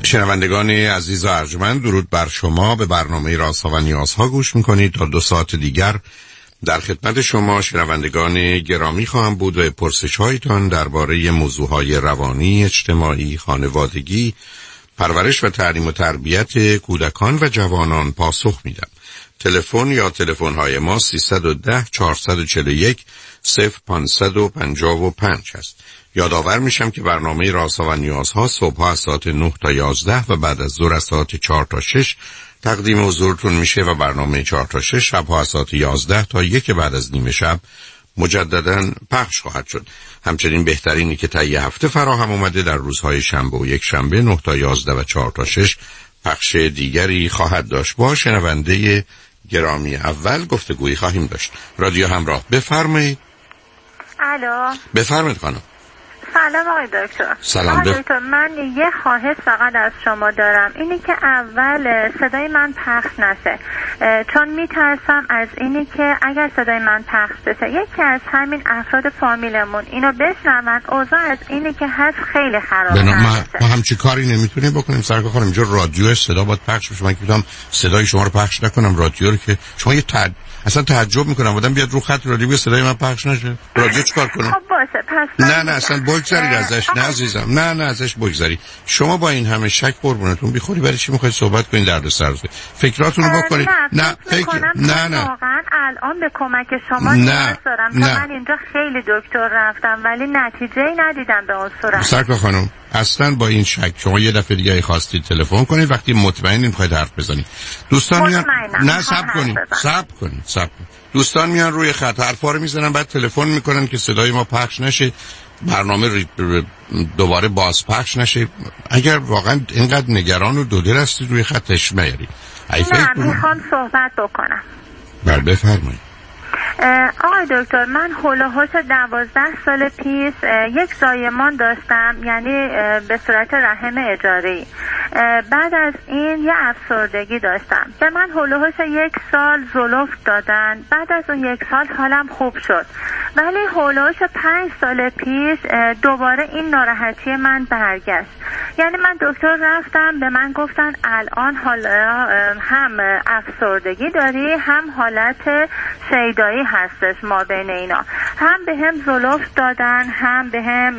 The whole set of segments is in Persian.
شنوندگان عزیز و ارجمند، درود بر شما. به برنامه رازها و نیازها گوش میکنید. تا 2 ساعت دیگر در خدمت شما شنوندگان گرامی خواهم بود و پرسش هایتان درباره موضوعهای روانی، اجتماعی، خانوادگی، پرورش و تعلیم و تربیت کودکان و جوانان پاسخ میدم. تلفن یا تلفن های ما 310 441 0555 هست. یادآور میشم که برنامه رازها و نیازها صبح از ساعت 9 تا 11 و بعد از ظهر از ساعت 4 تا 6 تقدیم حضورتون میشه و برنامه 4 تا 6 شبها از ساعت 11 تا 1 بعد از نیمه شب مجددا پخش خواهد شد. همچنین بهترینی که طی هفته فراهم اومده در روزهای شنبه و یک شنبه 9 تا 11 و 4 تا 6 پخش دیگری خواهد داشت. با شنونده گرامی اول گفتگویی خواهیم داشت. رادیو همراه، بفرمایید. الو، بفرمایید خانم. سلام آقای دکتر. سلام دکتر، من یه خواهش فقط از شما دارم، اینی که اول صدای من پخش نشه، چون میترسم از اینی که اگر صدای من پخش بشه یکی از همین افراد فامیلمون اینو بشنون، اوضاع از اینی که هست خیلی خراب ما همچی کاری نمیتونیم بکنیم. سرکار خانم، اینجا رادیو صدا باید پخش بشه. من که میتونم صدای شما رو پخش نکنم رادیو رو، که شما یه اصلا تعجب میکنم آدم بیاد رو خط رادیو صدای من پخش نشه. رادیو چیکار کنم؟ خب باشه، پس نه اصلا بگذارید ازش. نه عزیزم، نه ازش بگذارید. شما با این همه شک قربونتون بیخوری برای چی میخواید صحبت کنید؟ دردسر فکراتون رو بکنید. نه واقعا الان به کمک شما نیاز دارم. من اینجا خیلی دکتر رفتم ولی نتیجه‌ای ندیدم به اون صورت. سرکار خانم، اصلا با این شک شما یه دفعه دیگه خواستید تلفن کنید وقتی مطمئنین میخواید حرف بزنید. دوستان میان صبر کنید. دوستان میان روی خط حرفا رو میزنن، بعد تلفن میکنن که صدای ما پخش نشه، برنامه دوباره باز پخش نشه. اگر واقعا اینقدر نگران و دودل هستید روی خطش میارید. نه، میخوام صحبت بکنم. بله بفرمایید. آقای دکتر، من هولوهوش 12 سال پیش یک زایمان داشتم، یعنی به صورت رحم اجاری. بعد از این یه افسردگی داشتم. به من هولوهوش 1 سال زولفت دادن. بعد از اون 1 سال حالم خوب شد، ولی هولوهوش 5 سال پیش دوباره این ناراحتی من برگشت. یعنی من دکتر رفتم، به من گفتن الان هم افسردگی داری هم حالت شیدایی هستش ما بین اینا. هم به هم زولفت دادن، هم به هم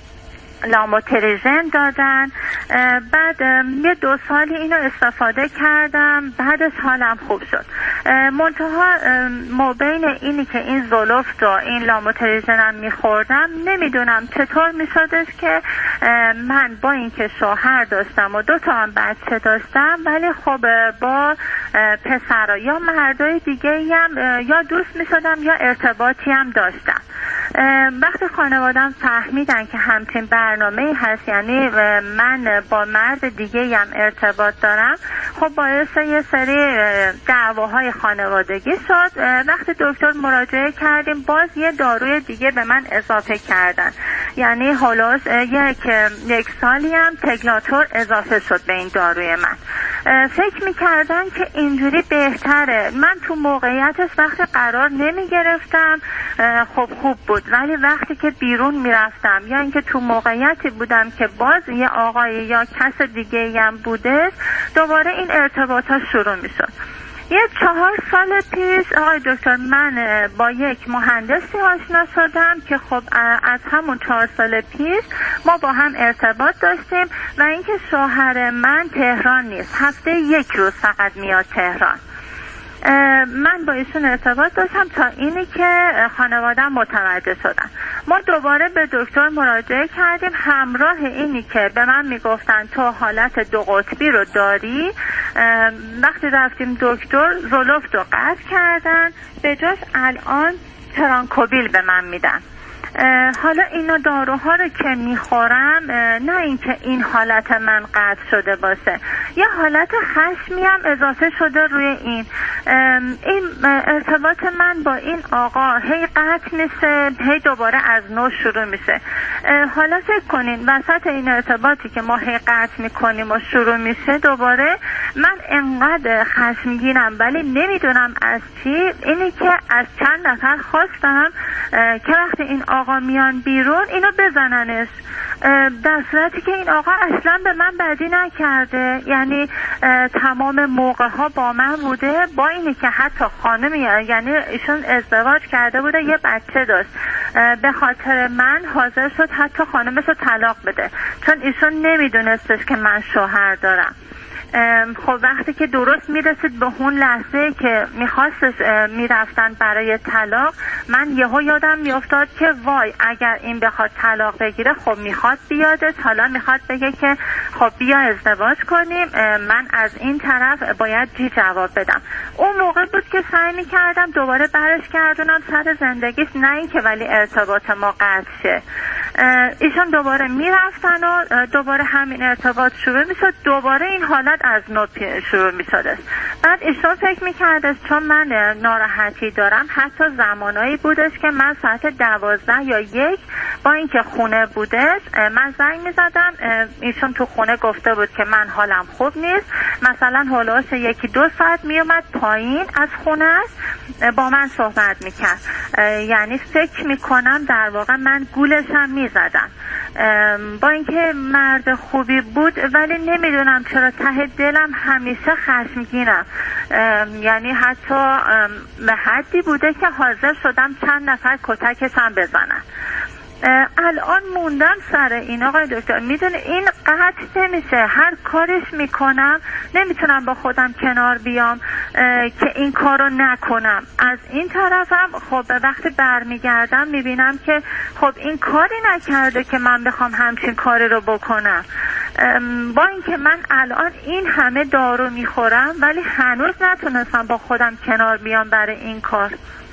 لاموتریژن دادن. بعد یه 2 سالی اینو استفاده کردم، بعدش حالم خوب شد. منتها مابین اینی که این زولفت و این لاموتریژنم میخوردم، نمیدونم چطور میشدش که من با اینکه شوهر داشتم و 2 تا هم بچه داشتم، ولی خب با پسرا یا مردای دیگه هم یا دوست میشدم یا ارتباطی هم داشتم. وقتی خانوادم فهمیدن که همچین برنامه‌ای هست، یعنی من با مرد دیگه هم ارتباط دارم، خب باعث یه سری دعواهای خانوادگی شد. وقتی دکتر مراجعه کردیم، باز یه داروی دیگه به من اضافه کردن، یعنی هولوس 1 سالی هم تگلاتور اضافه شد به این داروی من. فکر میکردن که اینجوری بهتره. من تو موقعیتش وقتی قرار نمی گرفتم خب خوب بود، ولی وقتی که بیرون میرفتم یا اینکه تو موقعیتی بودم که باز یه آقای یا کس دیگه هم بوده، دوباره این ارتباطات شروع میشد. یه 4 سال پیش آقای دکتر من با یک مهندسی آشنا شدم که خب از همون 4 سال پیش ما با هم ارتباط داشتیم و اینکه شوهر من تهران نیست، هفته 1 روز فقط میاد تهران. من با ایشون ارتباط داشتم تا اینی که خانوادم متوجه شدن. ما دوباره به دکتر مراجعه کردیم، همراه اینی که به من میگفتن تو حالت 2 قطبی رو داری. وقتی رفتیم دکتر زولفت رو قطع کردن، به جاش الان ترانکوبیل به من میدن. حالا اینا داروها رو که میخورم، نه اینکه این حالت من قطع شده باشه، یه حالت خشمی هم اضافه شده روی این ارتباط من با این آقا هی قطع میشه، هی دوباره از نو شروع میشه. حالا فکر کنین وسط این ارتباطی که ما هی قطع میکنیم و شروع میشه دوباره، من انقدر خشمگینم ولی نمیدونم از چی. اینی که از چند نفر خواستم که وقتی این آقا میان بیرون اینو بزننش. در صورتی که این آقا اصلا به من بدی نکرده، یعنی تمام موقع ها با من بوده، با اینی که حتی خانمی، یعنی ایشون ازدواج کرده بوده، یه بچه داشت، به خاطر من حاضر شد حتی خانمش رو طلاق بده چون ایشون نمیدونستش که من شوهر دارم. خب وقتی که درست میرسید به اون لحظه که میخواستش میرفتن برای طلاق، من یهو یادم میافتاد که وای اگر این بخواد طلاق بگیره خب میخواد بیادش، حالا میخواد بگه که خب بیا ازدواج کنیم، من از این طرف باید چی جواب بدم. اون موقع بود که سعی میکردم دوباره برش گردونم سر زندگیش، نه این که ولی ارتباط ما قطع شه. ایشون دوباره میرفتن و دوباره همین ارتباط شروع میشد، دوباره این حالت از نو شروع میشد. بعد ایشون فکر میکرد چون من ناراحتی دارم، حتی زمانایی بودش که من ساعت 12 یا 1 با اینکه خونه بودش من زنگ میزدم، ایشون تو خونه گفته بود که من حالم خوب نیست، مثلا هولوش 1-2 ساعت میومد پایین از خونه است با من صحبت میکرد، یعنی فکر میکنم در واقع من گولشم میزدم. با اینکه مرد خوبی بود ولی نمیدونم چرا ته دلم همیشه خشمگینم، یعنی حتی به حدی بوده که حاضر شدم چند نفر کتکشم بزنن. الان موندم سر این آقای دکتر، میدونه این قطع نمیشه، هر کارش میکنم نمیتونم با خودم کنار بیام که این کارو نکنم. از این طرفم خب وقتی برمیگردم میبینم که خب این کاری نکرده که من بخوام همچین کاری رو بکنم. با اینکه من الان این همه دارو میخورم ولی هنوز نتونستم با خودم کنار بیام برای این کار.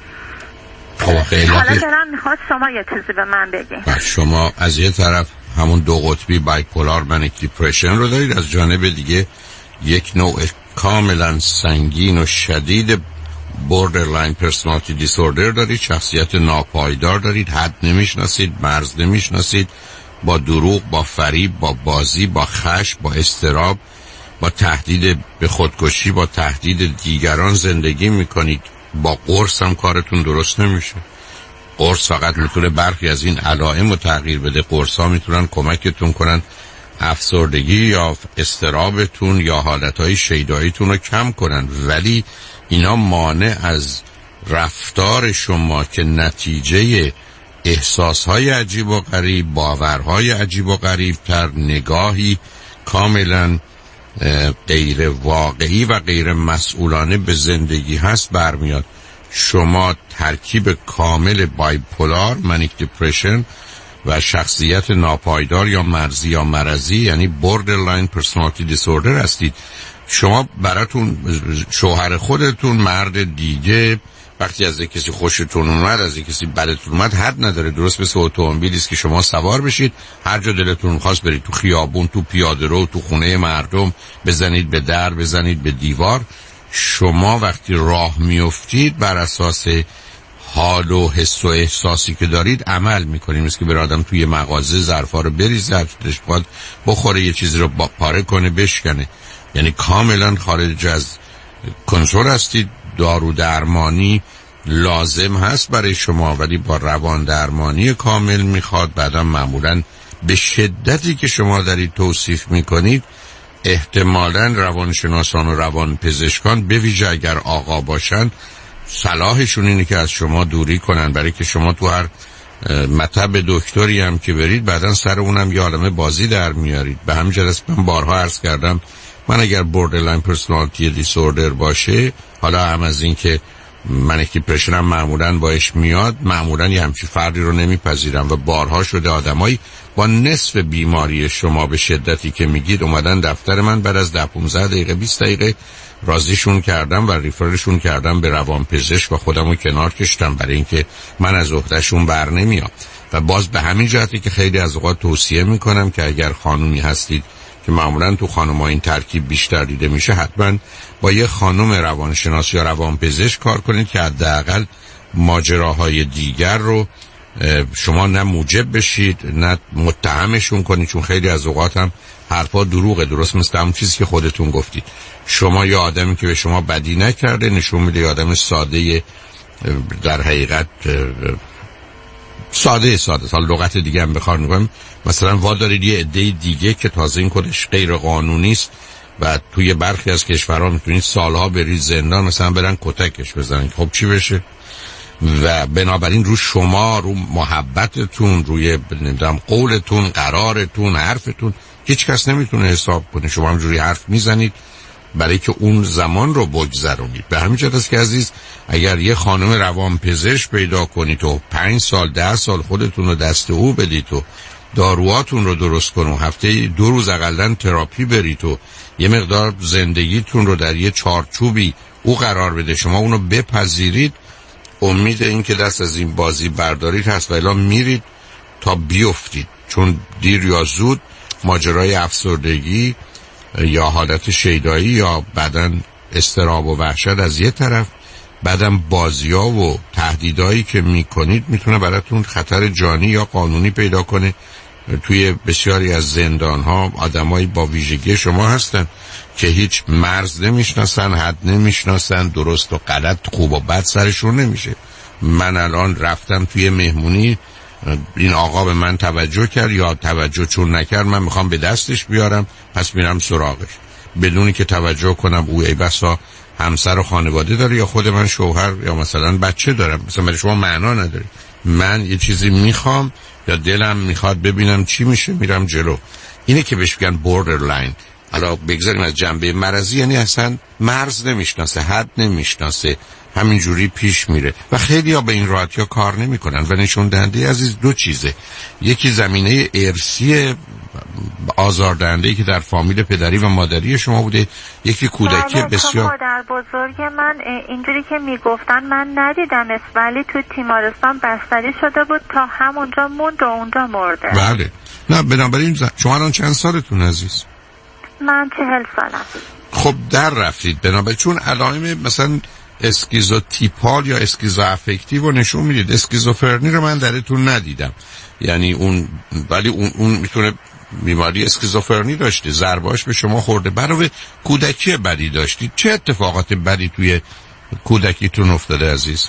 حالا دارم میخواد شما یه چیزی به من بگید. شما از یه طرف همون دو قطبی بایپولار منیک دیپرشن رو دارید، از جانب دیگه یک نوع کاملا سنگین و شدید بوردرلاین پرسونالیتی دیسوردر دارید، شخصیت ناپایدار دارید، حد نمیشناسید، مرز نمیشناسید، با دروغ، با فریب، با بازی، با خشم، با اضطراب، با تهدید به خودکشی، با تهدید دیگران زندگی میکنید. با قرص هم کارتون درست نمیشه. قرص فقط میتونه برخی از این علائم رو تغییر بده. قرص ها میتونن کمکتون کنن افسردگی یا اضطرابتون یا حالتهای شیداییتون رو کم کنن، ولی اینا مانع از رفتار شما که نتیجه احساسهای عجیب و غریب، باورهای عجیب و غریب تر، نگاهی کاملا غیر واقعی و غیر مسئولانه به زندگی هست برمیاد. شما ترکیب کامل بایپولار منیک دیپرشن و شخصیت ناپایدار یا مرزی یا مرضی یعنی بوردرلاین پرسونالیتی دیسوردر هستید. شما براتون شوهر خودتون، مرد دیگه، وقتی از کسی خوشتون اومد، از کسی بدتون اومد، حد نداره. درست مثل اتومبیلی است که شما سوار بشید، هر جا دلتون خواست برید، تو خیابون، تو پیاده‌رو، تو خونه مردم، بزنید به در، بزنید به دیوار. شما وقتی راه میافتید بر اساس حال و حس و احساسی که دارید عمل میکنید. مثل که بر آدم توی مغازه ظرفا رو بریزه، دلش بخواد بخوره، یه چیزی رو پاره کنه، بشکنه، یعنی کاملا خارج از کنترل هستید. دارو درمانی لازم هست برای شما ولی با روان درمانی کامل میخواد. بعدم معمولا به شدتی که شما دارید توصیف میکنید احتمالاً روانشناسان و روانپزشکان به ویژه اگر آقا باشن صلاحشون اینه که از شما دوری کنن، برای که شما تو هر مطب دکتری هم که برید بعدن سر اونم یه عالمه بازی در میارید. به همین جهت من بارها عرض کردم من اگر بوردرلاین پرسونالیتی دیسوردر باشه، حالا هم از این که منیک دیپرشن هم معمولاً باش میاد، معمولاً یه همچین فردی رو نمیپذیرم و بارها شده آدمایی با نصف بیماری شما به شدتی که میگید اومدن دفتر من، بعد از 10-15 دقیقه 20 دقیقه راضیشون کردم و ریفرشون کردم به روانپزشک و خودمو کنار کشتم برای اینکه من از عهدهشون بر نمیام. و باز به همین جهتی که خیلی از اوقات توصیه میکنم که اگر خانومی هستید که معمولا تو خانم‌ها این ترکیب بیشتر دیده میشه، حتما با یه خانم روانشناس یا روانپزشک کار کنید که حداقل ماجراهای دیگر رو شما نه موجب بشید نه متهمشون کنید، چون خیلی از اوقات هم حرفا دروغه. درست مثل همون چیزی که خودتون گفتید، شما یه آدمی که به شما بدی نکرده نشون میده یه آدم ساده در حقیقت ساده حالا لغت دیگه هم بخوام میگم، مثلا وادارید یه عده دیگه که تازه این کدش غیر قانونی است و توی برخی از کشورها میتونید سالها برید زندان، مثلا برن کتکش بزنن. خب چی بشه؟ و بنابراین رو شما، رو محبتتون، روی قولتون، قرارتون، حرفتون هیچ کس نمیتونه حساب کنه. شما همجوری حرف میزنید برای که اون زمان رو بگذرونید. به همین جهت است که عزیز، اگر یه خانم روانپزشک پیدا کنید و 5 سال 10 سال خودتون رو دست او بدید و داروهاتون رو درست کنید و هفته 2 روز اقلن تراپی برید و یه مقدار زندگیتون رو در یه چارچوبی او قرار بده، شما اونو بپذیرید، امید این که دست از این بازی بردارید هست و الا میرید تا بیفتید. چون دیر یا زود ماجرای افسردگی یا حالت شیدایی یا بعدن اضطراب و وحشت از یه طرف، بعدم بازی‌ها و تهدیدایی که میکنید میتونه براتون خطر جانی یا قانونی پیدا کنه. توی بسیاری از زندان‌ها آدمایی با ویژگی شما هستن که هیچ مرز نمیشناسن، حد نمیشناسن، درست و غلط، خوب و بد سرشون نمیشه. من الان رفتم توی مهمونی، این آقا به من توجه کرد یا توجه چون نکرد، من میخوام به دستش بیارم، پس میرم سراغش بدونی که توجه کنم او ای بسا همسر و خانواده داره یا خود من شوهر یا مثلا بچه دارم. مثلا برای شما معنا نداره. من یه چیزی میخوام یا دلم میخواد ببینم چی میشه، میرم جلو. اینه که بهش میگن borderline. حالا بگذاریم از جنبه مرضی، یعنی اصلا مرز نمیشناسه، حد نمیشناسه، همینجوری پیش میره و خیلی ها به این راحتی ها کار نمیکنن و نشون دهنده عزیز دو چیزه. یکی زمینه ارثی آزاردهنده‌ای که در فامیل پدری و مادری شما بوده، یکی کودکی بسیار. مادر بزرگ من اینجوری که میگفتن من ندیدمش، ولی تو تیمارستان بستری شده بود تا همونجا موند و اونجا مرده. بله. نه بنابراین شما الان چند سالتون عزیز؟ من 40 سالم. خب در رفتید. بنابراین چون علائم مثلا اسکیزوتیپال یا اسکیزوافکتیو رو نشون میدید. اسکیزوفرنی رو من درتون ندیدم، یعنی اون، ولی اون میتونه بیماری اسکیزوفرنی داشته، ضربه‌اش به شما خورده. برای کودکی بدی داشتید. چه اتفاقات بدی توی کودکیتون افتاده عزیز؟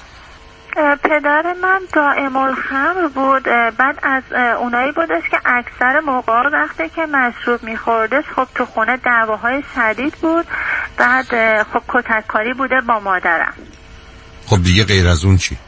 پدر من دائم الخمر بود. بعد از اونایی بودش که اکثر موقع وقتی که مشروب میخوردش خب تو خونه دعواهای شدید بود. بعد خب کتککاری بوده با مادرم. خب دیگه غیر از اون چی؟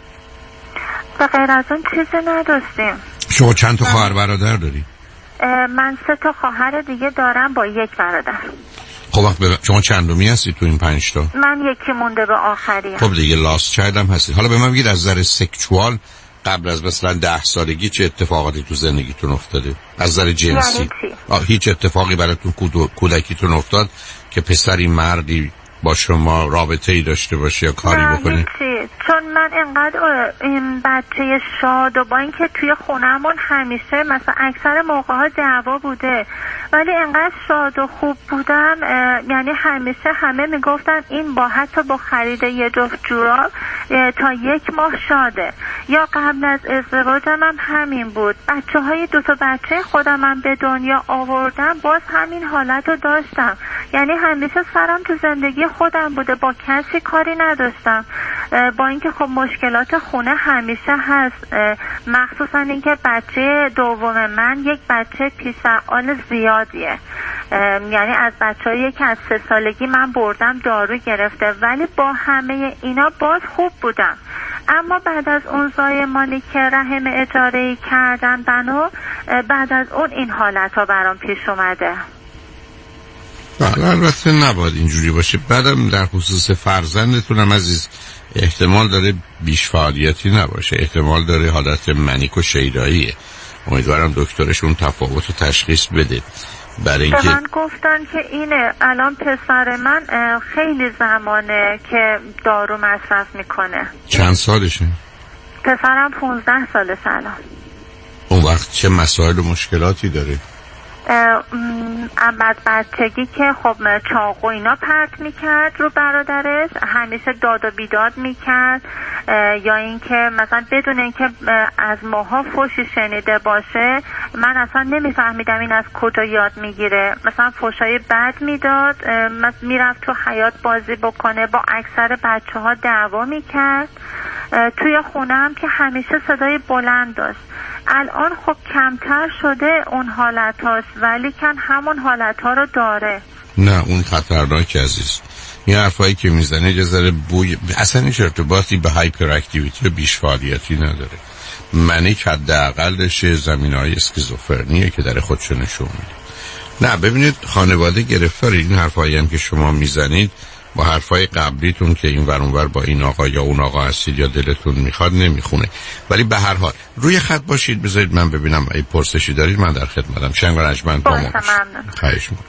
و غیر از اون چیزی نداشتیم. شما چند تا خواهر برادر داری؟ من 3 تا خواهر دیگه دارم با 1 برادر. خب وقت شما چندمی هستی تو این 5 تا؟ من یکی مونده به آخری. خب دیگه لاست چایلد هم هستی. حالا به من بگید از نظر سکشوال قبل از مثلا 10 سالگی چه اتفاقاتی تو زندگیتون افتاده؟ از نظر جنسی هیچ اتفاقی براتون کودکیتون افتاد که پسری مردی با شما رابطه‌ای داشته باشه یا کاری بکنه؟ نه چون من اینقدر این بچه شاد و با اینکه توی خونمون همیشه مثلا اکثر موقع‌ها دعوا بوده، ولی اینقدر شاد و خوب بودم، یعنی همیشه همه میگفتن این با حتی با خرید یه جفت جوراب تا 1 ماه شاده. یا قبل از ازدواجم هم همین بود. بچه‌های 2 تا بچه خودم هم به دنیا آوردم، باز همین حالت رو داشتم. یعنی همیشه سرم تو زندگی خودم بوده، با کسی کاری نداشتم. با اینکه خب مشکلات خونه همیشه هست، مخصوصا اینکه بچه دوم من یک بچه پیش‌فعال زیادیه، یعنی از بچه‌هایی که از 3 سالگی من بردم دارو گرفته، ولی با همه اینا باز خوب بودم. اما بعد از اون زایمانی که رحم اجاره‌ای کردن بعد از اون این حالت‌ها برام پیش اومده. بله البته نباید اینجوری باشه. بعدم در خصوص فرزندتونم عزیز احتمال داره بیش فعالیتی نباشه، احتمال داره حالت منیک و شیداییه. امیدوارم دکترشون تفاوت رو تشخیص بده. برای اینکه من گفتن که اینه الان پسر من خیلی زمانه که دارو مصرف میکنه. چند سالشه؟ پسرم 15 سالشه الان. اون وقت چه مسائل و مشکلاتی داره؟ بعد بچگی که خب چاقو اینا پرت میکرد رو برادرش، همیشه داد و بیداد میکرد، یا اینکه مثلا بدون اینکه از ماها فوشی شنیده باشه من اصلا نمیفهمیدم این از کجا یاد میگیره. مثلا فوشای بد میداد، میرفت تو حیاط بازی بکنه، با اکثر بچه ها دعوا میکرد. توی خونم که همیشه صدای بلند داشت. الان خب کمتر شده اون حالت هاست، ولی کن همون حالت ها رو داره. نه اون خطرناک عزیز. این حرفایی که میزنه یه ذره بوی اصلا هیچ ارتباطی به هایپر اکتیویتی و بیش فعالیتی نداره. منیک حداقلش زمینه‌های اسکیزوفرنیه که در خودشو نشون میده. نه ببینید خانواده گرفتار این حرفایی هم که شما میزنید با حرفای قبلیتون که این ور اونور با این آقا یا اون آقا هستید یا دلتون میخواد نمیخونه. ولی به هر حال روی خط باشید، بذارید من ببینم ای پرسشی دارید من در خدمتم. شنگ و رجمند با ما. خواهش می‌کنم.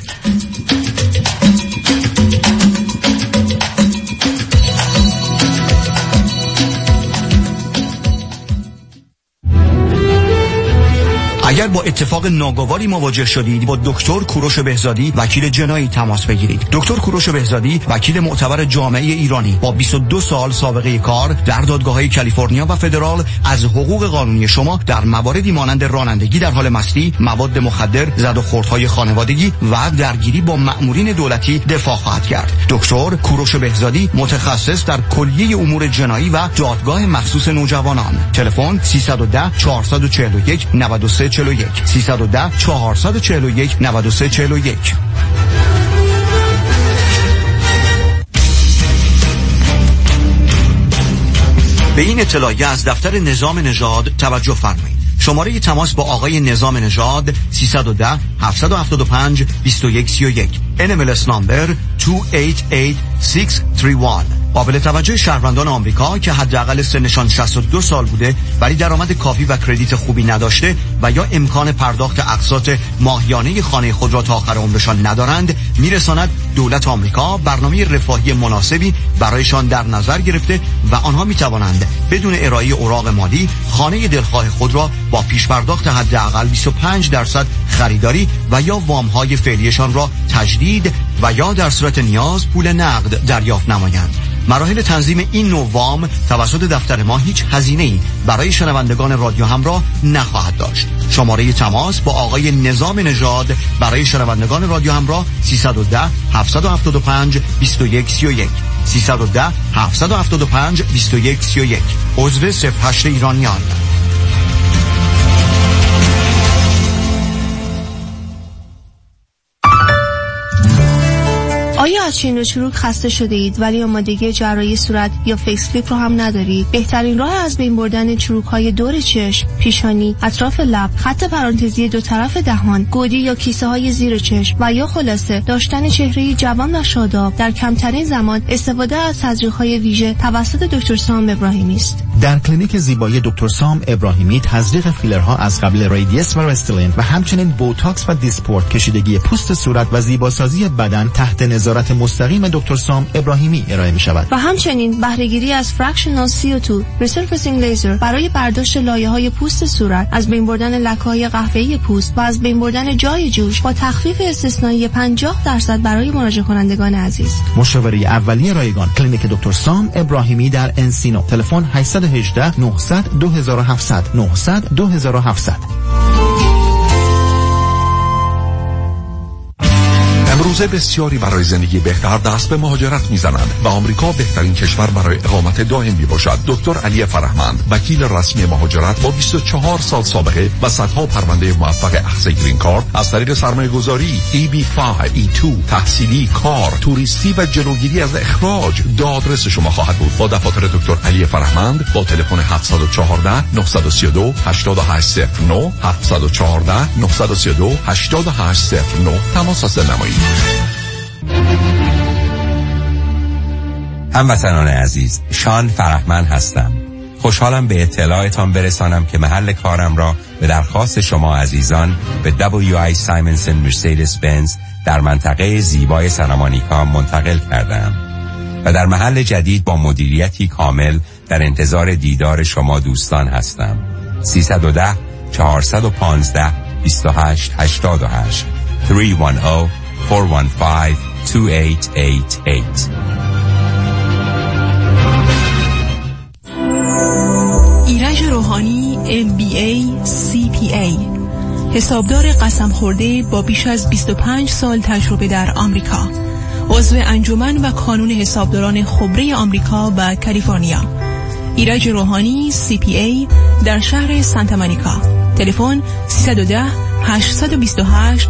اگر با اتفاق ناگواری مواجه شدید با دکتر کوروش بهزادی وکیل جنایی تماس بگیرید. دکتر کوروش بهزادی وکیل معتبر جامعه ایرانی با 22 سال سابقه کار در دادگاه‌های کالیفرنیا و فدرال از حقوق قانونی شما در مواردی مانند رانندگی در حال مستی، مواد مخدر، زد و خوردهای خانوادگی و درگیری با مأمورین دولتی دفاع خواهد کرد. دکتر کوروش بهزادی متخصص در کلیه امور جنایی و دادگاه مخصوص نوجوانان. تلفن 310 441 9341 310 441 9341. به این اطلاعیه از دفتر نظام نژاد توجه فرمایید. شماره تماس با آقای نظام نژاد 310 775 2131 NMLS نامبر 288631. قابل توجه شهروندان آمریکا که حداقل سنشان 62 سال بوده ولی درآمد کافی و کردیت خوبی نداشته و یا امکان پرداخت اقساط ماهیانه خانه خود را تا آخر عمرشان ندارند، میرساند دولت آمریکا برنامه رفاهی مناسبی برایشان در نظر گرفته و آنها میتوانند بدون ارائه اوراق مالی خانه دلخواه خود را با پیش پرداخت حداقل 25% خریداری و یا وام‌های فعلیشان را تجدید و یا در صورت نیاز پول نقد دریافت نمایند. مراحل تنظیم این نوع وام توسط دفتر ما هیچ هزینه‌ای برای شنوندگان رادیو همراه نخواهد داشت. شماره تماس با آقای نظام نژاد برای شنوندگان رادیو همراه 310 775 2131 310 775 2131. عضو 08 ایرانیان. آیا از چین و چروک خسته شده اید ولی آمادگی جراحی صورت یا فیس لیفت رو هم ندارید؟ بهترین راه از بین بردن چروک‌های دور چشم، پیشانی، اطراف لب، خط پرانتزی دو طرف دهان، گودی یا کیسه‌های زیر چشم و یا خلاصه داشتن چهره‌ای جوان و شاداب در کمترین زمان استفاده از تزریق‌های ویژه توسط دکتر سام ابراهیمی است. در کلینیک زیبایی دکتر سام ابراهیمی تزریق فیلرها از قبیل رادیس و رستلین و همچنین بوتاکس و دیسپورت، کشیدگی پوست صورت و زیباسازی بدن تحت نظارت مستقیم دکتر سام ابراهیمی ارائه می شود. و همچنین بهره‌گیری از فرکشنال CO2 ریسرفیسینگ لیزر برای برداشت لایه‌های پوست صورت، از بین بردن لکه‌های قهوه‌ای پوست و از بین بردن جای جوش با تخفیف استثنایی 50% برای مراجعه کنندگان عزیز. مشاوره اولیه رایگان کلینیک دکتر سام ابراهیمی در انسینو. تلفن 818 900 2700 900 2700. امروزه بسیاری برای زندگی بهتر دست به مهاجرت میزنند و آمریکا بهترین کشور برای اقامت دائمی باشد. دکتر علی فرهمند، وکیل رسمی مهاجرت با 24 سال سابقه و صدها پرونده موفق اخذ گرین کارت از طریق سرمایه‌گذاری، EB5، E2، تحصیلی، کار، توریستی و جلوگیری از اخراج دادرس شما خواهد بود. با دفاتر دکتر علی فرهمند با تلفن 714 932 8809 714 932 8809 تماس حاصل نمایید. هموطنان عزیز، شان فرهمند هستم. خوشحالم به اطلاعتان برسانم که محل کارم را به درخواست شما عزیزان به WI سایمنسن مرسدس بنز در منطقه زیبای سانتامونیکا منتقل کردم و در محل جدید با مدیریتی کامل در انتظار دیدار شما دوستان هستم. 310 415 2888 310 415 2888. ایرج روحانی MBA CPA، حسابدار قسم خورده با بیش از 25 سال تجربه در آمریکا، عضو انجمن و کانون حسابداران خبره آمریکا و کالیفرنیا. ایرج روحانی CPA در شهر سانتا مونیکا. تلفن 310 828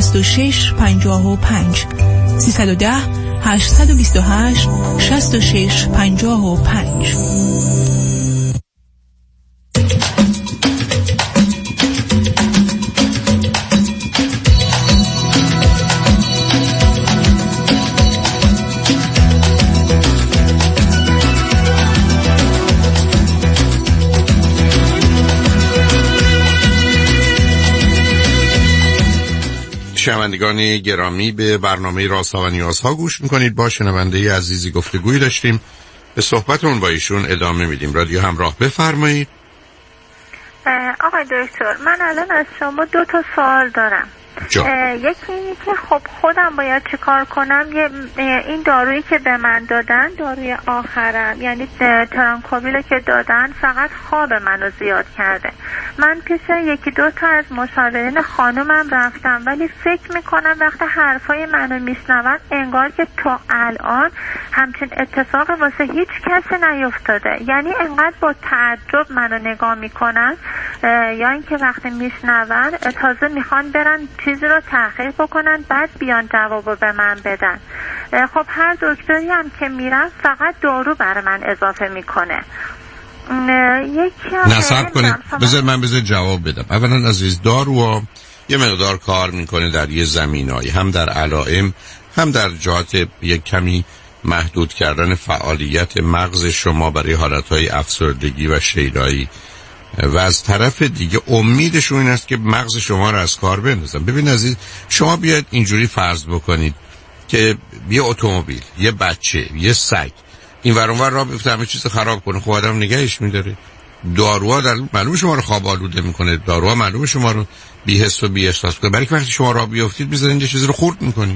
6655 310 828 6655. شنوندگان گرامی، به برنامه رازها و نیازها گوش میکنید. با شنونده عزیزی گفتگویی داشتیم، به صحبتون با ایشون ادامه میدیم. رادیو همراه، بفرمایید. آقای دکتر، من الان از شما 2 سوال دارم. یکی اینی که خب خودم باید چه کار کنم؟ این دارویی که به من دادن، داروی آخرم، یعنی ترانکوبیل که دادن، فقط خواب منو زیاد کرده. من پیش 1-2 تا از مشاورین خانومم رفتم، ولی فکر میکنم وقتی حرفای منو میشنون انگار که تو الان همچین اتفاق واسه هیچ کسی نیفتاده. یعنی انقدر با تعجب منو نگاه میکنن، یا اینکه وقتی میشنون تازه میخوان برن چیزی رو تحقیق بکنن بعد بیان جوابو به من بدن. خب هر دکتری هم که میرم فقط دارو برای من اضافه میکنه. نصب کنید، بذار جواب بدم. اولا عزیز، دارو یه مقدار کار میکنه در یه زمینایی، هم در علائم، هم در جهات یک کمی محدود کردن فعالیت مغز شما برای حالتهای افسردگی و شیدایی، و از طرف دیگه امیدشون این است که مغز شما رو از کار بندازن. ببین عزیز، شما بیاید اینجوری فرض بکنید که یه اتومبیل، یه بچه، یه سگ این ور اون ور راه بیفته همه چیز خراب کنه، خب آدم نگهش میداره. داروها در معلومه شما رو خواب آلوده میکنه، داروها معلومه شما رو بی‌حس و بی‌احساس کنه، برای که وقتی شما راه بیافتید میذارین یه چیزی رو خورد میکنید.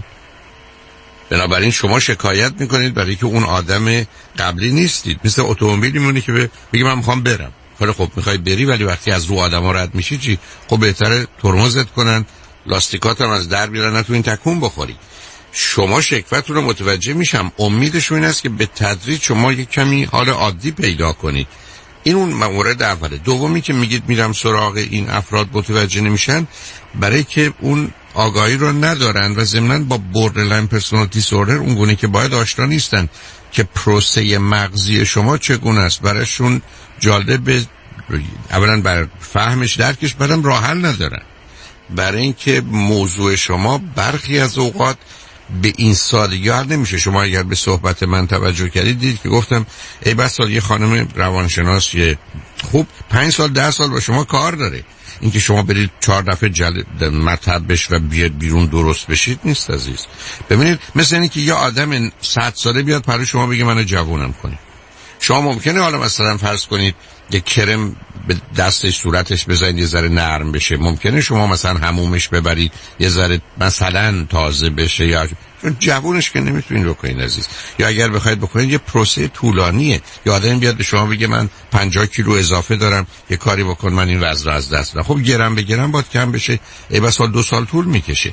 بنابراین شما شکایت میکنید برای که اون آدم قبلی نیستید. مثل اتومبیلی میمونه که بگه من میخوام برم. خب میخوای بری، ولی وقتی از رو آدما رد میشی چی؟ خب بهتره ترمزت کنن، لاستیکات هم از در بیارن، تو این تکون بخوری. شما شکوتون رو متوجه میشم. امیدشون این است که به تدریج شما یک کمی حال عادی پیدا کنید. این اون مورد اوله. دومی که میگید میرم سراغ این افراد متوجه نمیشن، برای که اون آگاهی رو ندارن و ضمناً با borderline personality disorder اون گونه که باید آشنا نیستن که پروسه مغزی شما چگونه است. برایشون جالب، اولا بر فهمش، درکش، بعدم راه حل ندارن. برای اینکه موضوع شما برخی از اوقات به این سادگی حل نمیشه. شما اگر به صحبت من توجه کردید دید که گفتم ای بسا یه خانم روانشناس خوب 5 سال 10 سال با شما کار داره. اینکه شما برید 4 دفعه مطب بش و بیاد بیرون درست بشید نیست عزیز. ببینید مثل اینکه یه آدم 100 ساله بیاد برای شما بگه منو جوونم کنید. شما ممکنه حالا مثلا فرض کنید یه کرم به دستش صورتش بزنید یه ذره نرم بشه، ممکنه شما مثلا حمومش ببرید یه ذره مثلا تازه بشه، یا چون جوونش که نمیتونین رو کنید عزیز. یا اگر بخواید بکنید یه پروسه طولانیه. یا آدم بیاد به شما بگه من 50 کیلو اضافه دارم، یه کاری بکن من این وزن از دست بدم. خب گرم به گرم باید کم بشه، ای بس 2 سال طول میکشه.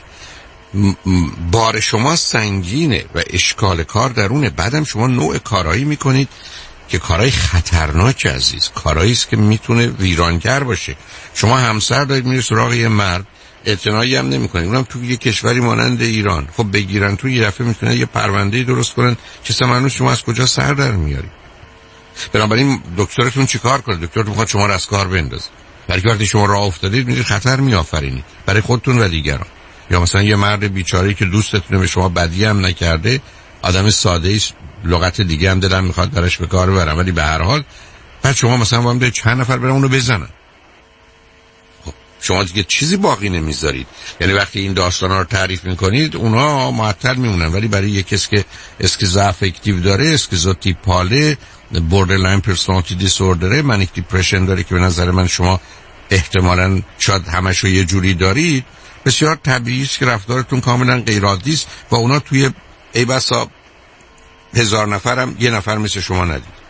بار شما سنگینه و اشکال کار درونه. بعدم شما نوع کارایی میکنید که کارهای خطرناک عزیز، کارهایی است که میتونه ویرانگر باشه. شما همسر دارید میره سراغ یه مرد، اعتنایی هم نمیکنید، اونم تو یه کشوری مانند ایران. خب بگیرن تو یه دفعه میتونه یه پرونده درست کنن که سمنوش شما از کجا سر در میاری. بنابراین دکترتون چیکار کنه؟ دکترتون میخواد شما رو از کار بندازه، برای که وقتی شما راه افتادید میرید خطر میآفرینید برای خودتون و دیگران. یا مثلا یه مرد بیچاره‌ای که دوستتونه به شما بدی هم نکرده، آدم ساده‌ای، لغت دیگه هم دلم میخواد درش به کار ببرم، ولی به هر حال بعد شما مثلا با هم ده چند نفر برن اونو بزنن. خب شما دیگه چیزی باقی نمیذارید. یعنی وقتی این داستانا رو تعریف میکنید اونا معطل میمونن، ولی برای یک کسی که اسکیزوافکتیو داره، اسکیزوتیپاله، borderline personality disorder، منیک دیپرشن داره که به نظر من شما احتمالاً شاید همشو یه جوری دارید، بسیار طبیعی است که رفتارتون کاملا غیر عادی است و اونا توی ای بسا 1000 نفرم یه نفر مثل شما ندید.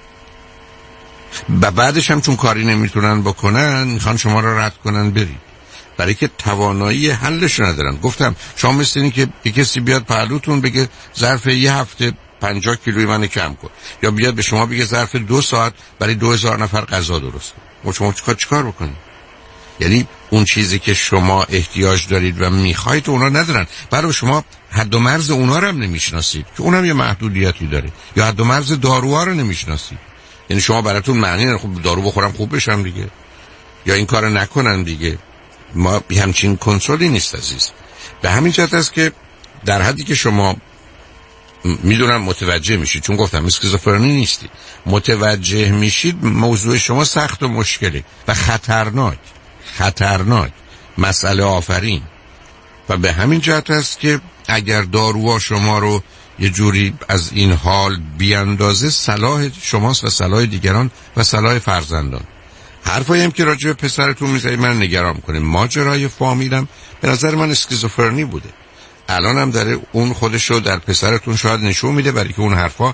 و بعدش هم چون کاری نمیتونن بکنن میخوان شما رو رد کنن برید، برای که توانایی حلش ندارن. گفتم شما مثل اینی که یه کسی بیاد پهلوتون بگه ظرف یه هفته 50 کیلوی من کم کن، یا بیاد به شما بگه ظرف 2 ساعت برای 2000 نفر غذا درست کن. شما چیکار بکنید؟ یعنی اون چیزی که شما احتیاج دارید و میخواید اونا ندارن. برای شما حد و مرز اونا رو هم نمیشناسید که اونم یه محدودیتی داره، یا حد و مرز داروها رو نمیشناسید. یعنی شما براتون معنی نداره خب دارو بخورم خوب بشم دیگه، یا این کارو نکنن دیگه. ما همچین کنترلی نیست عزیز. به همین جهت است که در حدی که شما میدونم متوجه میشید، چون گفتم اسکیزوفرنی نیستی، متوجه میشید موضوع شما سخت و مشکلی و خطرناک مسئله آفرین. و به همین جهت است که اگر داروها شما رو یه جوری از این حال بیاندازه، صلاح شماست و صلاح دیگران و صلاح فرزندان. حرفایی هم که راجع به پسرتون میزنید من نگران میکنه. ماجرای فامیلم به نظر من اسکیزوفرنی بوده، الان هم داره اون خودشو در پسرتون شاید نشون میده، برای که اون حرفا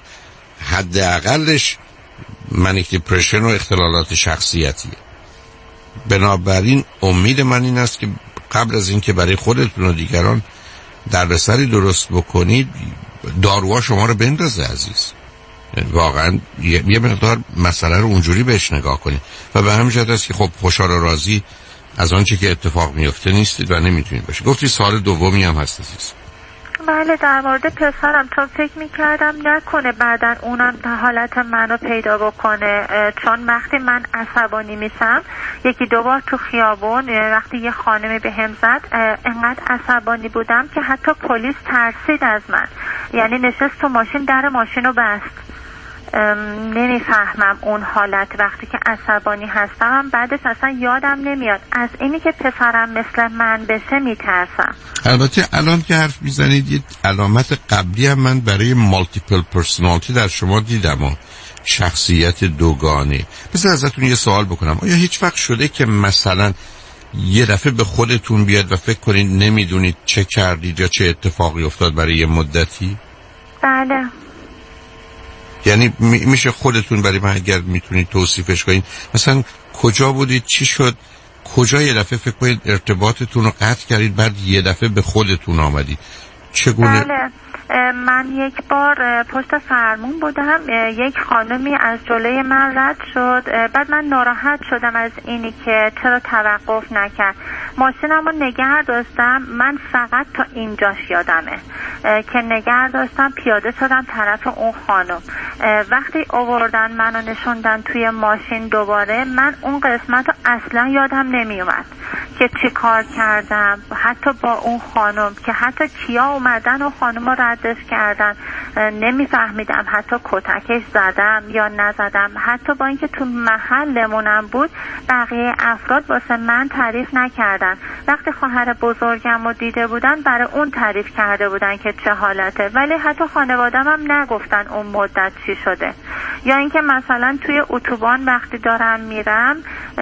حداقلش منیک دیپرشن و اختلالات شخصیتیه. بنابراین امید من این است که قبل از اینکه برای خودتون و دیگران دردسری درست بکنید، داروها شما رو بندازه عزیز. واقعا یه مقدار مسئله رو اونجوری بهش نگاه کنید. و به همین جهت است که خب خوشحال و راضی از آنچه که اتفاق میفته نیستید و نمیتونید باشید. گفتی سال دومی هم هست عزیز. بله، در مورد پسرم چون فکر میکردم نکنه بعدن اونم حالت منو پیدا بکنه، چون وقتی من عصبانی میشم، یکی دو بار تو خیابون وقتی یه خانمی به هم زد انقدر عصبانی بودم که حتی پلیس ترسید از من، یعنی نشست تو ماشین، در ماشین رو بست. نمیفهمم اون حالت وقتی که عصبانی هستم، بعدش اصلا یادم نمیاد. از اینی که پسرم مثل من بشه میترسم. البته الان که حرف میزنید یه علامت قبلی هم من برای مالتیپل پرسونالیتی در شما دیدم و شخصیت دوگانه. بذار ازتون یه سوال بکنم، آیا هیچ وقت شده که مثلا یه دفعه به خودتون بیاد و فکر کنید نمیدونید چه کردید یا چه اتفاقی افتاد برای یه مدتی؟ بله. یعنی میشه خودتون برای من اگر میتونید توصیفش کنید، مثلا کجا بودید، چی شد، کجا یه دفعه فکر کنید ارتباطتون رو قطع کردید بعد یه دفعه به خودتون آمدید؟ چگونه؟ بله، من یک بار پشت فرمون بودم، یک خانمی از جلوی من رد شد، بعد من ناراحت شدم از اینی که چرا توقف نکرد. ماشینم رو نگه داشتم، من فقط تا اینجاش یادمه که نگه داشتم، پیاده شدم طرف اون خانم. وقتی آوردن منو نشوندن توی ماشین دوباره، من اون قسمت رو اصلا یادم نمی اومد که چی کار کردم، حتی با اون خانم، که حتی کیا اومدن و خانم رو ردش کردن نمیفهمیدم، حتی کتکش زدم یا نزدم. حتی با اینکه تو محلمونم بود، بقیه افراد واسه من تعریف نکردن. وقتی خواهر بزرگم رو دیده بودن، برای اون تعریف کرده بودن که چه حالته، ولی حتی خانوادم هم نگفتن اون مدت چی شده. یا اینکه مثلا توی اتوبان وقتی دارم میرم،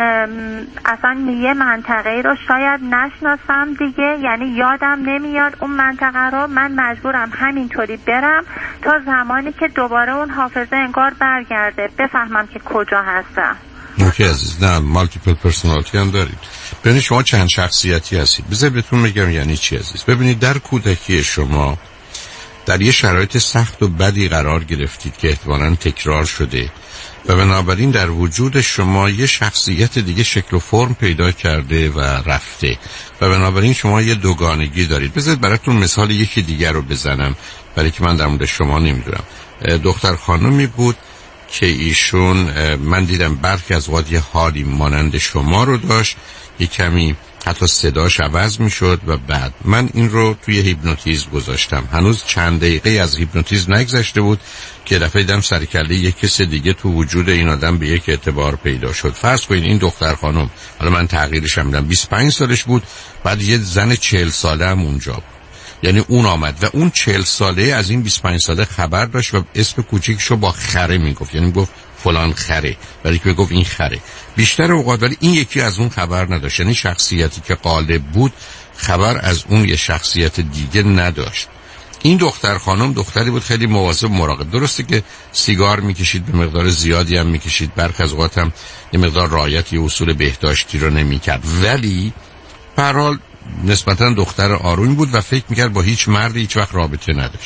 اصلا یه منطقه رو شاید نشناسم دیگه، یعنی یادم نمیاد اون منطقه رو، من مجبورم همینطوری برم تا زمانی که دوباره اون حافظه انگار برگرده، بفهمم که کجا هستم. اوکی عزیز، نه مالتیپل پرسونالیتی هم دارید. ببینید شما چند شخصیتی هستید. بذار بهتون بگم یعنی چی عزیز. ببینید در کودکی شما در یه شرایط سخت و بدی قرار گرفتید که احتمالاً تکرار شده و بنابراین در وجود شما یه شخصیت دیگه شکل و فرم پیدا کرده و رفته و بنابراین شما یه دوگانگی دارید. بذارید براتون مثال یکی دیگر رو بزنم، برای که من در مورد شما نمیدونم. دختر خانمی بود که ایشون من دیدم برخی از اوقات یه حالی مانند شما رو داشت، یه کمی حتی صداش عوض می شد و بعد من این رو توی هیپنوتیزم گذاشتم. هنوز چند دقیقه از هیپنوتیزم نگذشته بود که دفعه دیدم سرکله یک کس دیگه تو وجود این آدم به یک اعتبار پیدا شد. فرض کنید این دختر خانم، حالا من تغییرش هم میدم، 25 سالش بود، بعد یه زن 40 ساله هم اونجا بود. یعنی اون آمد و اون 40 ساله از این 25 ساله خبر داشت و اسم کوچیکشو با خره میگفت، یعنی گفت فلان خره، ولی که گفت این خره بیشتر اوقات، ولی این یکی از اون خبر نداشت. یعنی شخصیتی که غالب بود خبر از اون یه شخصیت دیگه نداشت. این دختر خانم دختری بود خیلی مواظب مراقب. درسته که سیگار میکشید، به مقدار زیادی هم میکشید، برخی از اوقات هم یه مقدار رعایت یه اصول بهداشتی رو نمیکرد، ولی به هر حال نسبتاً دختر آرومی بود و فکر میکرد با هیچ مردی هیچ وقت رابطه نداشته.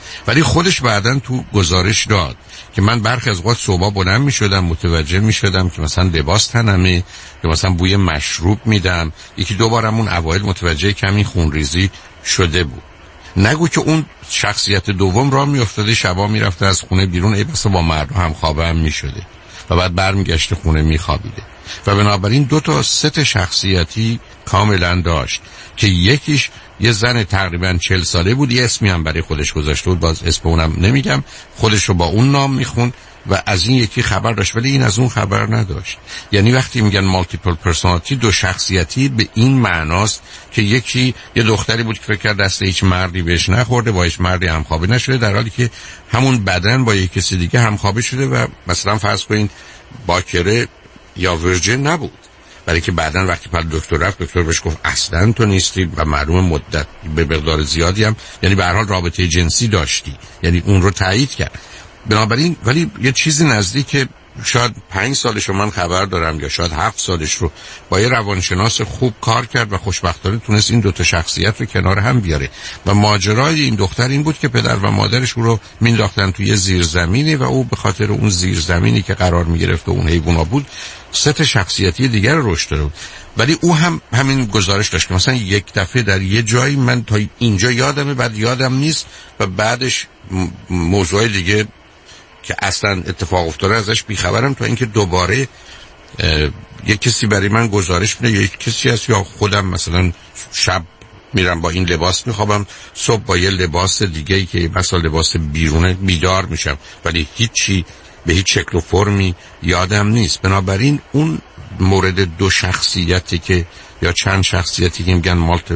ولی خودش بعداً تو گزارش داد که من برخی از اوقات صبح بلند میشدم متوجه میشدم که مثلا لباس تنمه یا مثلا بوی مشروب میدم. یکی دو بارم اون اوایل متوجه کمی خونریزی شده بود. نگو که اون شخصیت دوم راه میافتاده، شبا میرفته از خونه بیرون، ای بسا با مردم همخوابه هم میشده و بعد برمیگشته خونه میخوابیده. و بنابراین 2 تا 3 شخصیتی کاملا داشت که یکیش یه زن تقریبا 40 ساله بود، یه اسمی هم برای خودش گذاشته بود، باز اسم اونم نمیگم، خودش رو با اون نام میخوند و از این یکی خبر داشت ولی این از اون خبر نداشت. یعنی وقتی میگن مالتیپل پرسونالیتی 2 شخصیتی به این معناست که یکی یه دختری بود که فکر کرد دست هیچ مردی بهش نخورده، با هیچ مردی همخوابه نشده، در حالی که همون بدن با یک کسی دیگه همخوابه شده و مثلا فرض کنین باکره یا ورجن نبود. برای که بعدن وقتی پر دکتر رفت، دکتر بهش گفت اصلا تو نیستی و معلوم مدت به مقدار زیادی هم یعنی به هر حال رابطه جنسی داشتی، یعنی اون رو تایید کرد. بنابراین ولی یه چیزی نزدیک شاید 5 سالش رو من خبر دارم یا شاید 7 سالش رو با یه روانشناس خوب کار کرد و خوشبختانه تونست این 2 تا شخصیت رو کنار هم بیاره. و ماجرای این دختر این بود که پدر و مادرش او رو مینداختن توی زیرزمینی و او به خاطر اون زیرزمینی که قرار میگرفت و اون حیوونا بود 3 تا شخصیتی دیگر رو رشد داد. ولی او هم همین گزارش داشت که مثلا یک دفعه در یه جایی من تا اینجا یادمه، بعد یادم نیست و بعدش موضوع دیگه که اصلا اتفاق افتاده ازش بیخبرم، تا اینکه دوباره یک کسی برای من گزارش میده، یک کسی هست یا خودم مثلا شب میرم با این لباس میخوابم، صبح با یه لباس دیگه‌ای که مثلا لباس بیرونه بیدار میشم، ولی هیچی به هیچ شکل و فرمی یادم نیست. بنابراین اون مورد 2 شخصیتی که یا چند شخصیتی که میگن مالتی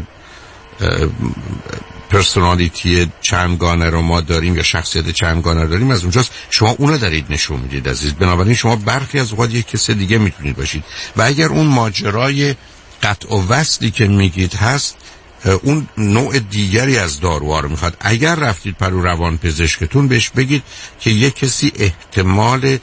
پرسونالیتی چندگانه رو ما داریم یا شخصیت چندگانه داریم، از اونجاست شما اونو دارید نشون میدید عزیز. بنابراین شما برخی از اوقات یک کس دیگه میتونید باشید و اگر اون ماجرای قطع و وصلی که میگید هست، اون نوع دیگری از داروها رو میخواد. اگر رفتید پرو روان پزشکتون بهش بگید که یک کسی احتمال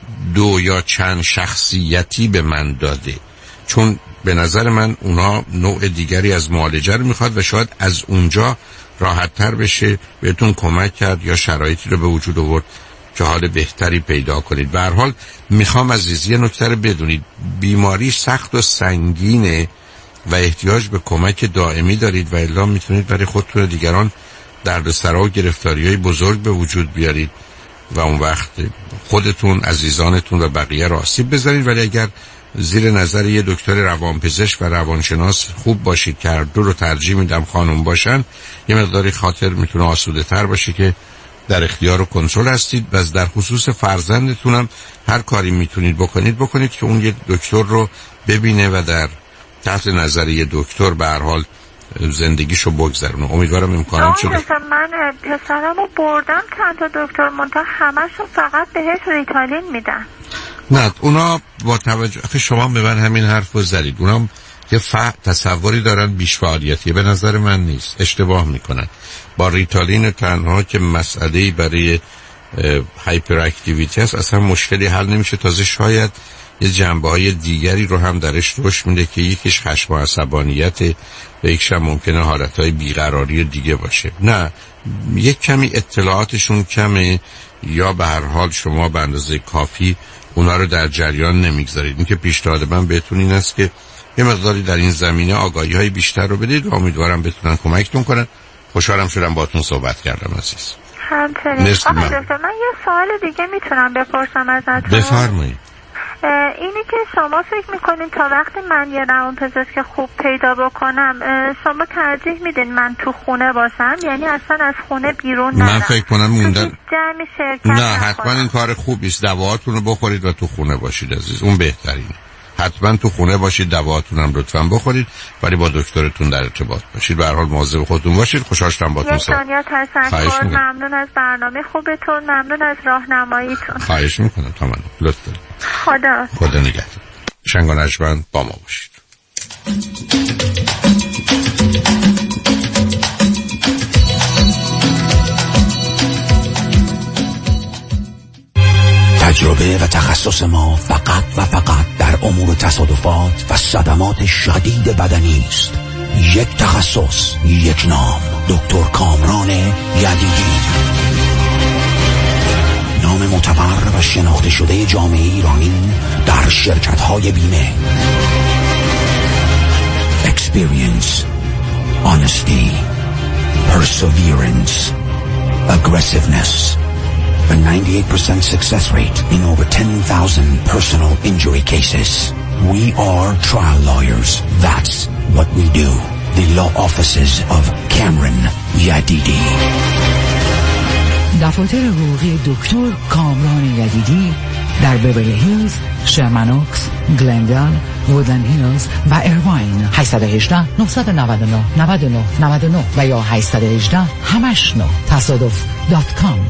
2 یا چند شخصیتی به من داده، چون به نظر من اونا نوع دیگری از معالجه رو میخواد و شاید از اونجا راحت تر بشه بهتون کمک کرد یا شرایطی رو به وجود آورد که حال بهتری پیدا کنید. به هر حال میخوام عزیزی نکته رو بدونید، بیماری سخت و سنگینه و احتیاج به کمک دائمی دارید و الا میتونید برای خودتون و دیگران دردسرا و گرفتاری‌های بزرگ به وجود بیارید و اون وقت خودتون، عزیزانتون و بقیه را آسیب بزنید. ولی اگر زیر نظر یه دکتر روانپزشک و روانشناس خوب باشید که هر دو رو ترجیح میدم خانم باشن، یه مقداری خاطر میتونه آسوده تر باشه که در اختیار و کنترل هستید. و در خصوص فرزندتونم هر کاری میتونید بکنید که اون یه دکتر رو ببینه و در تحت نظر یه دکتر به هر حال زندگیشو بگذرونه. امیدوارم امکانم شده. من پسرمو بردم چند تا دکتر منتها همشون فقط بهش ریتالین میدن. نه اونا با توجه شما به من همین حرف رو زدید، اونا یه تصوری دارن بیش فعالیتی، به نظر من نیست، اشتباه میکنن. با ریتالین تنها که مسئله‌ای برای هایپر اکتیویتی است اصلا مشکلی حل نمیشه، تازه شاید یه جنبه‌های دیگری رو هم درش رشد میده که یکیش خشم و عصبانیت و یکیش هم ممکنه حالتهای بیقراری دیگه باشه. نه یک کمی اطلاعاتشون کمه یا به هر حال شما به اندازه کافی اونا رو در جریان نمیگذارید. این که پیشنهاد من بهتون این است که یه مقداری در این زمینه آگاهی های بیشتر رو بدید و امیدوارم بتونن کمکتون کنن. خوشحالم شدم باهاتون صحبت کردم عزیز. همچنین. آقای دکتر من یه سوال دیگه میتونم بپرسم ازتون؟ بفرمایید. اینی که شما فکر میکنین تا وقتی من یه روانپزشک خوب پیدا بکنم شما ترجیح میدین من تو خونه باشم، یعنی اصلا از خونه بیرون نرم؟ من فکر کنم موندن جمعی شرکت نه حتما این کار خوبی است. دواهاتون رو بخورید و تو خونه باشید عزیز، اون بهترینه. حتما تو خونه باشید، دواهاتون هم لطفاً بخورید ولی با دکترتون در ارتباط باشید. به هر حال مواظب خودتون باشید. خوشحال شدم باهاتون صحبت کردم. ممنون از برنامه خوبتون، ممنون از راهنماییتون. خواهش میکنم. تمام لطف دارید. خدا نگهدار. شنگ و نجمن با ما باشید. تجربه و تخصص ما فقط و فقط در امور تصادفات و صدمات شدید بدنی است. یک تخصص، یک نام، دکتر کامران یدیدی، نام معتبر و شناخته شده جامعه ایرانی در شرکت‌های بیمه. Experience, honesty, perseverance, aggressiveness, a 98% success rate in over 10,000 personal injury cases. We are trial lawyers. That's what we do. The law offices of Cameron Yadidi. دفاتر حقوقی دکتر کامران یدیدی در بیولی هیلز، شرمن اوکس، گلندال، وودلند هیلز و ایرواین. 818 999 99 99 و یا 818 89 تصادف.com.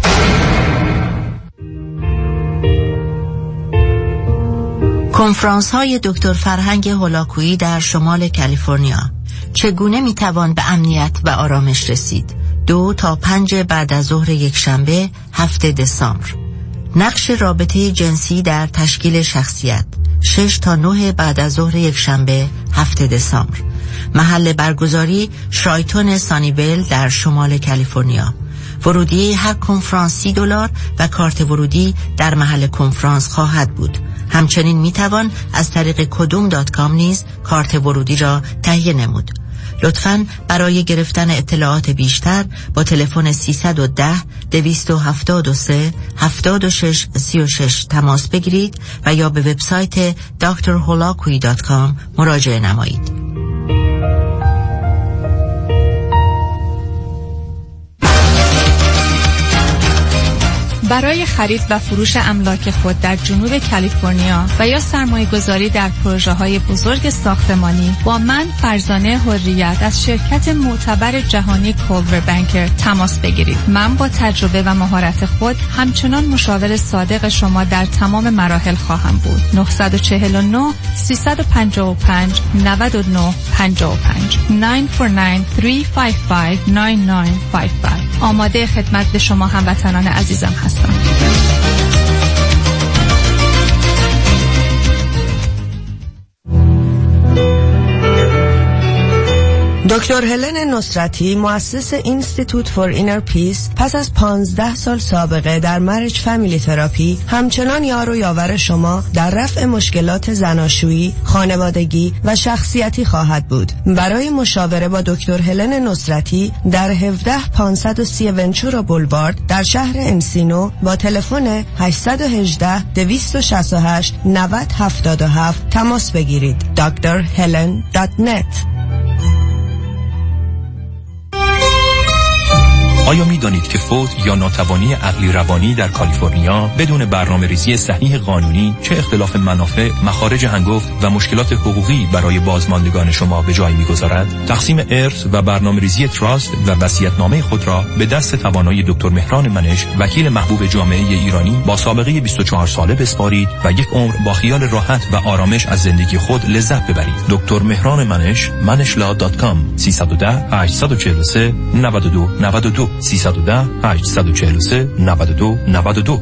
کنفرانس های دکتر فرهنگ هولاکویی در شمال کالیفرنیا. چگونه میتوان به امنیت و آرامش رسید؟ 2 تا 5 بعد از ظهر یکشنبه 7 دسامبر. نقش رابطه جنسی در تشکیل شخصیت. 6 تا 9 بعد از ظهر یکشنبه 7 دسامبر. محل برگزاری شرایتون سانیویل در شمال کالیفرنیا. ورودی هر کنفرانس $30 و کارت ورودی در محل کنفرانس خواهد بود. همچنین میتوان از طریق kodum.com نیز کارت ورودی را تهیه نمود. لطفاً برای گرفتن اطلاعات بیشتر با تلفن 310-273-7636 تماس بگیرید و یا به وبسایت drholakui.com مراجعه نمایید. برای خرید و فروش املاک خود در جنوب کالیفرنیا و یا سرمایه‌گذاری در پروژه‌های بزرگ ساختمانی با من فرزانه حریت از شرکت معتبر جهانی کولور بانکر تماس بگیرید. من با تجربه و مهارت خود همچنان مشاور صادق شما در تمام مراحل خواهم بود. 949 355 9955 949-355-9955. آماده خدمت به شما هموطنان عزیزم هستم. دکتر هلن نصرتی، مؤسس اینستیتوت فور اینر پیس، پس از 15 سال سابقه در مرج فامیلی تراپی همچنان یار و یاور شما در رفع مشکلات زناشویی، خانوادگی و شخصیتی خواهد بود. برای مشاوره با دکتر هلن نصرتی در 17530 ونچورا بولوارد در شهر انسینو با تلفن 818-268-9077 تماس بگیرید. drhelen.net. آیا می دانید که فوت یا ناتوانی عقلی روانی در کالیفرنیا بدون برنامه ریزی صحیح قانونی چه اختلاف منافع، مخارج هنگفت و مشکلات حقوقی برای بازماندگان شما به جای می گذارد؟ تقسیم ارث و برنامه ریزی تراست و وصیت‌نامه خود را به دست توانای دکتر مهران منش، وکیل محبوب جامعه ایرانی با سابقه 24 ساله بسپارید و یک عمر با خیال راحت و آرامش از زندگی خود لذت ببرید. دکتر مهران منش، manishla.com. 310-843-9292 310-843-9292.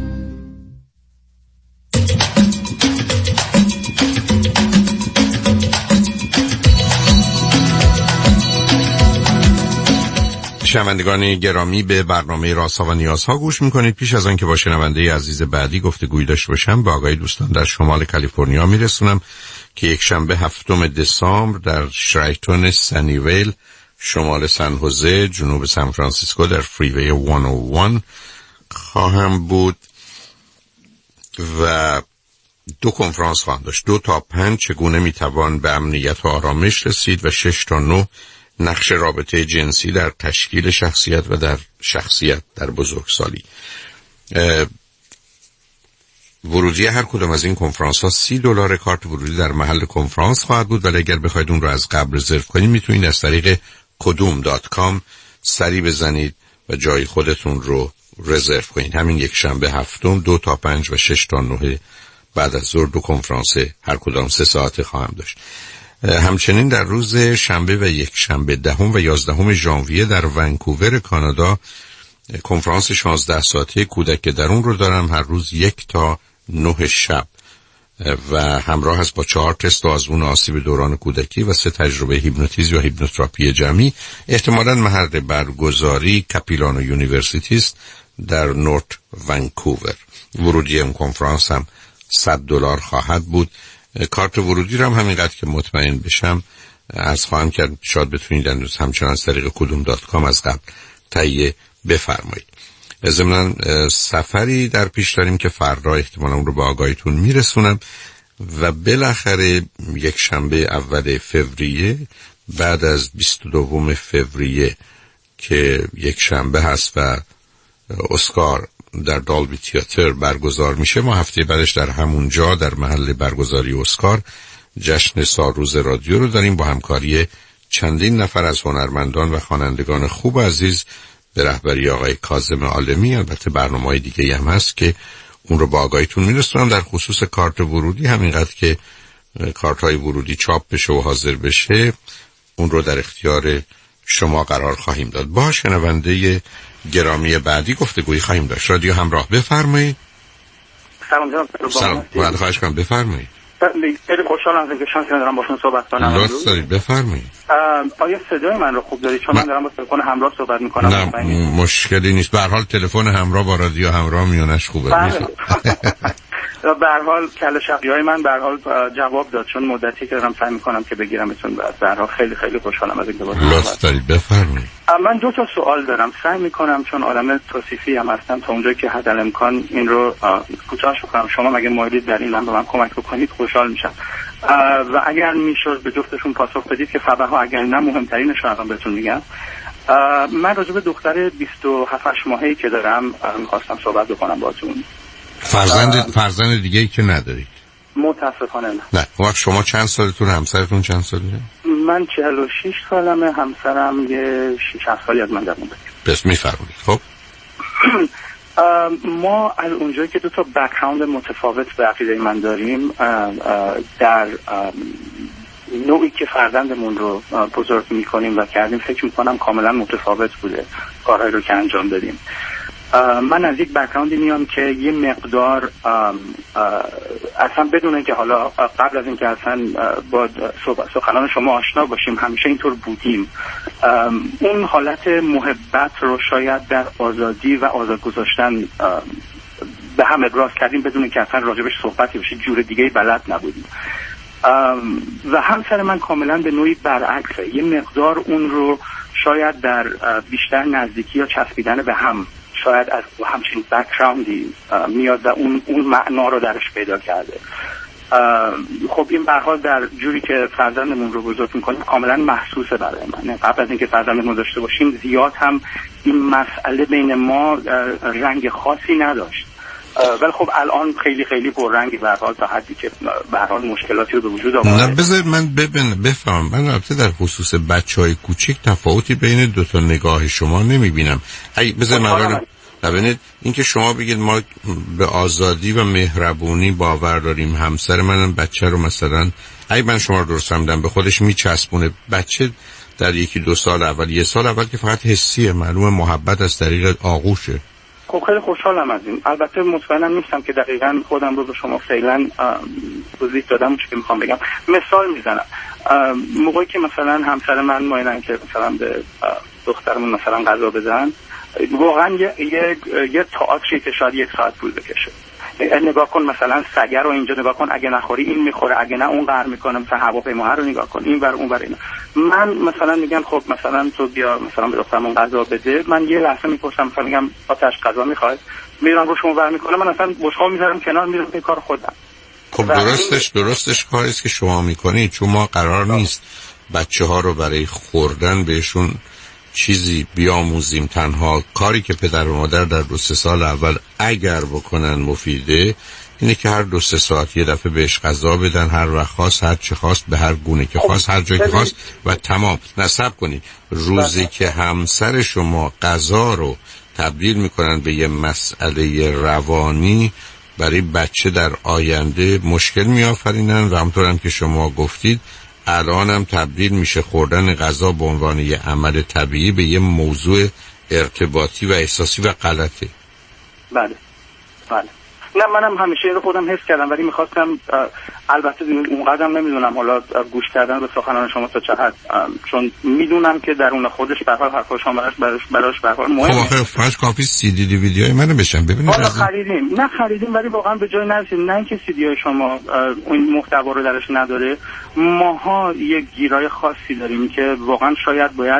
شنوندگان گرامی، به برنامه رازها و نیازها گوش میکنید. پیش از آن که با شنونده عزیز بعدی گفتگوی داشته باشم، به آقای دوستان در شمال کالیفرنیا میرسونم که یک شنبه 7 دسامبر در شرایتون سانیویل، شمال سن هوزه، جنوب سان فرانسیسکو، در فریوی 101 خواهم بود و 2 کنفرانس خواهم داشت. 2 تا 5 چگونه میتوان به امنیت و آرامش رسید و 6 تا 9 نقش رابطه جنسی در تشکیل شخصیت و در شخصیت در بزرگسالی. ورودی هر کدام از این کنفرانس ها $30 کارت ورودی در محل کنفرانس خواهد بود، ولی اگر بخواید اون رو از قبل رزرو کنید میتونید از طریق kodum.com سری بزنید و جای خودتون رو رزرو کنید. همین یک شنبه 7، 2 تا 5 و 6 تا 9 بعد از ظهر 2 کنفرانس هر کدام 3 ساعته خواهم داشت. همچنین در روز شنبه و یک شنبه 10 و 11 ژانویه در ونکوور کانادا کنفرانس 16 ساعته کودک درون رو دارم، هر روز 1 تا 9 شب و همراه است با 4 تست آزمون آسیب دوران کودکی و 3 تجربه هیپنوتیزم یا هیپنوتراپی جمعی. احتمالاً محل برگزاری کاپیلانو یونیورسیتی است در نورت ونکوور. ورودی این کنفرانس هم $100 خواهد بود. کارت ورودی رو هم همینقدر که مطمئن بشم از خواهم کرد، شاید بتونید همچنان از طریق kudum.com از قبل تهیه بفرمایید. ضمناً سفری در پیش داریم که فردا احتمالاً اون رو به آگاهیتون میرسونم و بالاخره یک شنبه اول فوریه بعد از 22 فوریه که یک شنبه هست و اسکار در دالبی تئاتر برگزار میشه، ما هفته بعدش در همونجا در محل برگزاری اسکار جشن سالروز رادیو رو داریم با همکاری چندین نفر از هنرمندان و خوانندگان خوب عزیز به رهبری آقای کاظم عالمی. البته برنامه‌های دیگه هم هست که اون رو با آگاهیتون میرسونم. در خصوص کارت ورودی همینقدر که کارت‌های ورودی چاپ بشه و حاضر بشه اون رو در اختیار شما قرار خواهیم داد. با شنونده گرامی بعدی گفتگویی خواهیم داشت. رادیو همراه، بفرمایید. سلام جناب. سلام. خواهش کنم بفرمایید. خیلی خوشحالم از اینکه شانس دارم باشون صحبت کنم. لطف دارید بفرمایید. آیا صدای من رو خوب دارید؟ چون من دارم با تلفن همراه صحبت میکنم. نه مشکلی نیست. به هر حال تلفن همراه با رادیو همراه میونش خوبه. به هر حال کله شقیای من به هر حال جواب داد، چون مدتی که دارم سعی میکنم که بگیرمتون. به هر حال خیلی خیلی خوشحالم از اینکه باهاتون لطف دارید بفرمایید. من 2 تا سوال دارم. سعی میکنم چون آدم توصیفی هم هستم تا اونجایی که حد الامکان این رو کوتاهش بکنم. شما مگه مایلید در این به من کمک بکنید خوشحال میشم و اگر میشد به جفتشون پاسخ بدید که فبها اگر نه مهمترینش رو الان بهتون میگم. من راجع به دختر 27 ماهه‌ای که دارم می‌خواستم صحبت بکنم باهاتون. فرزند دیگه‌ای که ندارید؟ متاسفانه نه. وقت شما چند سالتون، همسرتون چند ساله؟ من 46 سالمه، همسرم یه 6-7 سالی از من در مونده. پس میفرمایید. خب ما از اونجایی که 2 تا بک‌گراند متفاوت به عقیده من داریم، در نوعی که فرزندمون رو بزرگ می‌کنیم و کردیم فکر می‌کنم کاملا متفاوت بوده کارهایی رو که انجام دادیم. من از یک بک‌گراندی میام که یه مقدار اصلا بدون اینکه حالا قبل از اینکه اصلا با سخنان شما آشنا باشیم همیشه اینطور بودیم. اون حالت محبت رو شاید در آزادی و آزاد گذاشتن به هم ابراز کردیم بدون اینکه اصلا راجبش صحبتی بشه، جور دیگه بلد نبودیم. و همسر من کاملا به نوعی برعکسه، یه مقدار اون رو شاید در بیشتر نزدیکی یا چسبیدن به هم شاید از همچین بک‌گراندی میاد و اون معنا رو درش پیدا کرده. خب این به هر حال در جوری که فرزندمون رو بزرگ می‌کنیم کاملا محسوسه برای من. قبل از اینکه فرزندمون داشته باشیم زیاد هم این مسئله بین ما رنگ خاصی نداشت، ولی خب الان خیلی خیلی پررنگی به هر حال تا حدی که به هر حال مشکلاتی رو به وجود آورده. نه بذار من بفهمم. من البته در خصوص بچهای کوچیک تفاوتی بین 2 تا نگاه شما نمیبینم. بذار من ببینید اینکه شما بگید ما به آزادی و مهربونی باور داریم، همسر منم بچه رو مثلا من شما رو درست فهمیدم به خودش میچسبونه. بچه در 1-2 سال اول، 1 سال اول که فقط حسیه، معلومه محبت از طریق آغوشه. خب خیلی خوشحالم از این. البته مطمئنم نیستم که دقیقاً خودم رو به شما فعلا توضیح دادم چه که میخوام بگم. مثال میزنم. موقعی که مثلا همسر من مایلن که مثلا به دخترمون مثلا غذا بدن، واقعا یه تئاتری که شاید 1 ساعت طول بکشه. نگاه کن مثلا سگر رو اینجا نگاه کن، اگه نخوری این میخوره، اگه نه اون قهر میکنه. مثلا هواپیما رو نگاه کن، این ور اون ور. اینا من مثلا میگم خب مثلا تو بیا مثلا به دخترمون غذا بده. من یه لحظه میپرسم مثلا میگم آتش غذا میخواد؟ میرم رو شما ور میکنه، من اصلا بشقاب میذارم کنار، میرم به کار خودم. خب درستش کاری است که شما میکنید، چون ما قرار نیست بچه‌ها رو برای خوردن بهشون چیزی بیاموزیم. تنها کاری که پدر و مادر در 2-3 سال اول اگر بکنن مفیده اینه که هر 2-3 ساعت یه دفعه بهش غذا بدن، هر وقت خواست، هر چه خواست، به هر گونه که خواست، هر جا که خواست و تمام. نصب کنید روزی که همسر شما غذا رو تبدیل میکنن به یه مسئله روانی برای بچه در آینده مشکل میآفرینن و همونطورم که شما گفتید الان هم تبدیل میشه خوردن غذا به عنوان یه عمل طبیعی به یه موضوع ارتباطی و احساسی و غلطه. بله. نه منم همیشه رو خودم حس کردم، ولی میخواستم البته اونقدرم نمیدونم حالا گوش کردن به سخنان شما تا چه حد، چون میدونم که درون خودش به هر حال حرف شما براش به هر حال مهمه. خب آخه فرض کافی سی دی دیویدیوهای منو بشن ببینید. حالا خریدیم ولی واقعا به جای نرسید. نه اینکه سی دی شما اون محتوا رو درش نداره، ماها یه گیرای خاصی داریم که واقعا شاید باید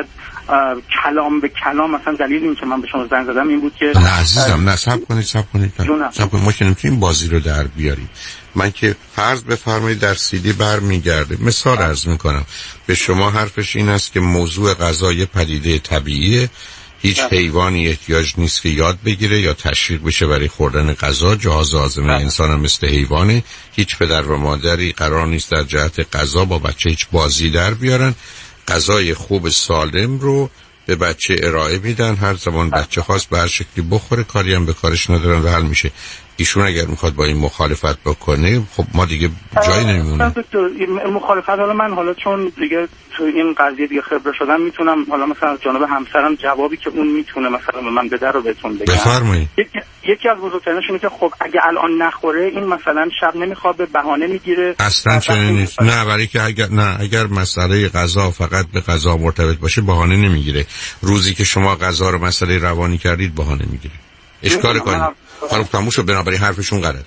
کلام به کلام، مثلا دلیل این که من به شما زنگ زدم این بود که نه عزیزم، نه صبر کنید ما که نمیتونیم بازی رو در بیاریم. من که فرض بفرمایید در سی دی برمیگرده، مثال عرض میکنم به شما، حرفش این است که موضوع غذا یه پدیده طبیعیه، هیچ حیوانی احتیاج نیست که یاد بگیره یا تشویق بشه برای خوردن غذا، جهاز هاضمه انسان هم مثل حیوانه، هیچ پدر و مادری قرار نیست در جهت غذا با بچه هیچ بازی در بیارن، غذای خوب سالم رو به بچه ارائه میدن، هر زمان بچه خواست به هر شکلی بخوره، کاری هم به کارش ندارن و حل میشه. ایشون اگر میخواد با این مخالفت بکنه، خب ما دیگه جایی نمیمونه. مخالفت حالا چون دیگه تو این قضیه دیگه خبره شدم، میتونم حالا مثلا از جانب همسرم جوابی که اون میتونه مثلا به من بده رو بهتون بگم. بفرمایید. یکی از بزرگترینش اینه که خب اگه الان نخوره این مثلا شب نمیخوابه، بهانه میگیره. اصلا چنین نیست. نه، برای که اگر مسئله غذا فقط به غذا مرتبط باشه بهانه نمیگیره. روزی که شما غذا رو مسئله روانی کردید بهانه میگیره. اشکال کنید. خانم تموم شد، بنابراین حرفشون غلط.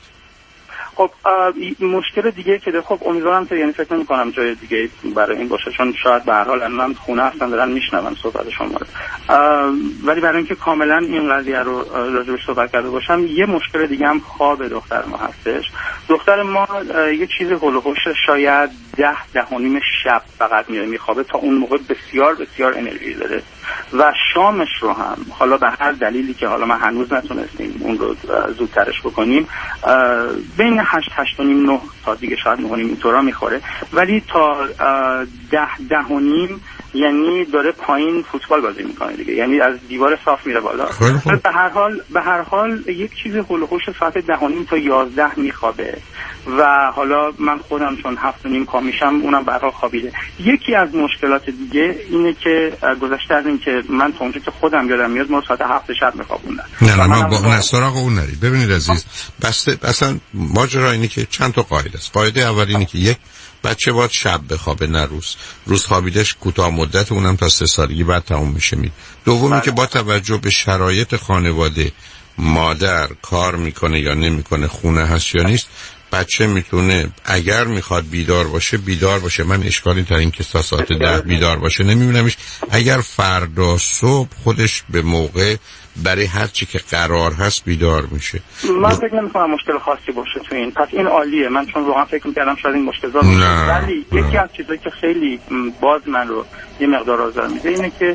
خب مشکل دیگه که خب امیدوارم که یعنی فکر نمی‌کنم جای دیگه برای این باشه، چون شاید به هر حال الان خونه هستن دارن میشنون صحبت شما رو، ولی برای اینکه کاملا این قضیه رو راجعش صحبت کرده باشم، یه مشکل دیگه هم خواب دختر ما هستش. دختر ما یه چیز هولوهوش شاید 10-10:30 شب فقط میخوابه، تا اون موقع بسیار بسیار انرژی داره و شامش رو هم حالا به هر دلیلی که حالا ما هنوز نتونستیم اون رو زودترش بکنیم، بین 8-8:30-9 تا دیگه شاید 9:30 اینطورا میخوره، ولی تا 10-10:30 یعنی داره پایین فوتبال بازی میکنه دیگه، یعنی از دیوار صاف میره بالا. به هر حال یک چیز هولوهوش ساعت 10:30 تا 11 میخوابه و حالا من خودم چون 7:30 پا میشم اونم به هر حال خوابیده. یکی از مشکلات دیگه اینه که گذشته از این که من تا اونجا که خودم یادم میاد ما ساعت 7 شب میخوابوندم. نه ما با سراغ اون نرید. ببینید عزیز، اصلا ماجرا اینه که چند تا قاعده است. قاعده اول اینه که یک بچه باید شب بخوابه نه روز خوابیدش کوتاه مدت، اونم تا 3 سالگی بعد تموم میشه. دومی که با توجه به شرایط خانواده، مادر کار میکنه یا نمیکنه، خونه هست یا نیست، بچه میتونه اگر میخواد بیدار باشه. من اشکالی تا این که تا ساعت 10 بیدار باشه نمیبینمش. اگر فردا صبح خودش به موقع برای هر چی که قرار هست بیدار میشه، من فکر نمی‌کنم مشکل خاصی باشه تو این. پس این عالیه. من چون واقعا فکر می‌کردم شاید این مشکل زاد باشه، ولی یکی از چیزایی که خیلی باز من رو یه مقدار آزار میده اینه که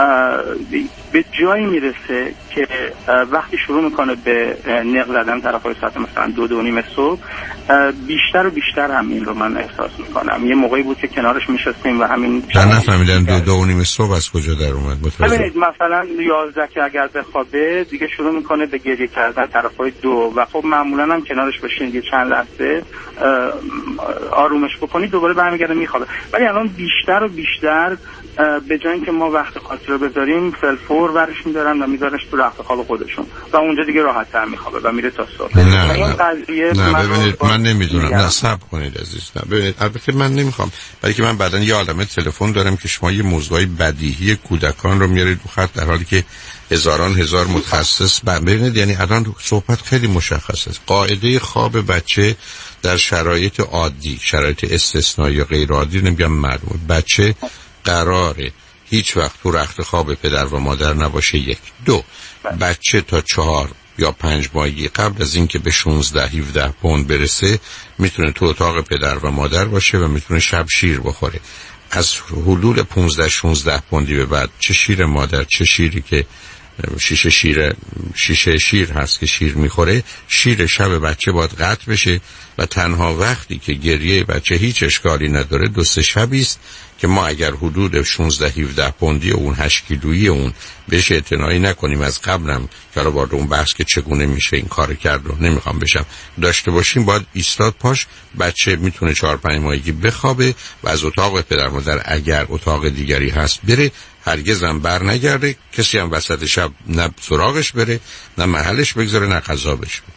به جایی میرسه که وقتی شروع میکنه به نق زدن طرفای ساعت مثلا 2-2:30 صبح، بیشتر و بیشتر هم این رو من احساس میکنم. یه موقعی بود که کنارش میشستیم و همین نفهمیدن 2-2:30 صبح از کجا در اومد. ببینید مثلا 11 که اگر بخوابه دیگه شروع میکنه به گریه کردن طرفای 2 و خب معمولا هم کنارش بشینید یه چند لحظه آرومش بکنید دوباره برمیگرده میخوابه. ولی الان بیشتر و بیشتر به جای اینکه ما وقت خاصی رو بذاریم فلفور ورش میدارن و میذارنش تو رخت خواب خودشون و اونجا دیگه راحت تر میخوابه و میره تا صبح. نه ببینید من نمیدونم. نه صبر کنید عزیز. نه ببینید، البته من نمیخوام، برای که من بعداً یه عالمه تلفن دارم که شما یه موضوعی بدیهی کودکان رو میارید رو خط در حالی که هزار متخصص ببینید. یعنی الان صحبت خیلی مشخصه. قاعده خواب بچه در شرایط عادی، شرایط استثنایی یا غیر عادی نمیگم معلومه، بچه قراره هیچ وقت تو رخت خواب پدر و مادر نباشه. 1 2 بچه تا 4 یا 5 ماهگی قبل از اینکه به 16-17 پوند برسه میتونه تو اتاق پدر و مادر باشه و میتونه شب شیر بخوره. از حدود 15-16 پوندی به بعد چه شیر مادر چه شیری که شیشه شیر هست که شیر میخوره، شیر شب بچه باید قطع بشه و تنها وقتی که گریه بچه هیچ اشکالی نداره 2-3 شبی است که ما اگر حدود 16-17 پوندی اون 8 کیلویی اون بهش اعتنایی نکنیم، از قبلم که رو وارد اون بحث که چگونه میشه این کار کرد رو نمیخوام بشم داشته باشیم، باید ایستاد پاش بچه میتونه 4-5 ماهگی بخوابه و از اتاق پدر مادر اگر اتاق دیگری هست بره، هرگز هم بر نگرده، کسی هم وسط شب نه سراغش بره نه محلش بگذاره نه غذا بشه.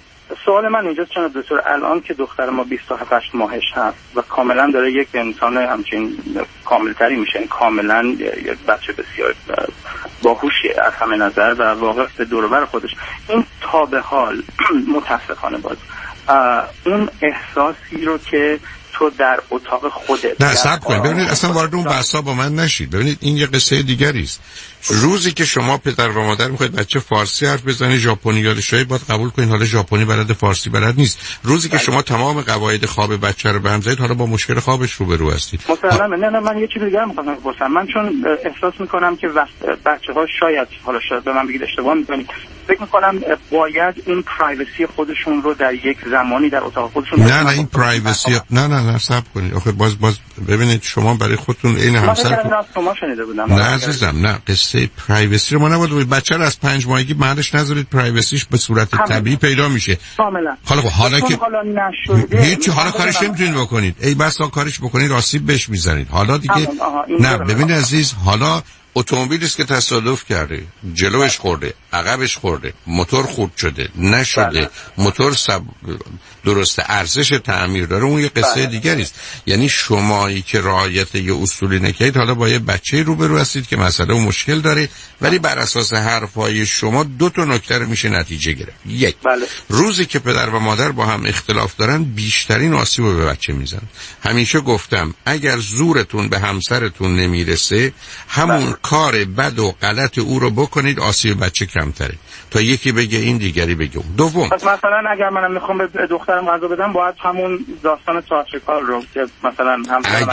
سوال من اینجاست چون دکتر الان که دختر ما 27 ماهش هست و کاملا داره یک انسان همچین کاملتری میشه، کاملا یک بچه بسیار باهوشی از همه نظر و واقع به دور و بر خودش، این تا به حال متاسفانه باز اون احساسی رو که تو در اتاق خودت نه صبر کنید ببینید اصلا وارد اون بحثا با من نشید. ببینید این یه قصه دیگری است. روزی که شما پدر و مادر میخواید بچه فارسی حرف بزنه ژاپنی یادش باید قبول کنین حالا ژاپنی بلد فارسی بلد نیست. روزی که شما تمام قواعد خواب بچه رو به هم زدید حالا با مشکل خوابش روبرو هستید. مسلماً نه من یه چیز دیگه می‌خواستم بپرسم. من چون احساس می‌کنم که بچه‌ها شاید به من بگید اشتباه می‌کنید، فکر می‌کنم باید این پرایوسی خودشون رو در یک زمانی در اتاق خودشون نه این پرایوسی نه صبر کنید. آخه باز ببینید شما برای خودتون این همسر شما شنیده بودم. نه عزیزم نه قصه پرایوسی رو ما نباید بچه رو از 5 ماهگی بعدش نذارید پرایوسیش به صورت طبیعی پیدا میشه. کاملا. حالا که هیچ حالا کارش نمیتونید بکنید. ای بسا کارش بکنید آسیب بهش میزنید. حالا دیگه نه ببین عزیز، حالا اتومبیلی است که تصادف کرده، جلوش خورده، عقبش خورده، موتور خورد شده، نشده، موتور درست ارزش تعمیر داره، اون یه قصه دیگری است. یعنی شمایی که رعایت یه اصولی نکردید حالا با یه بچه روبرو هستید که مسئله و مشکل داره، ولی بر اساس حرفای شما 2 تا نکته رو میشه نتیجه گرفت. یک، روزی که پدر و مادر با هم اختلاف دارن بیشترین آسیب رو به بچه میزنن. همیشه گفتم اگر زورتون به همسرتون نمیرسه همون کار بد و غلط او رو بکنید، آسیب بچه کمتره تا یکی بگه این دیگری بگه اون. دوم، پس مثلا اگر منم میخوام به دخترم غذا بدم باید همون داستان تئاتریکال رو که مثلا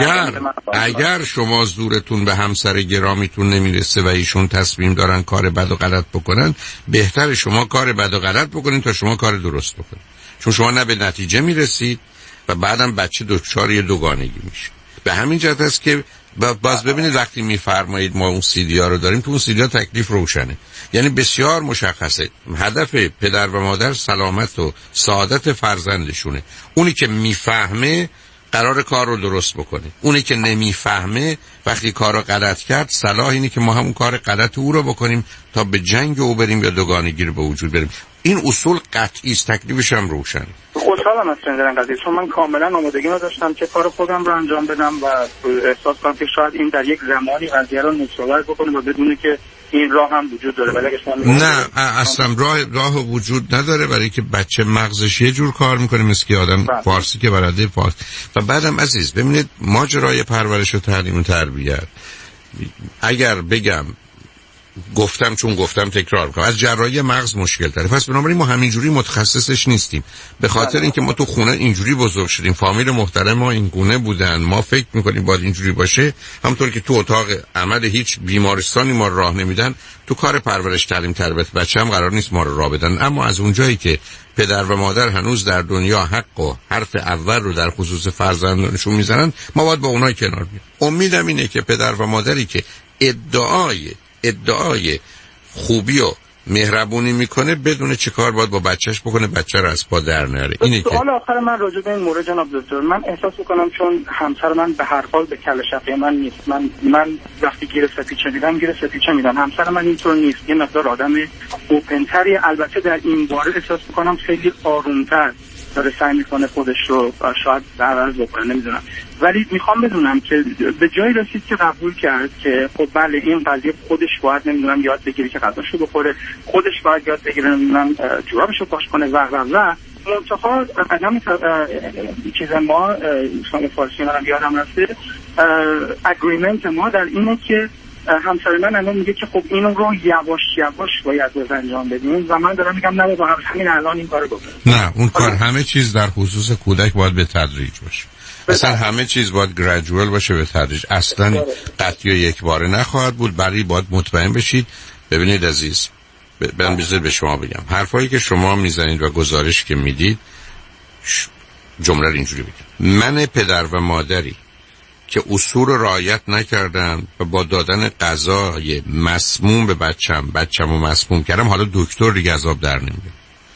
اگر شما زورتون به همسر گرامیتون نمیرسه و ایشون تصمیم دارن کار بد و غلط بکنن، بهتره شما کار بد و غلط بکنید تا شما کار درست بکنید، چون شما نه به نتیجه میرسید و بعدم بچه دچار یه دوگانگی میشه. به همین جهت است که باز ببینید وقتی میفرمایید ما اون سیدی ها رو داریم، تو اون سیدی ها تکلیف روشنه، یعنی بسیار مشخصه هدف پدر و مادر سلامت و سعادت فرزندشونه. اونی که میفهمه قرار کار رو درست بکنه، اونی که نمیفهمه وقتی کار رو غلط کرد صلاح اینه که ما همون کار غلط او رو بکنیم تا به جنگ او بریم یا دوگانگی رو به وجود بریم. این اصول قطعی است، تکلیفش هم روشنه. خوشحالم از شنیدن قضیه، چون من کاملا آمادگی نداشتم که کار خودم رو انجام بدم و احساس کنم که شاید این در یک زمانی قضیه رو نوشابر بکنه و بدونه که این راه هم وجود داره. ولی نه اصلا راه وجود نداره، برای که بچه مغزش یه جور کار میکنه مثل که آدم فارسی که بلده فارسی. و بعدم عزیز ببینید ماجرای پرورش و تعلیم و تربیت، اگر بگم گفتم چون گفتم تکرار میکنم، از جراحی مغز مشکل داره. پس بنابراین ما همینجوری متخصصش نیستیم، به خاطر اینکه ما تو خونه اینجوری بزرگ شدیم، فامیل محترم ما این گونه بودن، ما فکر میکنیم باید اینجوری باشه. همونطور که تو اتاق عمل هیچ بیمارستانی ما راه نمیدن، تو کار پرورش تعلیم تربیت بچه هم قرار نیست ما رو راه بدن. اما از اونجایی که پدر و مادر هنوز در دنیا حق و حرف اول رو در خصوص فرزندانشون میزنن، ما باید با اونای کنار بیایم. امیدم اینه که پدر و مادری که ادعای خوبی و مهربونی میکنه بدون چه کار باید با بچهش بکنه بچه رو از پا در نره. اینه که سوال آخر من راجع به این مورد جناب دکتر، من احساس میکنم چون همسر من به هر حال به کله شقه من نیست، من وقتی گیر سپیچه میدم، همسر من اینطور نیست، یه مقدار آدم اوپنتری. البته در این باره احساس میکنم خیلی آرومتر داره سعی میکنه خودش رو شاید عوض بکنه، نمیدونم. ولی میخوام بدونم که به جایی رسید که قبول کرد که خب بله این قضیه خودش باید نمیدونم یاد بگیره که غذاشو بخوره، خودش باید یاد بگیره نمیدونم جورابشو پاش کنه و منتها قدم چیز ما شما فارسی من یادم رفته، اگریمنت ما در اینه که همسر من الان میگه که خب اینو رو یواش یواش باید انجام بدیم و من دارم میگم نه با همین الان این کارو بکنیم. نه اون کار همه چیز در خصوص کودک باید به تدریج باشه. اصلا همه چیز باید گریجوال باشه، به تدریج. اصلا قطعی یک باره نخواهد بود، برای باید مطمئن بشید. ببینید عزیز، بذارید به شما بگم، حرفایی که شما میزنید و گزارش که میدید، جمله رو اینجوری بگم: من پدر و مادری که اصول رو رعایت نکردم و با دادن غذای مسموم به بچه‌مو مسموم کردم، حالا دکتر دیگه عذاب در نمیاره.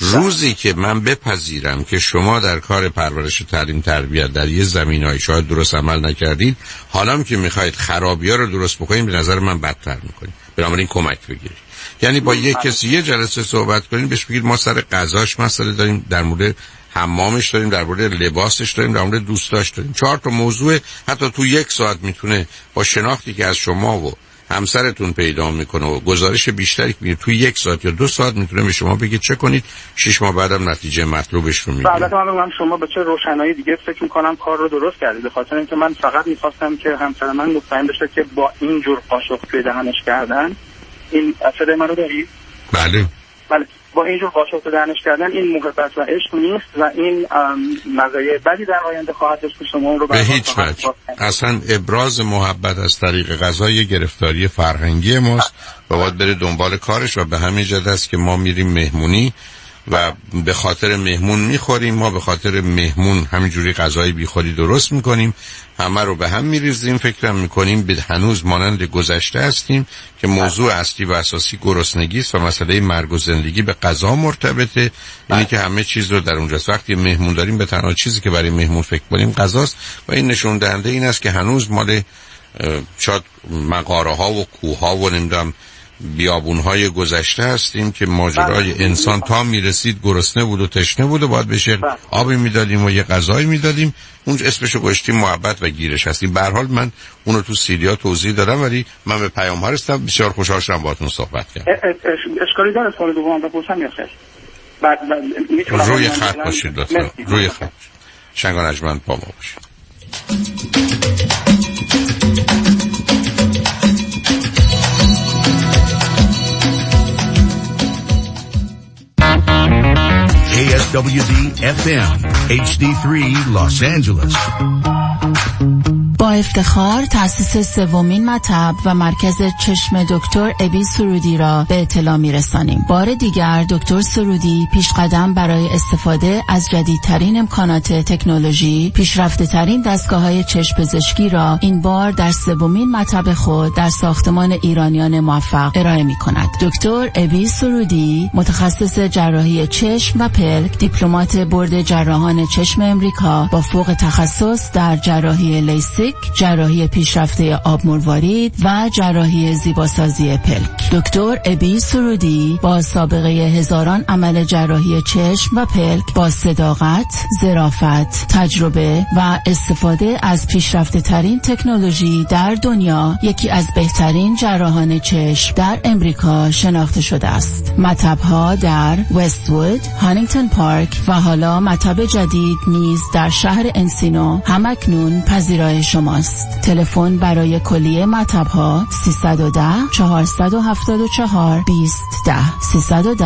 روزی که من بپذیرم که شما در کار پرورش و تعلیم تربیت در یه زمینه‌ای شاید درست عمل نکردید، حالا که میخواید خرابی‌ها رو درست بکنید به نظر من بدتر میکنید. بنابراین کمک بگیرید. یعنی با یک کسی یه جلسه صحبت کنید، بهش بگید ما سر غذاش مسئله داریم، در مورد حمامش داریم، در مورد لباسش داریم، در مورد دوستاش داریم. 4 تا موضوع حتی تو 1 ساعت میتونه با شناختی که از شما و همسرتون پیدا میکنه و گزارش بیشتری که تو 1 ساعت یا 2 ساعت میتونه به شما بگه چه کنید. 6 ماه بعدم نتیجه مطلوبش رو میگیره. البته من شما به چه روشنایی دیگه فکر میکنم کار رو درست کردید، به خاطر اینکه من فقط میخواستم که همسر من مطمئن بشه که با این جور قاشق توی دهنش کردن، این اثر منو دارید؟ بله با اینجور قاشق تو دهنش کردن این محبت و عشق نیست و این مزایای بدی در آینده خواهد داشت که شما اون رو به هیچ وجه. اصلا ابراز محبت از طریق غذا یه گرفتاری فرهنگی ماست و باید بره دنبال کارش و به همین جهت است که ما میریم مهمونی و به خاطر مهمون میخوریم. ما به خاطر مهمون همینجوری غذای بیخوری درست میکنیم، همه رو به هم میریزیم، فکرم میکنیم به هنوز مانند گذشته هستیم که موضوع اصلی و اساسی گرسنگی است و مسئله مرگ و زندگی به غذا مرتبطه. اینی که همه چیز رو در اونجاست. وقتی مهمون داریم به تنها چیزی که برای مهمون فکر کنیم غذاست و این نشون دهنده این است که هنوز مال شاید مغاره ها و کوه ها و نمیدونم بیابونهای گذشته هستیم که ماجرای انسان تا میرسید گرسنه بود و تشنه بود و باید بهش آبی میدادیم و یه غذایی میدادیم. اون اسمشو گذاشتیم محبت و گیرش هستیم. به هر حال من اونو تو سیدیا توضیح دادم، ولی من به پیام ها رسیدم. بسیار خوشحال شدم باهاتون صحبت کردم. اشکالی داره سوال دوم بپرسم یا خیر؟ روی خط باشید لطفا. روی خط. شنگان اجمن با ما باشید. KSWD FM HD3 Los Angeles. با افتخار تأسیس 3مین مطب و مرکز چشم دکتر ابی سرودی را به اطلاع می‌رسانیم. بار دیگر دکتر سرودی پیشقدم برای استفاده از جدیدترین امکانات تکنولوژی، پیشرفته‌ترین دستگاه‌های چشم پزشکی را این بار در 3مین مطب خود در ساختمان ایرانیان موفق ارائه می‌کند. دکتر ابی سرودی متخصص جراحی چشم و پلک، دیپلمات بورد جراحان چشم امریکا با فوق تخصص در جراحی لیسیک، جراحی پیشرفته آب مروارید و جراحی زیباسازی پلک. دکتر ابی سرودی با سابقه هزاران عمل جراحی چشم و پلک با صداقت، ظرافت، تجربه و استفاده از پیشرفته ترین تکنولوژی در دنیا یکی از بهترین جراحان چشم در امریکا شناخته شده است. مطب‌ها در وست‌وود، هانینگتون پارک و حالا مطب جدید نیز در شهر انسینو همکنون پذیرای شماست. تلفن برای کلیه مطب‌ها 310 474 2010 310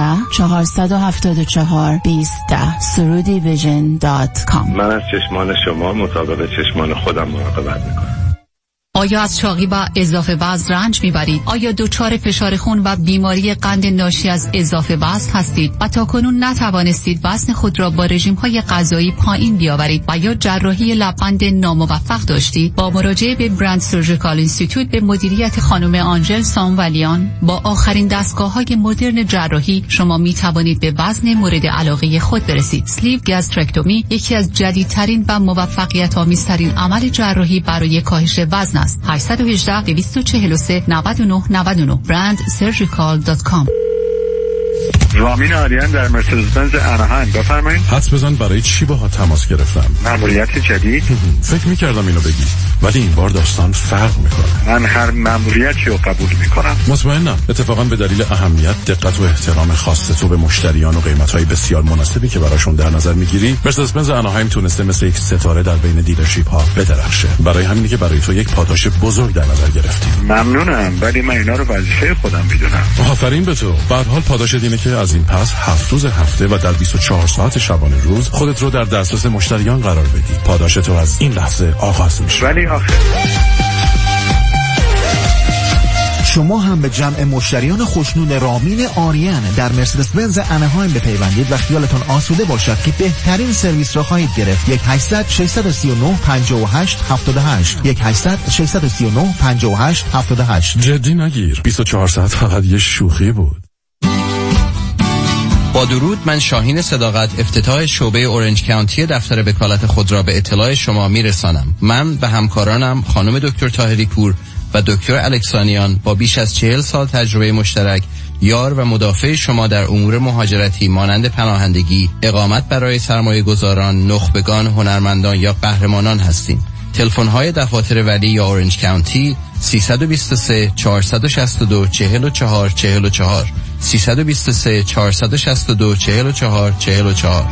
474 2010 surudivision.com. من از چشمان شما مطابق چشمان خودم مراقبت میکنم. آیا از چاقی و اضافه وزن رنج میبرید؟ آیا دچار فشار خون و بیماری قند ناشی از اضافه وزن هستید و تاکنون نتوانستید وزن خود را با رژیم‌های غذایی پایین بیاورید و یا جراحی لبخند ناموفق داشتید؟ با مراجعه به برند سرجیکال اینستیتوت به مدیریت خانم آنژل سامولیان با آخرین دستگاه‌های مدرن جراحی شما میتوانید به وزن مورد علاقه خود برسید. اسلیو گاسترکتومی یکی از جدیدترین و موفقیت‌آمیزترین عمل جراحی برای کاهش وزن 818 243 99 99 brandsurgical.com. رامین آریان در مرسدس بنز اناهایم، بفرمایید. حدس بزن برای چی باها تماس گرفتم؟ مأموریت جدید؟ فکر می‌کردم اینو بگی، ولی این بار داستان فرق می‌کنه. من هر مأموریتی رو قبول می‌کنم. مطمئنم. اتفاقاً به دلیل اهمیت، دقت و احترام خاص تو به مشتریان و قیمت‌های بسیار مناسبی که براشون در نظر می‌گیری، مرسدس بنز اناهایم تونسته مثل یک ستاره در بین دیلرشیپ‌ها بدرخشه. برای همینه که برای تو یک پاداش بزرگ در نظر گرفتیم. ممنونم، ولی من اینا رو وظیفه خودم می‌دونم. آفرین به تو. به هر حال پاداش اینه که از این پس 7 روز هفته و در 24 ساعت شبانه روز خودت رو در دسترس مشتریان قرار بدی. پاداش تو از این لحظه آغاز میشه. ولی آخه شما هم به جمع مشتریان خوشنود رامین آریان در مرسدس بنز اناهایم بپیوندید و خیالتان آسوده باشد که بهترین سرویس را خواهید گرفت. 1-800 639 58 78 1-800 639 58 78. جدی نگیر، 24 ساعت فقط یه شوخی بود. با درود، من شاهین صداقت افتتاح شعبه اورنج کانتی دفتر وکالت خود را به اطلاع شما میرسانم. من و همکارانم خانم دکتر طاهری پور و دکتر الکسانیان با بیش از 40 سال تجربه مشترک یار و مدافع شما در امور مهاجرتی مانند پناهندگی، اقامت برای سرمایه گذاران، نخبگان، هنرمندان یا قهرمانان هستیم. تلفن های دفاتر ولی یا اورنج کانتی 323 462 44 44 323 462 44 44.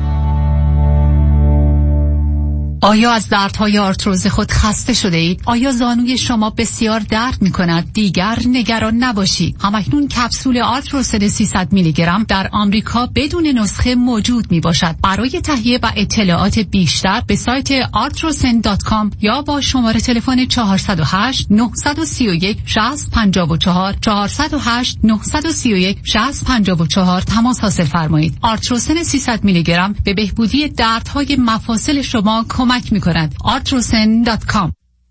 آیا از دردهای آرتروز خود خسته شده اید؟ آیا زانوی شما بسیار درد می کند؟ دیگر نگران نباشید. همکنون کپسول آرتروسن 300 میلی گرم در آمریکا بدون نسخه موجود می باشد. برای تهیه و اطلاعات بیشتر به سایت artrosen.com یا با شماره تلفن 408 931 6054 408 931 6054 تماس حاصل فرمایید. آرتروسن 300 میلی گرم به بهبودی دردهای مفاصل شما کمک می کند. artrosen.com.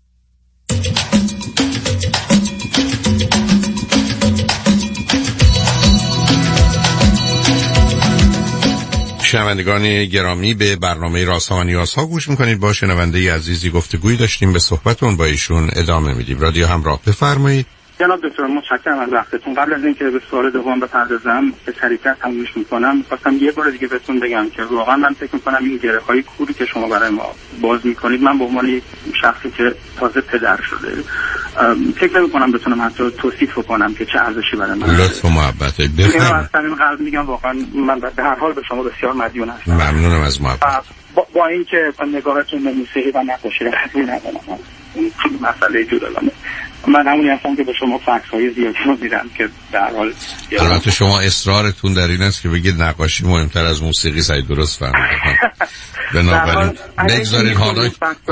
شنوندگان گرامی، به برنامه رازها و نیازها گوش میکنید. با شنونده عزیزی گفتگویی داشتیم، به صحبتون با ایشون ادامه میدیم. رادیو همراه، بفرمایید. جناب دکتر متشکرم از وقتتون. قبل از اینکه به سوال دوم بپردازم، به سریعتر تمومش میکنم، می‌خواستم یه بار دیگه بهتون بگم که واقعا من فکر میکنم این گره‌های کوری که شما برای ما باز میکنید، من به عنوان شخصی که تازه پدر شده فکر نمی‌کنم بتونم حتی توصیف کنم که چه ارزشی برای من. لطف و محبت. بفرمایید. از این قلب میگم واقعا من به هر حال به شما بسیار مدیون هستم. ممنونم از محبت. با اینکه نگاهتون به موسیقی و نقاشی قبول ندارم، این مسئله جداگانه. من همونی هستم که به شما فکس های زیادی رو میدم که در حال البته شما اصرارتون در این است که بگید نقاشی مهمتر از موسیقی. سعید درست فهمیدم. بنابراین بگذارید حالا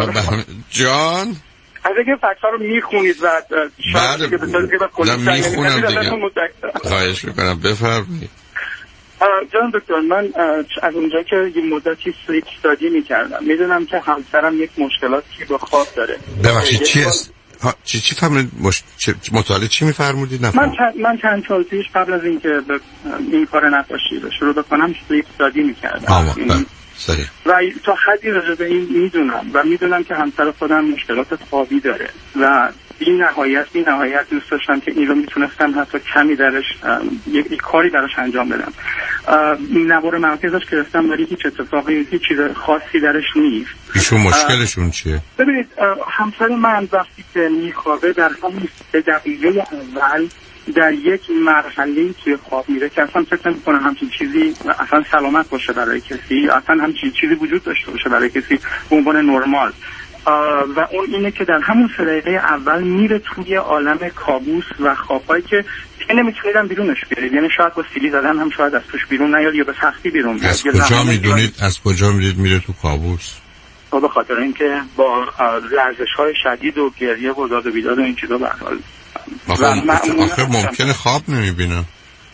جان از اینکه فکس ها رو میخونید و شاید که میخونم دیگه. خواهش میکنم بفرمایید. جان دکتر، من از اونجا که یه مدتی سلیپ استادی میکردم میدونم که همسرم یک مشکلاتی با خواب داره. ببخشید چی است؟ چی فهمید؟ مطالعه چی میفرمودید؟ من چند سال پیش قبل از اینکه این کار نقاشی رو شروع بکنم سلیپ استادی میکردم و تا حدی راجع به این میدونم که همسر خودم مشکلات خوابی داره و این نهایت دوست داشتم که این رو میتونستم حتی کمی درش یک کاری براش انجام بدم. نوار مغزش گرفتم ولی هیچ اتفاقی، هیچ چیز خاصی درش نیست. ایشون مشکلشون چیه؟ ببینید همسر من وقتی که میخوابه در همون 3 دقیقه اول در یک مرحله توی خواب میره که اصلا فکر نمی‌کنم همچین چیزی اصلا سلامت باشه برای کسی، اصلا همچین چیزی وجود داشته باشه برای کسی به عنوان نرمال. و اون اینه که در همون 3 دقیقه اول میره توی عالم کابوس و خوابایی که نمیتونیدم بیرونش بیارید. یعنی شاید با سیلی زدن هم شاید از توش بیرون نیاد یا به سختی بیرون بیاد. از کجا میدونید میره تو کابوس؟ به خاطر اینکه با لرزش‌های شدید و گریه و داد و بیداد و این چیزا به حال آخه ممکنه خواب نمیبینم.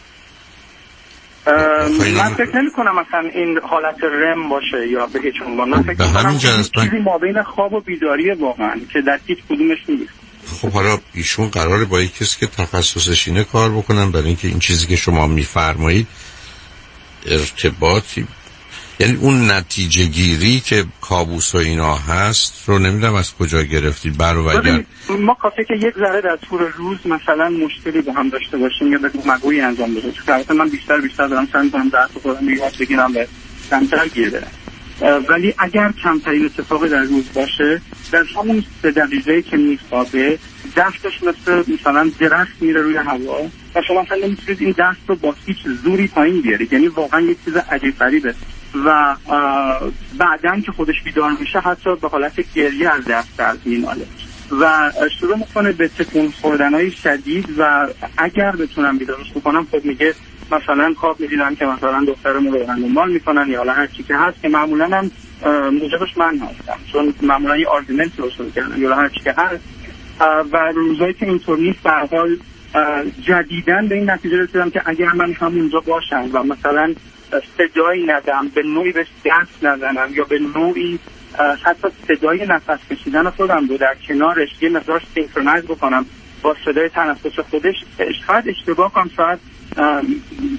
من فکر نمی کنم مثلا این حالت رم باشه یا به هیچ عنوان. من فکر کنم چیزی ما بین خواب و بیداریه واقعا که در هیچ کدومش نیست. خب حالا ایشون قراره با یک کسی که تخصصش اینه کار بکنن برای اینکه این چیزی که شما میفرمایید ارتباطی، یعنی اون نتیجه گیری که کابوس و اینا هست رو نمیدونم از کجا گرفتید. برای ما کافیه که یک ذره در طول روز مثلا مشکلی با هم داشته باشیم یا به مگویی انجام بده. البته من بیشتر دارم سعی می‌کنم درس خودم یاد بگیرم و کمتر گیر برم، ولی اگر کمترین اتفاقی در روز باشه در همون 3 دقیقه که میخوابه دستش مثلا درخت میره روی هوا و شما مثلا نمیتونید این دست رو با هیچ زوری پایین بیارید. یعنی واقعا یک چیز عجیب غریبه و بعدن که خودش بیدار میشه حتی به حالت گریه از دست در میناله و شروع میکنه به تکون خوردنهای شدید و اگر بتونم بیدارش بکنم خود میگه مثلا خواب میدیدم که مثلا دخترمون رو دنبال میکنن یا هر چی که هست که معمولا هم موجبش من هستم چون معمولا یه آرگومنت رو شروع کردن یا هر چی که هست و روزایی که اینطور نیست به هر حال جدیداً به این نتیجه رسیدم که اگر من همونجا باشم و مثلا صدایی ندم، به نوعی به دست نزنم یا به نوعی حتی صدای نفس کشیدن خودم رو در کنارش یه مقدار سینکرونایز بکنم با صدای تنفس خودش، شاید اشتباه کنم، شاید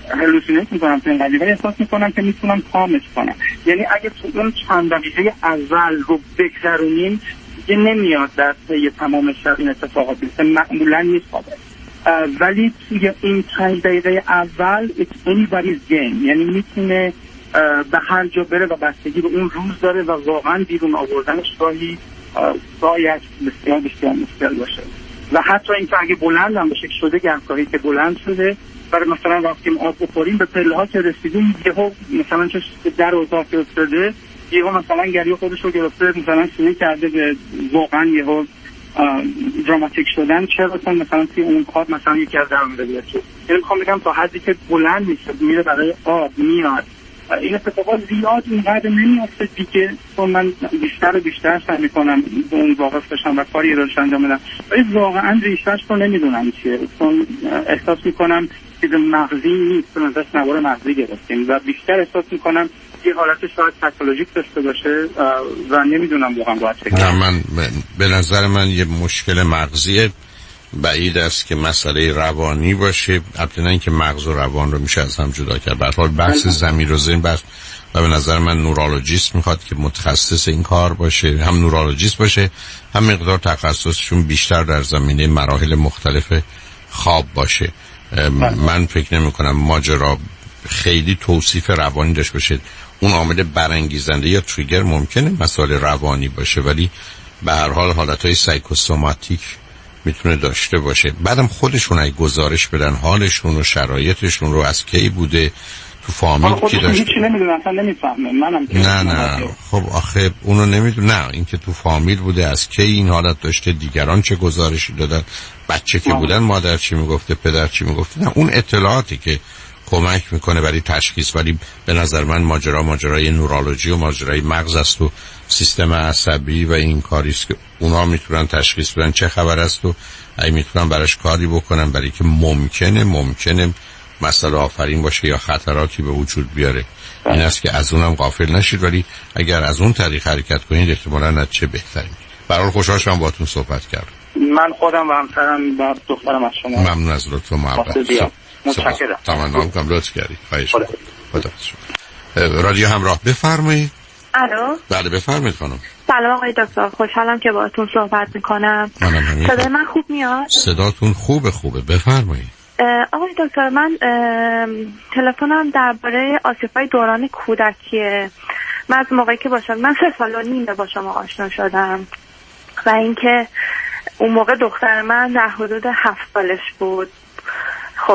هلوسینیت میکنم تو این قضیه، ولی احساس میکنم که میتونم کامش کنم. یعنی اگه تو اون چند دقیقه اول رو بگذرونیم دیگه نمیاد در طی تمام شب این اتفاقات بیفته، معمولا میخوابه. ولی توی این 5 دقیقه اول it's anybody's game، یعنی میتونه به هر جا بره و بستگی به اون روز داره و واقعا بیرون آوردنش گاهی باید بسیار مشکل باشه. و حتی اینکه اگه بلند هم باشه شده گهگاهی که بلند شده برای مثلا وقتی آب بخوریم به پله ها که رسیدیم یهو مثلا چه در اتاق افتاده، یهو مثلا گریه خودش رو گرفته، مثلا سینه کرده به واقعا یهو دراماتیک شدن، چرا مثلا توی اون کار مثلا یکی از درآمده بیاد. یعنی میخوام بگم تا حدی که بلند میشه میره برای آب میاد، این اتفاقات زیاد اینقدر نمیافته دیگه، چون من بیشتر سعی میکنم به اون واقف بشم و کاری روش انجام بدم، ولی واقعا ریشش رو نمیدونم چیه، چون احساس میکنم چیز مغزی نیست، من ازش نوار مغزی گرفتیم و بیشتر احساس میکنم یه حالت شاید پاتولوژیک داشته باشه و نمیدونم واقعا باید چه کنم. من به نظر من یه مشکل مغزیه، بعید است که مسئله روانی باشه، البته نه اینکه مغز و روان رو میشه از هم جدا کرد. به هر حال بحث ضمیر و ذهن بحث و به نظر من نورولوژیست میخواد که متخصص این کار باشه، هم نورولوژیست باشه هم مقدار تخصصشون بیشتر در زمینه مراحل مختلف خواب باشه. من فکر نمی کنم ماجرا خیلی توصیف روانی داشته باشه. اون عامل برانگیزنده یا تریگر ممکنه مسائل روانی باشه، ولی به هر حال حالتهای سایکوسوماتیک میتونه داشته باشه. بعدم خودشون ای گزارش بدن حالشون و شرایطشون رو از کی بوده تو فامیل کی داشته. هیچی نمیدونم، اصلا نمیفهمم منم. نه خب آخه اونو نمیدونه. نه اینکه تو فامیل بوده، از کی این حالت داشته، دیگران چه گزارشی دادن، بچه که بودن مادر چی میگفته، پدر چی میگفته. نه اون اطلاعاتی که کمک میکنه برای تشخیص، ولی به نظر من ماجرای نورولوژی و ماجرای مغز است و سیستم عصبی و این کاریست که اونا میتونن تشخیص بدن چه خبر است و اگه میتونن براش کاری بکنن، برای که ممکنه مسئله آفرین باشه یا خطراتی به وجود بیاره. این است که از اونم غافل نشید، ولی اگر از اون طریق حرکت کنید احتمالاً نتیجه بهتری میگیرید. برای خوشحال شدم باهاتون صحبت کردم. من خودم و همسرم و دخترم از شما ممنون از لطف و محبت. متشکرم. تمام کنم لطف کردید. خواهش می‌کنم. خدا رادیو همراه بفرمایید. الو. بله بفرمایید خانم. سلام آقای دکتر، خوشحالم که باهاتون صحبت میکنم. صدای من خوب میاد؟ صداتون خوبه بفرمایید. آقای دکتر من تلفنم درباره آسیب‌های دوران کودکیه. من از موقعی که من 3 سال و نیمه با شما آشنا شدم و اینکه اون موقع دختر من در حدود 7 سالش بود. خب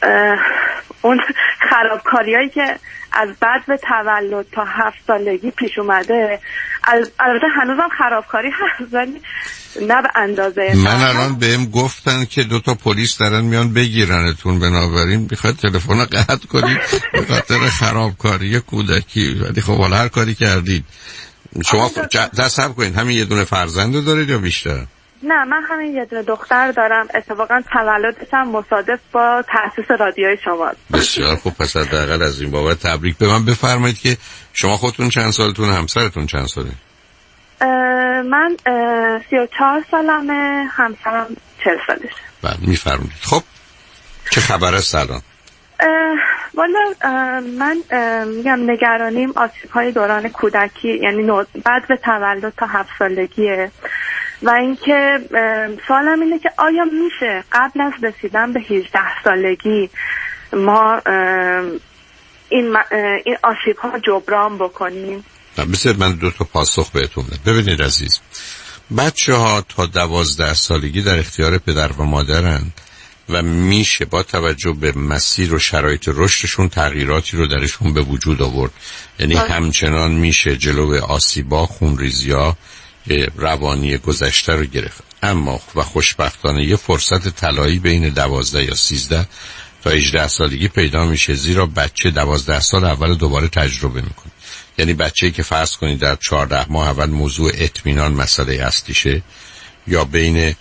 اون خرابکاریایی که از بعد به تولد تا 7 سالگی پیش اومده، البته هنوزم خرابکاری هست ولی نه به اندازه. من الان بهم گفتن که 2 تا پلیس دارن میان بگیرنتون، بنابراین میخواد تلفن رو قطع کنید به خاطر خرابکاری کودکی. ولی خب حالا هر کاری کردید شما تصور کنید همین یه دونه فرزند دارید یا بیشتر؟ نه من همین یه دونه دختر دارم، اتفاقا تولدش هم مصادف با تأسیس رادیوی شماست. بسیار خوب، پس حداقل از این بابت تبریک. به من بفرمایید که شما خودتون چند سالتون، همسرتون چند ساله؟ من 34 سالمه، همسرم 40 سالشه. بله میفرمایید. خب چه خبر است الان؟ والا من میگم نگرانیم آسیب‌های دوران کودکی، یعنی بعد به تولد تا 7 سالگیه و اینکه سوالم اینه که آیا میشه قبل از رسیدن به 18 سالگی ما این آسیب‌ها جبران بکنیم؟ بسیار من 2 تا پاسخ بهتون بدم. ببینید عزیز، بچه‌ها تا 12 سالگی در اختیار پدر و مادرن و میشه با توجه به مسیر و شرایط رشدشون تغییراتی رو درشون به وجود آورد. یعنی همچنان میشه جلو آسیبا، خونریزی‌ها روانی گذشته رو گرفت. اما و خوشبختانه یه فرصت طلایی بین 12 یا 13 تا 18 سالگی پیدا میشه، زیرا بچه 12 سال اول دوباره تجربه میکنه. یعنی بچه‌ای که فرض کنید در 14 ماه اول موضوع اطمینان مسئله اصلیشه، یا بین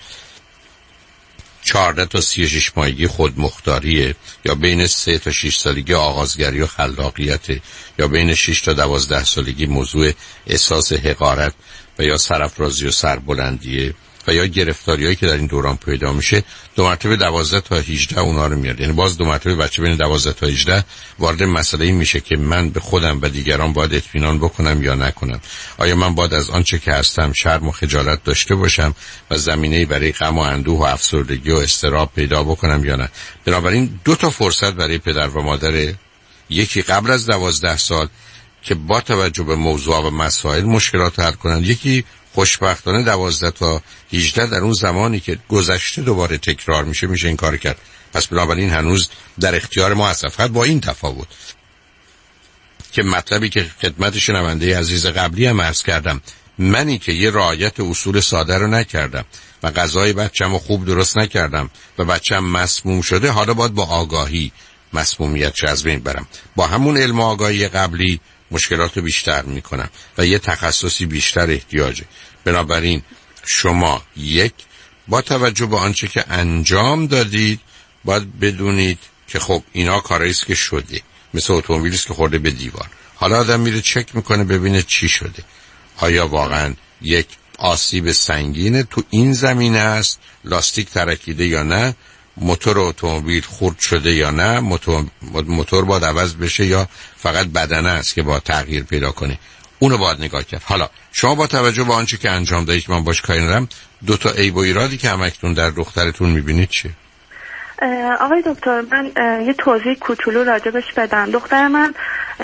14 تا 36 ماهگی خودمختاریه، یا بین 3 تا 6 سالگی آغازگری و خلاقیته، یا بین 6 تا 12 سالگی موضوع احساس حقارت و یا سرافرازی و سربلندیه، و یا گرفتاریایی که در این دوران پیدا میشه 2 مرتبه 12 تا 18 اونا رو میاره. یعنی باز 2 مرتبه بچه بین 12 تا 18 وارد مسئله این میشه که من به خودم و دیگران باید اطمینان بکنم یا نکنم. آیا من باید از آنچه که هستم شرم و خجالت داشته باشم و زمینه‌ای برای غم و اندوه و افسردگی و اضطراب پیدا بکنم یا نه؟ بنابراین 2 تا فرصت برای پدر و مادر، یکی قبل از 12 سال که با توجه به موضوع و مسائل مشکلات حل کنند، یکی خوشبختانه 12 تا 18 در اون زمانی که گذشته دوباره تکرار میشه این کار کرد. پس بنابراین هنوز در اختیار ما هست، فقط با این تفاوت که مطلبی که خدمت شنونده عزیز قبلی هم عرض کردم، منی که یه رعایت اصول ساده رو نکردم و غذای بچه‌مو خوب درست نکردم و بچه‌م مسموم شده، حالا باید با آگاهی مسمومیتش از بین برم. با همون علم و آگاهی قبلی مشکلات رو بیشتر میکنم و یه تخصصی بیشتر احتیاجه. بنابراین شما یک با توجه به آنچه که انجام دادید باید بدونید که خب اینا کاراییست که شده، مثل اتومبیلیست که خورده به دیوار. حالا آدم میره چک میکنه ببینه چی شده. آیا واقعا یک آسیب سنگینه تو این زمینه است، لاستیک ترکیده یا نه، موتور اتومبیل خورد شده یا نه، موتور باید عوض بشه یا فقط بدنه است که باید تغییر پیدا کنه. اونو باید نگاه کرد. حالا شما با توجه به آنچه که انجام دادید که من باش کاری ندارم، 2 تا عیب و ایرادی که همکنون در دخترتون میبینید چیه؟ آقای دکتر، من یه توضیح کوچولو راجبش بدم. دختر من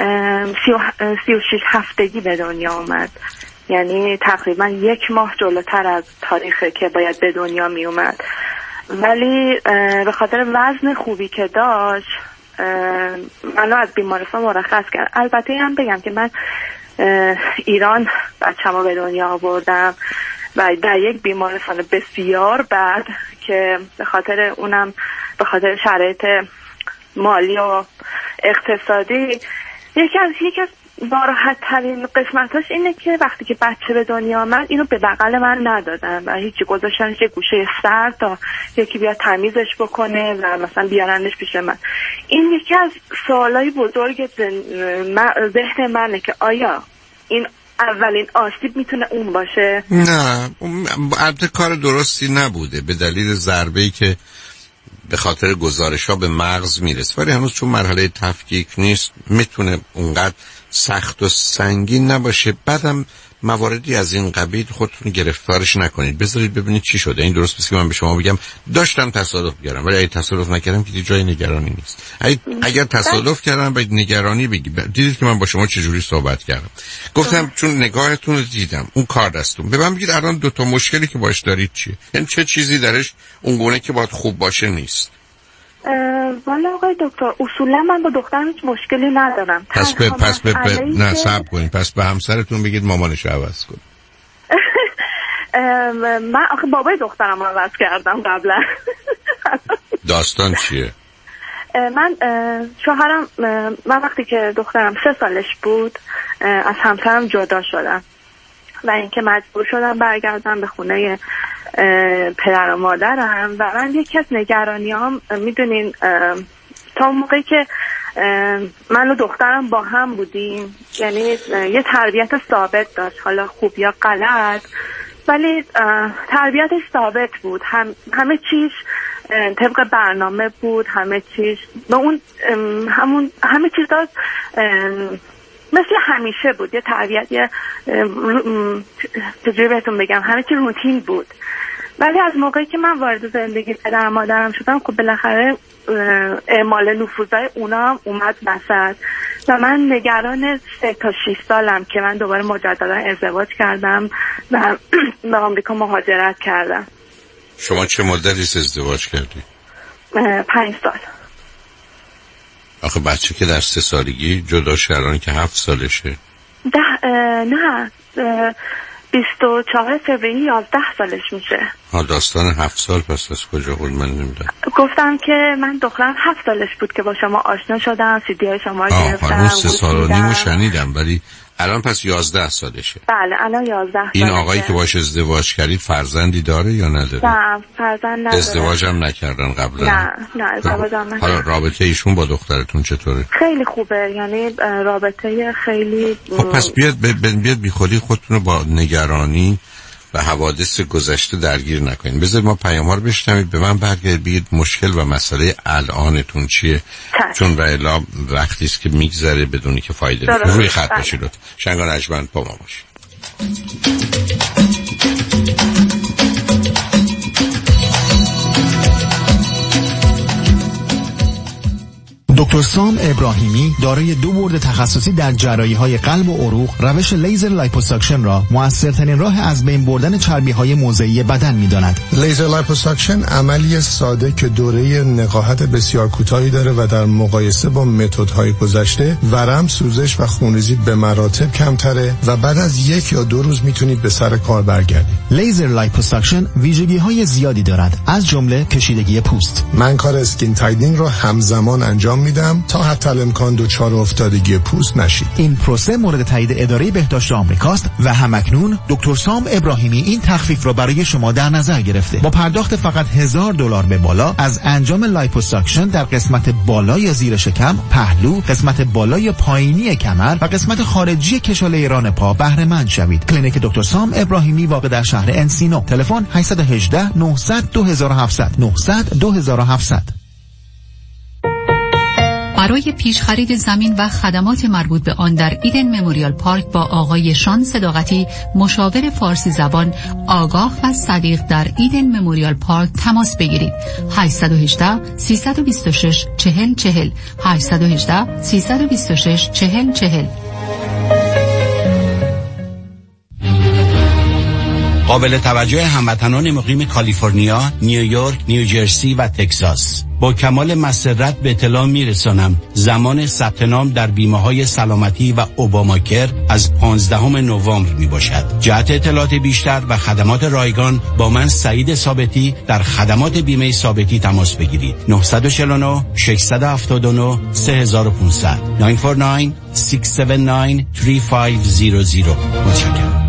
36 هفتگی به دنیا اومد، یعنی تقریبا 1 ماه جلوتر از تاریخی که باید به دنیا می اومد، ولی به خاطر وزن خوبی که داشت منو از بیمارستان مرخص کرد. البته هم بگم که من ایران بچه‌مو به دنیا آوردم و در یک بیمارستان بسیار بد که به خاطر شرایط مالی و اقتصادی یکی از ناراحت ترین قسمتاش اینه که وقتی که بچه به دنیا آمد اینو به بغل من ندادن و هیچی، گذاشتنش یه گوشه سر تا یکی بیاد تمیزش بکنه و مثلا بیارنش پیش من. این یکی از سوالای بزرگ ذهن منه که آیا این اولین آسیب میتونه اون باشه؟ نه، البته کار درستی نبوده به دلیل ضربه‌ای که به خاطر گزارش‌ها به مغز میرسه، ولی هنوز چون مرحله تفکیک نیست میتونه اونقدر سخت و سنگین نباشه. بعدم مواردی از این قبیل خودتون گرفتارش نکنید، بذارید ببینید چی شده. این درست نیست که من به شما بگم داشتم تصادف کردم، ولی اگه تصادف نکردم که جای نگرانی نیست. اگر تصادف کردم باید نگرانی بگی. دیدید که من با شما چجوری صحبت کردم؟ گفتم چون نگاهتون رو دیدم، اون کار دستون. به من بگید الان 2 تا مشکلی که باش دارید چیه؟ یعنی چه چیزی درش اونگونه که باید خوب باشه نیست؟ والا آقای دکتر، اصولا من با دخترم هیچ مشکلی ندارم. نه صبر کنید، پس به همسرتون بگید مامانش عوض کن. من آخه بابای دخترم عوض کردم قبلا. داستان چیه؟ من وقتی که دخترم 3 سالش بود از همسرم جدا شدم و اینکه مجبور شدم برگردم به خونه پدر و مادرم و من یکی از نگرانیام میدونین تا موقعی که من و دخترم با هم بودیم، یعنی یه تربیت ثابت داشت، حالا خوب یا غلط ولی تربیتش ثابت بود، همه چیز طبق برنامه بود، همه چیز به اون همه چیز داشت مثل همیشه بود، یه تربیت چجوری بهتون بگم، همه چی روتین بود. ولی از موقعی که من وارد زندگی پدر مادرم شدم خب بالاخره اعمال نفوذهای اونا اومد وسط و من نگران 3 تا 6 سالم که من دوباره مجددا ازدواج کردم و به آمریکا مهاجرت کردم. شما چه مدتی ازدواج کردی؟ 5 سال. آخه بچه که در 3 سالگی جدا شدن که 7 سالشه. نه 24 فوریه 11 سالش میشه. داستان 7 سال پس از کجا بود من نمیدونم. گفتم که من دخترم 7 سالش بود که با شما آشنا شدم، CD های شما رو گرفتم. اون 3 سال و نیمو شنیدم، ولی الان پس 11 سالشه. بله الان 11 سالشه. این آقایی که باش ازدواج کردید فرزندی داره یا نداره؟ نه فرزند نداره. ازدواج هم نکردن قبلا؟ نه ازدواج هم نکردن. حالا رابطه ایشون با دخترتون چطوره؟ خیلی خوبه، یعنی رابطه خیلی خب پس بیاد بی خودی خودتون رو با نگرانی و حوادث گذشته درگیر نکنید. بذارید ما پیام‌ها رو بشنوید، به من برگردید بگید مشکل و مسئله الانتون چیه، چون و الا وقتی است که میگذره بدونی که فایده نداره. روی خط باشید لطفا. شنگان اجمن با ما باشید. دکتر سام ابراهیمی دارای 2 بورد تخصصی در جراحی‌های قلب و عروق، روش لیزر لایپوساکشن را مؤثرترین راه از بین بردن چربی‌های موضعی بدن می‌داند. لیزر لایپوساکشن عملی ساده که دوره نقاهت بسیار کوتاهی داره و در مقایسه با متدهای گذشته ورم، سوزش و خونریزی به مراتب کمتره و بعد از 1 یا 2 روز میتونید به سر کار برگردید. لیزر لایپوساکشن ویژگی‌های زیادی دارد، از جمله کشیدگی پوست. من کار اسکین تایدینگ را همزمان انجام میدم تا حتی الامکان دچار افتادگی پوست نشید. این پروسه مورد تایید اداره بهداشت آمریکاست و همکنون دکتر سام ابراهیمی این تخفیف را برای شما در نظر گرفته. با پرداخت فقط $1000 به بالا از انجام لایپوساکشن در قسمت بالای زیر شکم، پهلو، قسمت بالای پایینی کمر و قسمت خارجی کشاله ران پا بهره مند شوید. کلینیک دکتر سام ابراهیمی واقع در شهر انسینو. تلفن 818 900 2700 900 2700. برای پیشخرید زمین و خدمات مربوط به آن در ایدن مموریال پارک با آقای شان صداقتی، مشاور فارسی زبان آگاه و صدیق در ایدن مموریال پارک تماس بگیرید. 818 326 4040 818 326 4040. قابل توجه هموطنان مقیم کالیفرنیا، نیویورک، نیوجرسی و تگزاس. با کمال مسرت به اطلاع میرسانم زمان ثبت نام در بیمه‌های سلامتی و اوباماکر از 15 نوامبر می باشد. جهت اطلاعات بیشتر و خدمات رایگان با من سعید ثابتی در خدمات بیمه ثابتی تماس بگیرید. 949 679 3500 949 679 3500. متشکرم.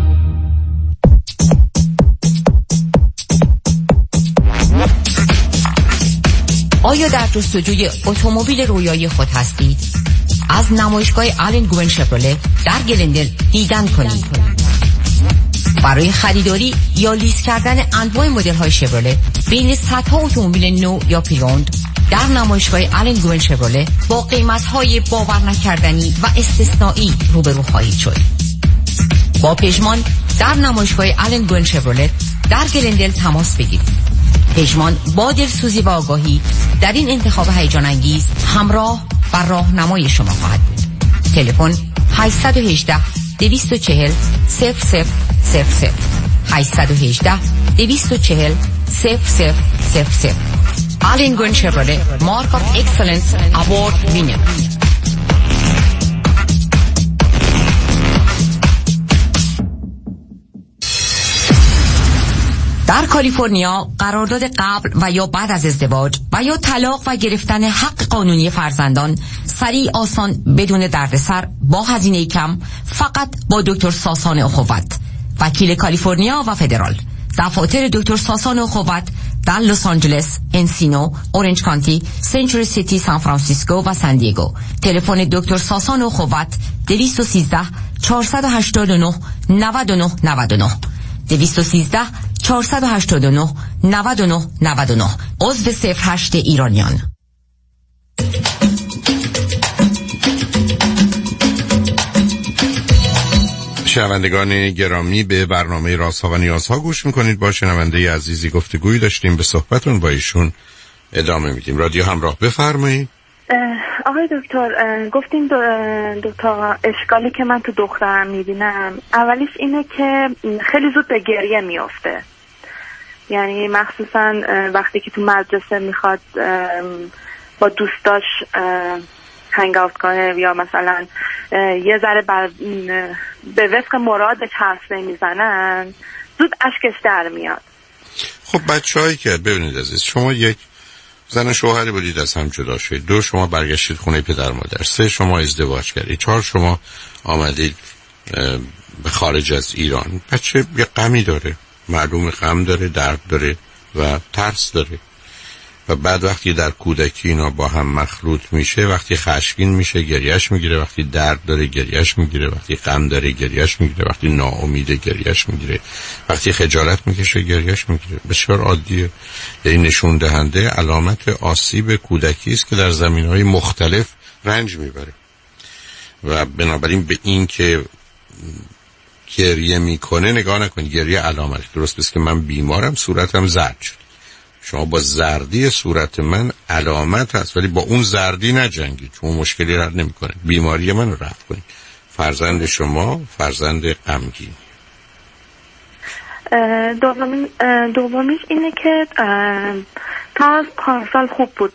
آیا در جستجوی اتومبیل رویایی خود هستید؟ از نمایشگاه آلن گوین شفرله در گلندل دیدن کنید. برای خریداری یا لیز کردن انواع مدل‌های شفرله بین صدها اتومبیل نو یا پریوند در نمایشگاه آلن گوین شفرله با قیمت‌های باور نکردنی و استثنایی روبرو خواهید شد. با پژمان در نمایشگاه آلن گوین شفرله در گلندل تماس بگیرید. پژمان با دلسوزی و آگاهی در این انتخاب هیجان انگیز همراه و راهنمای شما خواهد بود. تلفن 818 240 0000 818 240 0000. آلن گوین شفرله مارک آف اکسلنس اوارد وینر. در کالیفرنیا قرارداد قبل و یا بعد از ازدواج و یا طلاق و گرفتن حق قانونی فرزندان سریع، آسان، بدون دردسر، با هزینه کم، فقط با دکتر ساسان اخوت، وکیل کالیفرنیا و فدرال. دفاتر دکتر ساسان اخوت در لس آنجلس، انسینو، اورنج کانتی، سنچوری سیتی، سان فرانسیسکو و سان دیگو. تلفن دکتر ساسان اخوت 213 489 99 99 213 489 99 99. عضو 08 ایرانیان. شنوندگان گرامی، به برنامه رازها و نیازها گوش میکنید. با شنونده عزیزی گفتگویی داشتیم، به صحبتون با ایشون ادامه میدیم. رادیو همراه، بفرمایید. آقای دکتر، گفتیم دو تا اشکالی که من تو دخترم میبینم. اولیش اینه که خیلی زود به گریه میفته، یعنی مخصوصا وقتی که تو مدرسه میخواد با دوستاش هنگ اوت کنه یا مثلا یه ذره به وفق مرادش حرف نمیزنن، زود اشکش در میاد. خب بچه‌هایی که ببینید عزیز، شما یک زن شوهری بودید، از هم جدا شدید. 2 شما برگشتید خونه پدر مادر. 3 شما ازدواج کردید. 4 شما آمدید به خارج از ایران. بچه یه غمی داره، معلوم غم داره، درد داره و ترس داره و بعد وقتی در کودکی اینا با هم مخلوط میشه، وقتی خشمگین میشه گریهش میگیره، وقتی درد داره گریهش میگیره، وقتی غم داره گریهش میگیره، وقتی ناامیده گریهش میگیره، وقتی خجالت میکشه گریهش میگیره. بسیار عادیه. یعنی نشون دهنده علامت آسیب کودکی است که در زمینهای مختلف رنج میبره. و بنابراین به این که گریه میکنه نگاه نکنید. گریه علامت درست است که من بیمارم، صورتم زرد شد. شما با زردی صورت من علامت هست، ولی با اون زردی نجنگید، چون مشکلی رد نمیکنه. بیماری من رو رفع کنید. فرزند شما فرزند غمگین. دومیش اینه که تا پارسال خوب بود،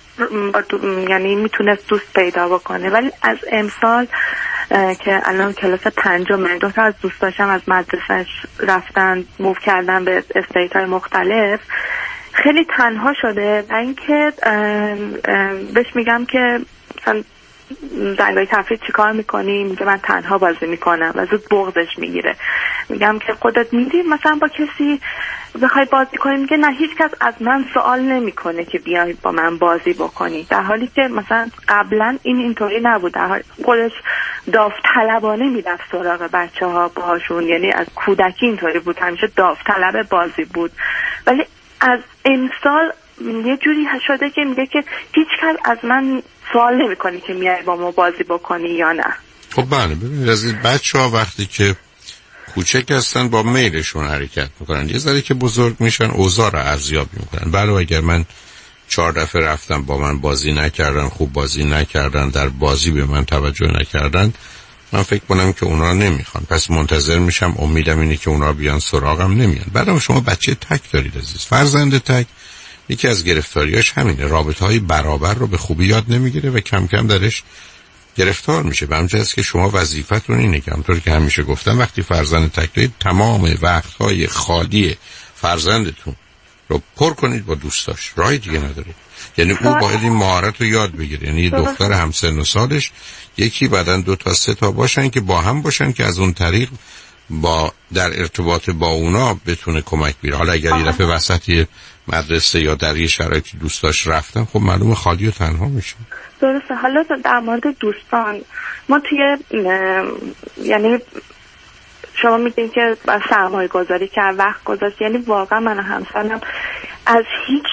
یعنی میتونست دوست پیدا بکنه، ولی از امسال که الان کلاس 5 دو تا از دوستاشم از مدرسهش رفتن موو کردن به استیت های مختلف، خیلی تنها شده. و اینکه بهش میگم که مثلا زنگای تفریح چی کار میکنی؟ میگه من تنها بازی میکنم و زود بغضش میگیره. میگم که خودت میدی مثلا با کسی بخوای بازی کنی؟ میگه نه، هیچ کس از من سوال نمیکنه که بیای با من بازی بکنی، در حالی که مثلا قبلا اینطوری نبود. در حالی خودش داوطلبانه میرفت سراغ بچه ها باهاشون، یعنی از کودکی اینطوری بود، همیشه داوطلب بازی بود. ولی از امسال یه جوری شده که میگه که هیچ کس از من سوال نمیکنه که میای با ما بازی بکنی یا نه. خب بله، ببینید از این بچه‌ها وقتی که کوچک هستن با میلشون حرکت میکنن، یه ذره که بزرگ میشن اوضاع رو ارزیابی میکنن. بله اگر من 4 دفعه رفتم با من بازی نکردن، خوب بازی نکردن، در بازی به من توجه نکردن، من فکر کنم که اونا نمیخوان، پس منتظر میشم، امیدم اینه که اونا بیان سراغم. نمیان. بعدم شما بچه تک دارید عزیز، فرزند تک. یکی از گرفتاریاش همینه، رابطه‌های برابر رو به خوبی یاد نمیگیره و کم کم درش گرفتار میشه. به همین جهت که شما وظیفتون اینه که همونطور که همیشه گفتم وقتی فرزند تک دارید تمام وقت‌های خالی فرزندتون رو پر کنید با دوستاش، راه دیگه نداره. یعنی او باید این مهارت رو یاد بگیره. یعنی یه دختر همسن و سالش یکی بعدن 2 تا 3 تا باشن که با هم باشن که از اون طریق با در ارتباط با اونا بتونه کمک بیاره. حالا اگر یه دفعه وسط مدرسه یا در یه شرایطی دوستاش رفتن، خب معلومه خالی و تنها میشه. درسته. حالا در مورد دوستان ما توی یعنی شما میگین که سرمایه گذاری کرد، وقت گذاشت، یعنی واقعا من و همسرم از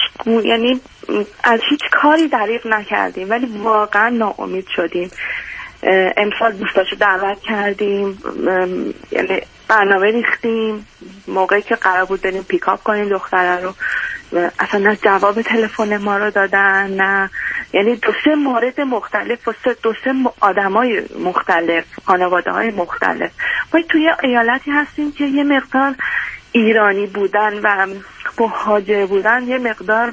هیچ کاری دریغ نکردیم، ولی واقعا ناامید شدیم. امسال دوستاشو دعوت کردیم، یعنی برنامه ریختیم، موقعی که قرار بود بریم پیکاپ کنیم دختره رو، اصلا نه جواب تلفن ما رو دادن، نه، یعنی 2-3 مورد مختلف و 2-3 آدمای مختلف، خانواده های مختلف. ما توی ایالتی هستیم که یه مقدار ایرانی بودن و مهاجر بودن یه مقدار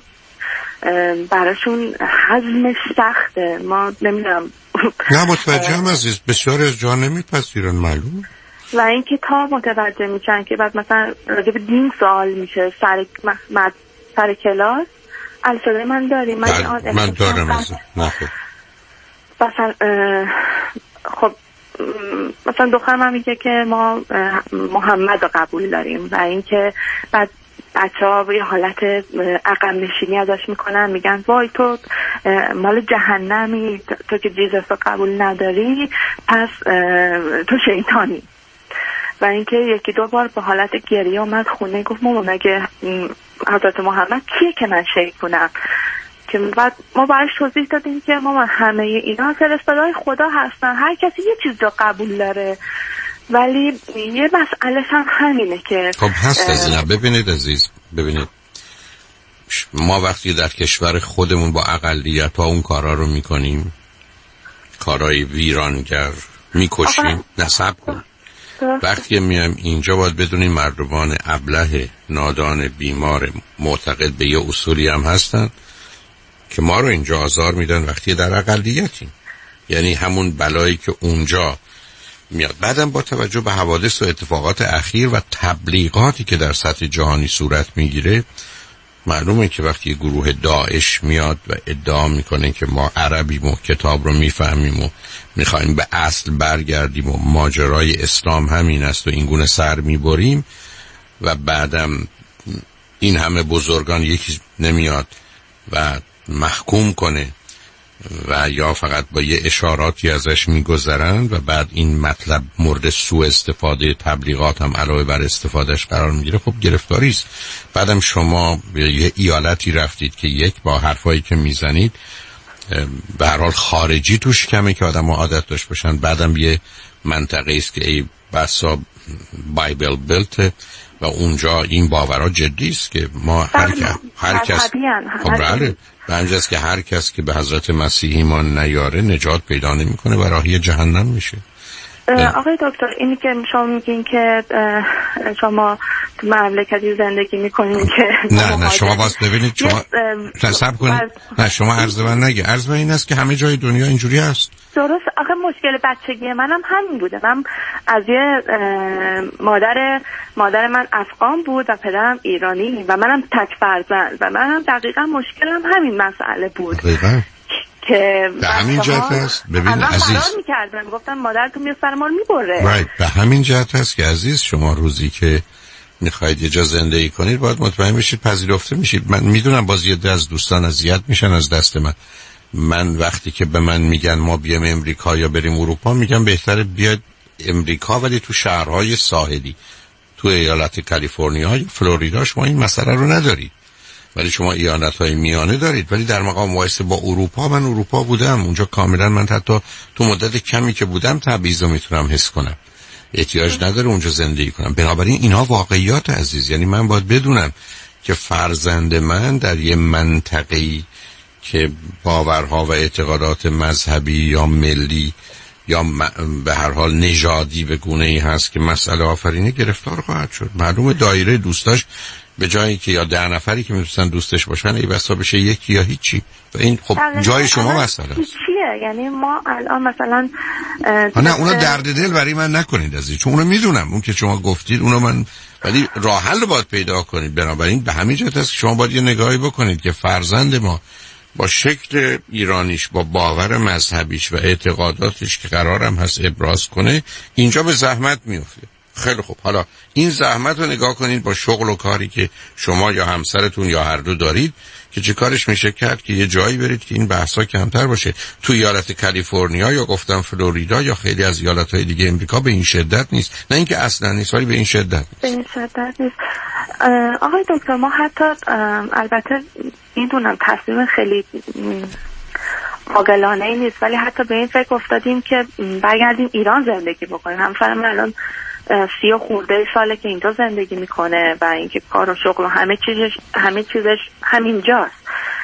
براشون هضمش سخته. ما نمیدونم. نه متوجهم عزیز، بسیار از جا نمیپذیرن، معلومه. و اینکه تا متوجه میشن که بعد مثلا راجع به دین سوال میشه سر کلاس. الصدای من داری؟ من دارم عزیز. نه مثلا خب مثلا دختر من میگه که ما محمد رو قبول داریم و اینکه بعد بچه‌ها یه حالت عقب نشینی ازش میکنن، میگن وای تو مال جهنمی، تو که جیزس رو قبول نداری پس تو شیطانی. و اینکه 1-2 بار به حالت گریه اومد خونه، گفت ماما مگه حضرت محمد کیه که من شیک کنم؟ که بعد ما براش توضیح دادیم که ماما همه اینا فرستاده‌های خدا هستن، هر کسی یه چیز رو قبول داره، ولی یه مسئله هم همینه که خب هست از اینا. ببینید عزیز، ببینید ما وقتی در کشور خودمون با اقلیت ها اون کارا رو میکنیم، کارهای ویرانگر، میکشیم، نصب کن. وقتی میایم اینجا باید بدونیم مردمان ابله، نادان، بیمار، معتقد به یه اصولی هم هستن که ما رو اینجا آزار میدن وقتی در اقلیتیم. یعنی همون بلایی که اونجا میاد. بعدم با توجه به حوادث و اتفاقات اخیر و تبلیغاتی که در سطح جهانی صورت میگیره، معلومه که وقتی یه گروه داعش میاد و ادعا میکنه که ما عربیم و کتاب رو میفهمیم و میخوایم به اصل برگردیم و ماجرای اسلام همین است و این گونه سر میبریم، و بعدم این همه بزرگان یکی نمیاد و محکوم کنه و یا فقط با یه اشاراتی ازش میگذرن و بعد این مطلب مورد سوء استفاده تبلیغات هم علاوه بر استفادهش قرار میگیره، خب گرفتاری است. بعدم شما به یه ایالتی رفتید که یک با حرفایی که میزنید به هر حال خارجی توش کمه که آدم ها عادت داشت باشن، بعدم یه منطقه است که ای بسا بایبل بلت و اونجا این باورها جدی است که ما هر کس خب بله به همجاست که هر کس که به حضرت مسیح ایمان نیاره نجات پیدا نمیکنه و راهی جهنم میشه. آقای دکتر اینی که شما میگین که شما تو مملکتی زندگی میکنین که نه شما باز ببینید شما صبر کنید نه شما عرض من نگه، عرض من این است که همه جای دنیا اینجوری هست. درست. آخه مشکل بچگی منم همین بوده. من از یه مادر من افغان بود و پدرم ایرانی و منم تک فرزند و منم دقیقا مشکلم همین مسئله بود. دقیقا که به همین جهت هست. ببین عزیز میکردن گفتن مادرتون میاد سر ما رو میبره. به همین جهت هست که عزیز شما روزی که میخواید یه جا زندگی کنید باید مطمئن بشید پذیرفته میشید. من میدونم باز یه از دوستان اذیت میشن از دست من وقتی که به من میگن ما بیام امریکا یا بریم اروپا میگم بهتره بیاد امریکا ولی تو شهرهای ساحلی، تو ایالت کالیفرنیا یا فلوریدا شما این مسئله رو ندارید ولی شما ایالت‌های میانه دارید. ولی در مقام مقایسه با اروپا، من اروپا بودم اونجا کاملا، من حتی تو مدت کمی که بودم تبعیض رو میتونم حس کنم، احتیاج نداره اونجا زندگی کنم. بنابراین اینا واقعیات عزیز. یعنی من باید بدونم که فرزند من در یه منطقه‌ای که باورها و اعتقادات مذهبی یا ملی یا به هر حال نژادی به گونه‌ای هست که مسئله آفرینه گرفتار خواهد شد. معلومه دایره دوستاش به جایی که یا 10 نفری که میتونن دوستش باشن ای بسا بشه یکی یا هیچی و این خب جای شما مسئله است. چیه؟ یعنی ما الان مثلا نه اونو درد دل برای من نکنید عزیز، چون اونو میدونم اون که شما گفتید اونو من، ولی راه حل رو باید پیدا کنید. بنابراین به همین جهت است که شما باید یه نگاهی بکنید که فرزند ما با شکل ایرانیش، با باور مذهبیش و اعتقاداتش که قرارم هست ابراز کنه اینجا به زحمت میفته. خیلی خوب، حالا این زحمت رو نگاه کنید با شغل و کاری که شما یا همسرتون یا هر دو دارید که چه کارش میشه کرد که یه جایی برید که این بحثا کمتر باشه. تو ایالت کالیفرنیا یا گفتم فلوریدا یا خیلی از ایالت‌های دیگه امریکا به این شدت نیست، نه اینکه اصلا نیست ولی به این شدت نیست. آقای دکتر ما حتی البته میدونم تصمیم خیلی عاقلانه ای نیست ولی حتی به این فکر افتادیم که برگردیم ایران زندگی بکنیم. همسرم الان 30 خورده ساله که اینجا زندگی میکنه و اینکه کار و شغل و همه چیزش همینجاست،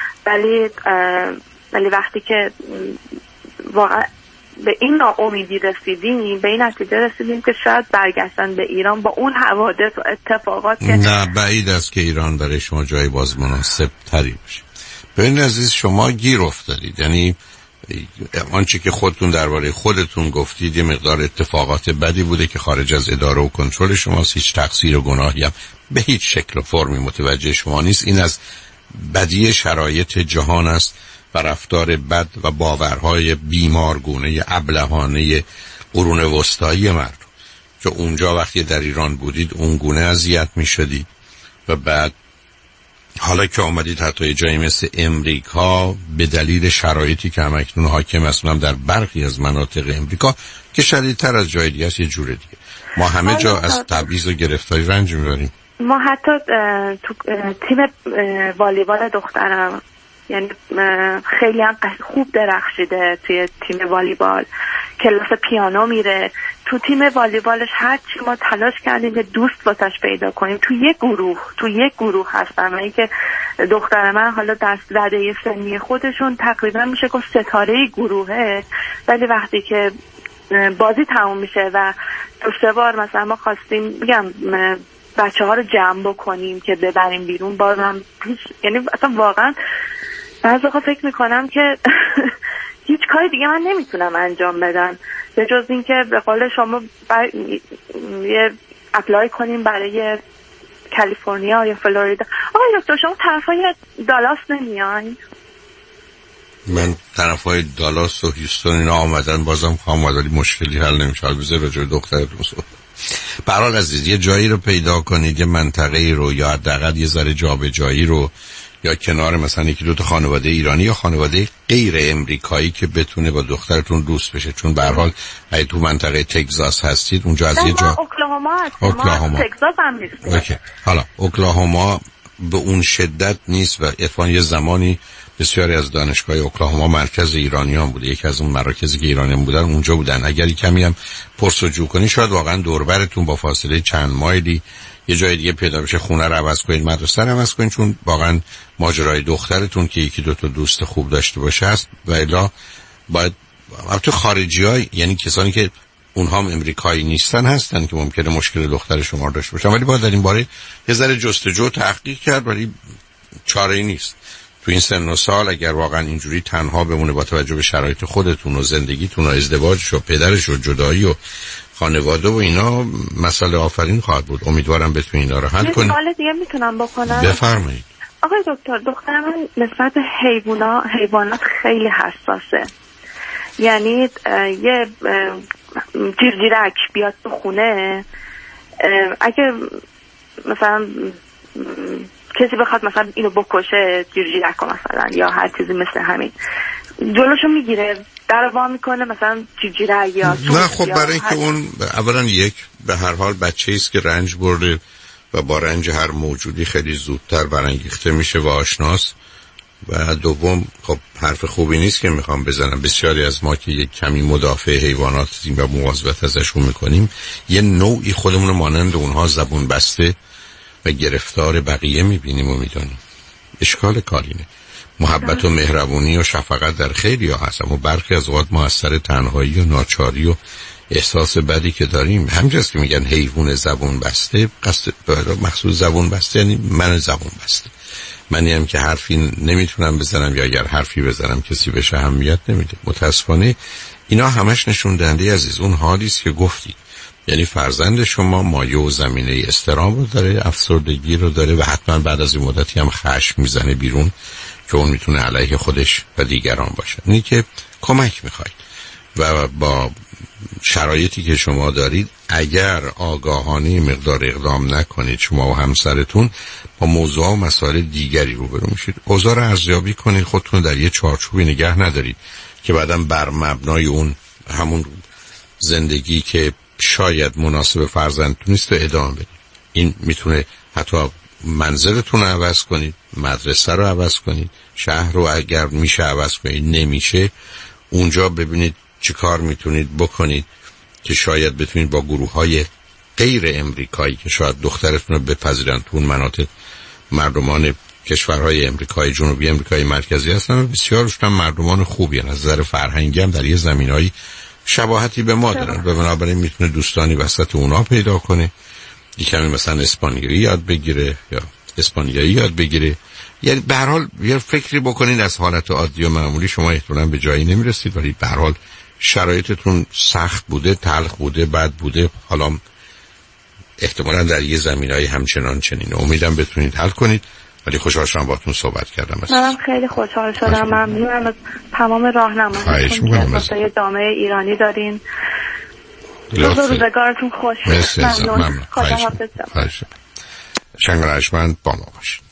ولی وقتی که واقعا به این ناامیدی رسیدیم، به این نتیجه رسیدیم که شاید برگشتن به ایران با اون حوادث و اتفاقات که نه بعید است که ایران برای شما جای باز مناسب تری باشه. ببین عزیز شما گیر افتادید، یعنی آنچه که خودتون درباره خودتون گفتید یه مقدار اتفاقات بدی بوده که خارج از اداره و کنترل شماست، هیچ تقصیر و گناهی هم به هیچ شکل و فرمی متوجه شما نیست. این از بدی شرایط جهان است و رفتار بد و باورهای بیمارگونه ابلهانه قرون وسطایی مردم که اونجا وقتی در ایران بودید اون گونه اذیت می‌شدید و بعد حالا که آمدید حتی یه جایی مثل امریکا به دلیل شرایطی که همکنون حاکم است در برخی از مناطق امریکا که شدیدتر از جای دیگه است یه جور دیگه، ما همه جا از تبعیض و گرفتاری رنج میبریم. ما حتی تو تیم والیبال دخترم یعنی خیلی هم خوب درخشیده توی تیم والیبال، کلاس پیانو میره، تو تیم والیبالش هر چی ما تلاش کردیم که دوست واسش پیدا کنیم تو یک گروه هستن و اینکه دختر من حالا دست زده سنی خودشون تقریبا میشه که ستاره گروهه، ولی وقتی که بازی تموم میشه و 2-3 بار مثلا ما خواستیم بگم بچه ها رو جمع بکنیم که ببریم بیرون بازم یعنی اصلا واقعا بعضی وقتا فکر میکنم که هیچ کاری دیگه من نمیتونم انجام بدم به جز این که به قول شما یه اپلای کنیم برای کالیفرنیا یا فلوریدا. آقای دکتر شما طرفای دالاس نمیاین؟ من طرفای دالاس و هیوستون اینا آمدن بازم خواهم ولی مشکلی حل نمیشه. بذار راجع به دخترتون صحبت. به هر حال عزیز یه جایی رو پیدا کنید، یه منطقه‌ای رو یا حداقل یه ذره جابجایی رو یا کنار مثلا یکی دو تا خانواده ایرانی یا خانواده غیر امریکایی که بتونه با دخترتون دوست بشه؟ چون به هر حال اگه تو منطقه تگزاس هستید اونجا از یه جا اوکلاهوما تگزاس هم نیست. اوکی. حالا اوکلاهوما به اون شدت نیست و اتفاقا یه زمانی بسیاری از دانشگاه اوکلاهوما مرکز ایرانیان بوده، یکی از اون مراکزی که ایرانیان بودن اونجا بودن. اگر کمی هم پرسجو کنی شاید واقعا دوربرتون با فاصله چند مایلی یه جای دیگه پیدا بشه، خونه رو عوض کنید، مدرسه رو عوض کنید، چون واقعا ماجرای دخترتون که یکی دو تا دوست خوب داشته باشه است. و الا باید البته خارجی‌ها، یعنی کسانی که اونها هم امریکایی نیستن هستن که ممکنه مشکل دختر شما رو داشته باشن، ولی باید در این باره یه ذره جستجو تحقیق کرد، ولی چاره‌ای نیست. تو این سن و سال اگر واقعا اینجوری تنها بمونه با توجه به شرایط خودتون و زندگیتون و ازدواجش و پدرش و جدایی و خانواده و اینا، مسئله آفرین خواهد بود. امیدوارم بتونید اینا رو حل کنید. سوال دیگه میتونم بکنم؟ بفرمایید. آقای دکتر، دخترم نسبت به حیوانات خیلی حساسه. یعنی یه جیرجیرک بیاد تو خونه، اگه مثلا کسی بخواد مثلا اینو بکشه، جیرجیرک مثلا یا هر چیزی مثل همین، جلوشو میگیره، در وا میکنه مثلا جیرجیرک یا نه. خب برای اینکه اون اولا یک به هر حال بچه‌ای است که رنج برده و با رنج هر موجودی خیلی زودتر برانگیخته میشه و آشناست. و دوم خب حرف خوبی نیست که میخوام بزنم، بسیاری از ما که یک کمی مدافع حیوانات هستیم و مواظبت ازشون میکنیم، یه نوعی خودمون رو مانند اونها زبون بسته و گرفتار بقیه میبینیم و میدونیم. اشکال کارینه. محبت و مهربونی و شفقت در خیلی ها هست، اما برخی از اوقات ما از سر تنهایی و ناچاری و احساس بدی که داریم، همینجاست که میگن حیوان زبون بسته. قصد مخصوص زبون بسته یعنی من زبون بسته، منی هم که حرفی نمیتونم بزنم یا اگر حرفی بزنم کسی بهش اهمیت نمیده. متاسفانه اینا همش نشون دهنده عزیز اون حالی است که گفتید. یعنی فرزند شما مایه و زمینه اضطراب رو داره، افسردگی رو داره و حتما بعد از این مدتی هم خشم میزنه بیرون که اون میتونه علیه خودش و دیگران باشه. اینی که کمک میخواید و با شرایطی که شما دارید اگر آگاهانه مقدار اقدام نکنید، شما و همسرتون با موضوع و مسائل دیگری روبرو میشید. اوضاع رو ارزیابی کنید، خودتون در یه چارچوبی نگه ندارید که بعداً بر مبنای اون همون زندگی که شاید مناسب فرزندتون نیست ادامه بدید. این میتونه حتی منزلتون رو عوض کنید، مدرسه رو عوض کنید، شهر رو اگر میشه عوض کنید، نمیشه اونجا ببینید چه کار میتونید بکنید که شاید بتونید با گروه‌های غیر امریکایی که شاید دخترتون رو بپذیرن تو اون مناطق، مردمان کشورهای امریکای جنوبی، امریکای مرکزی هستن و بسیارشون هم مردمان خوبی هستن، از نظر فرهنگی هم در یه زمینه‌ای شباهتی به ما دارن و بنابراین میتونه دوستانی وسط اونا پیدا کنه، یکمی مثلا اسپانیایی یاد بگیره یا اسپانیایی یاد بگیره. یعنی به هر حال یه فکری بکنید. از حالت عادی و معمولی شما احتمالاً به جایی نمیرسید، ولی به هر حال شرایطتون سخت بوده، تلخ بوده، بد بوده، حالا احتمالاً در یه زمینه‌ای همچنان چنینه. امیدم بتونید حل کنید. ولی خوشحال شدم باهاتون صحبت کردم. منم خیلی خوشحال شدم. ممنونم از تمام راهنمایی‌هاتون که واسه جامعه ایرانی دارین. روزگارتون خوش. ممنون. خواهش. شنگرشمند با ما باشید.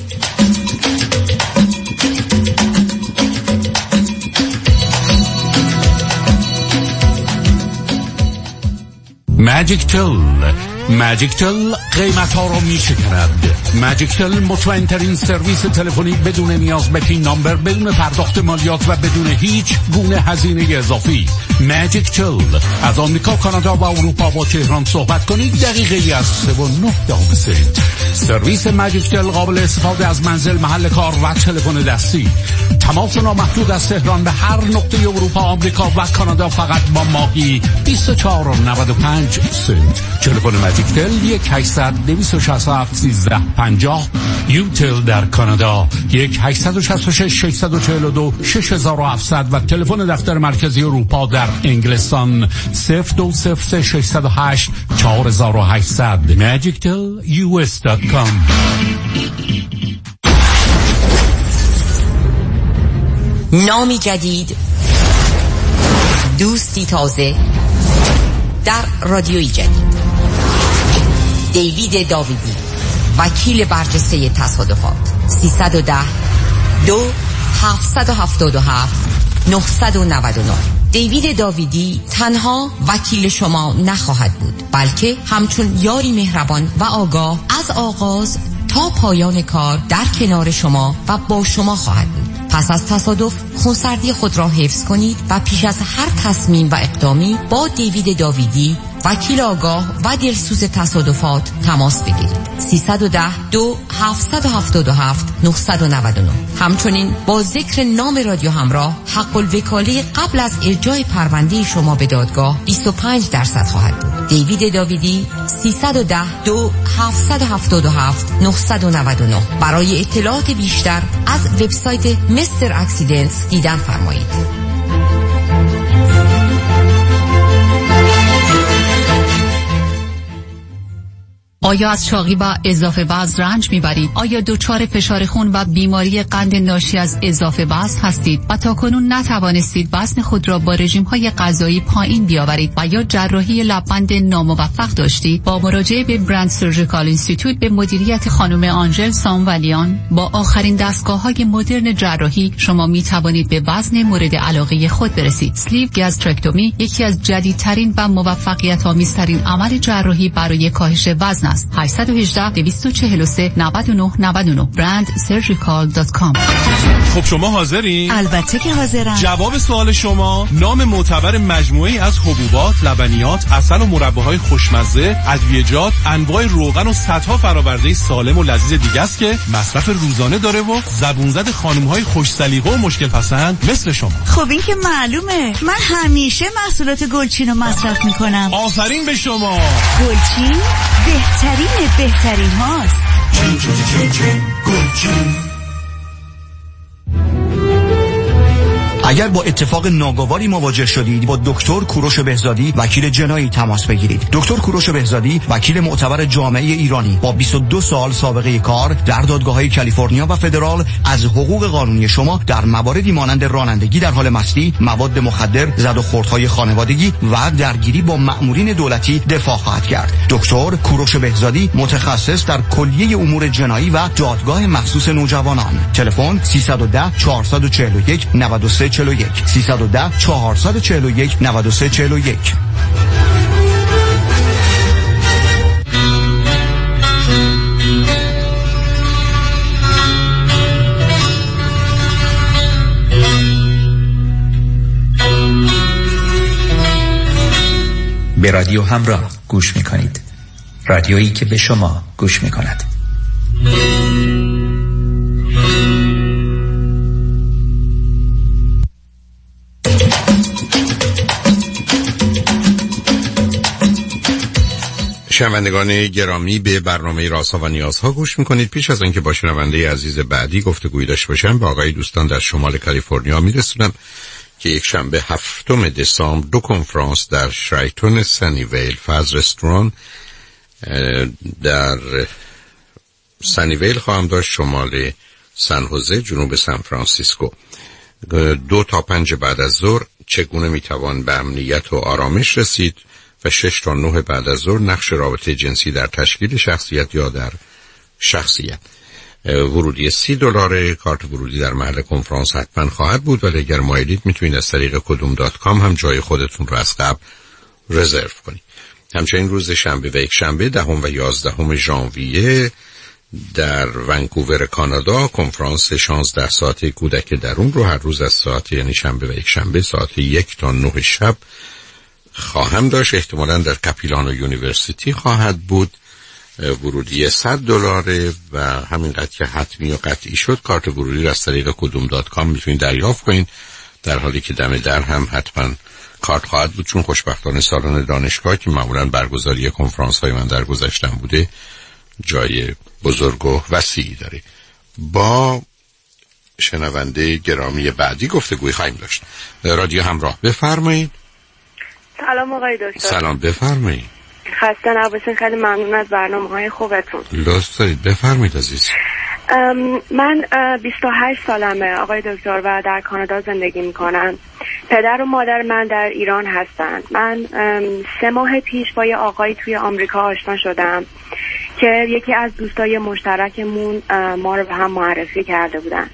ماجیک تل قیمت ها رو می شکند. ماجیک تل مطمئن ترین سرویس تلفنی بدون نیاز به پین نامبر، بدون پرداخت مالیات و بدون هیچ گونه هزینه اضافی. ماجیک تل از آمریکا، کانادا و اروپا با تهران صحبت کنید دقیقه از 3.9 سرویس ماجیک تل قابل استفاده از منزل، محل کار و تلفن دستی. تماس نامحدود از تهران به هر نقطه اروپا، آمریکا و کانادا فقط با ماهی 24.95 سنت. تلفن ماجیک تل 1-800-267-1350. یوتل در کانادا 1-866-642-6700 و تلفن دفتر مرکزی اروپا در انگلستان 02-608-4800. magictelus.com. نامی جدید، دوستی تازه در رادیوی جدید. دیوید داویدی وکیل برجسته تصادفات. 310 2 777 999. دیوید داویدی تنها وکیل شما نخواهد بود، بلکه همچون یاری مهربان و آگاه از آغاز تا پایان کار در کنار شما و با شما خواهد بود. پس از تصادف خونسردی خود را حفظ کنید و پیش از هر تصمیم و اقدامی با دیوید داویدی وکیل آگاه و دلسوز تصادفات تماس بگیرید. 310 2 777 999. همچنین با ذکر نام رادیو همراه حق الوکاله قبل از ارجاع پرونده شما به دادگاه 25% خواهد بود. دیوید داویدی 310 2 777 999. برای اطلاعات بیشتر از وبسایت مستر اکسیدنتس دیدن فرمایید. آیا از چاقی و اضافه وزن رنج میبرید؟ آیا دچار فشار خون و بیماری قند ناشی از اضافه وزن هستید و تاکنون نتوانستید وزن خود را با رژیم‌های غذایی پایین بیاورید و یا جراحی لب‌بند ناموفق داشتید؟ با مراجعه به برند سرجیکال اینستیتوت به مدیریت خانم آنژل سامولیان با آخرین دستگاه‌های مدرن جراحی شما میتوانید به وزن مورد علاقه خود برسید. اسلیو گاسترکتومی یکی از جدیدترین و موفقیت‌آمیزترین عمل جراحی برای کاهش وزن است. 818 243 99 99 brandsurgical.com. خب شما حاضرین؟ البته که حاضرم. جواب سوال شما نام معتبر مجموعه‌ای از حبوبات، لبنیات، عسل و مرباهای خوشمزه، ادویه‌جات، انواع روغن و صدها فرآورده سالم و لذیذ دیگه است که مصرف روزانه داره و زبون زد خانم‌های خوش سلیقه و مشکل پسند مثل شما. خب این که معلومه. من همیشه محصولات گلچین رو مصرف می‌کنم. آفرین به شما. گلچین بهترین هاست. اگر با اتفاق ناگواری مواجه شدید با دکتر کوروش بهزادی وکیل جنایی تماس بگیرید. دکتر کوروش بهزادی وکیل معتبر جامعه ایرانی با 22 سال سابقه کار در دادگاه‌های کالیفرنیا و فدرال از حقوق قانونی شما در مواردی مانند رانندگی در حال مستی، مواد مخدر، زد و خوردهای خانوادگی و درگیری با مأمورین دولتی دفاع خواهد کرد. دکتر کوروش بهزادی متخصص در کلیه امور جنایی و دادگاه مخصوص نوجوانان. تلفن 310 441 9341 310 441 9341. به رادیو همراه گوش میکنید. رادیویی که به شما گوش میکند. شنوندگان گرامی به برنامه رازها و نیازها گوش میکنید. پیش از آنکه با شنونده عزیز بعدی گفتگوی داشته باشم، با آقای دوستان در شمال کالیفرنیا میرسونم که یک شنبه 7 دسامبر 2 کنفرانس در شرایتون سنیویل فاز رستوران در سنیویل خواهم داشت، شمال سن هوزه، جنوب سان فرانسیسکو. 2 تا 5 بعد از ظهر چگونه میتوان به امنیت و آرامش رسید و 6 تا 9 بعد از ظهر نقش رابطه جنسی در تشکیل شخصیت یا در شخصیت. ورودی $30. کارت ورودی در محل کنفرانس حتما خواهد بود، ولی اگر مایلید میتونید از طریق kudum.com هم جای خودتون رو از قبل رزرو کنید. همچنین روز شنبه و یک شنبه 10 و 11 ژانویه در ونکوور کانادا کنفرانس 16 ساعته کودک درون رو هر روز از ساعت، یعنی شنبه و یک شنبه ساعت 1 تا 9 شب خواهم داشت. احتمالاً در کاپیلانو یونیورسیتی خواهد بود. ورودی $100 و همینقدر که حتمی و قطعی شد کارت ورودی را از طریق kudum.com میتونید دریافت کنید، در حالی که دم در هم حتما کارت خواهد بود، چون خوشبختانه سالن دانشگاه که معمولاً برگزاری کنفرانس های من در گذشتن بوده جای بزرگ و وسیعی داره. با شنونده گرامی بعدی گفتگوی خواهیم داشت. رادیو همراه، بفرمایید. سلام آقای دکتر. سلام، بفرمایید. خسته نباشین، خیلی ممنون از برنامه‌های خوبتون. لطف دارید، بفرمایید عزیز. من 28 سالمه آقای دکتر و در کانادا زندگی میکنم. پدر و مادر من در ایران هستند. من 3 ماه پیش با یه آقایی توی آمریکا آشنا شدم که یکی از دوستای مشترکمون ما رو به هم معرفی کرده بودن.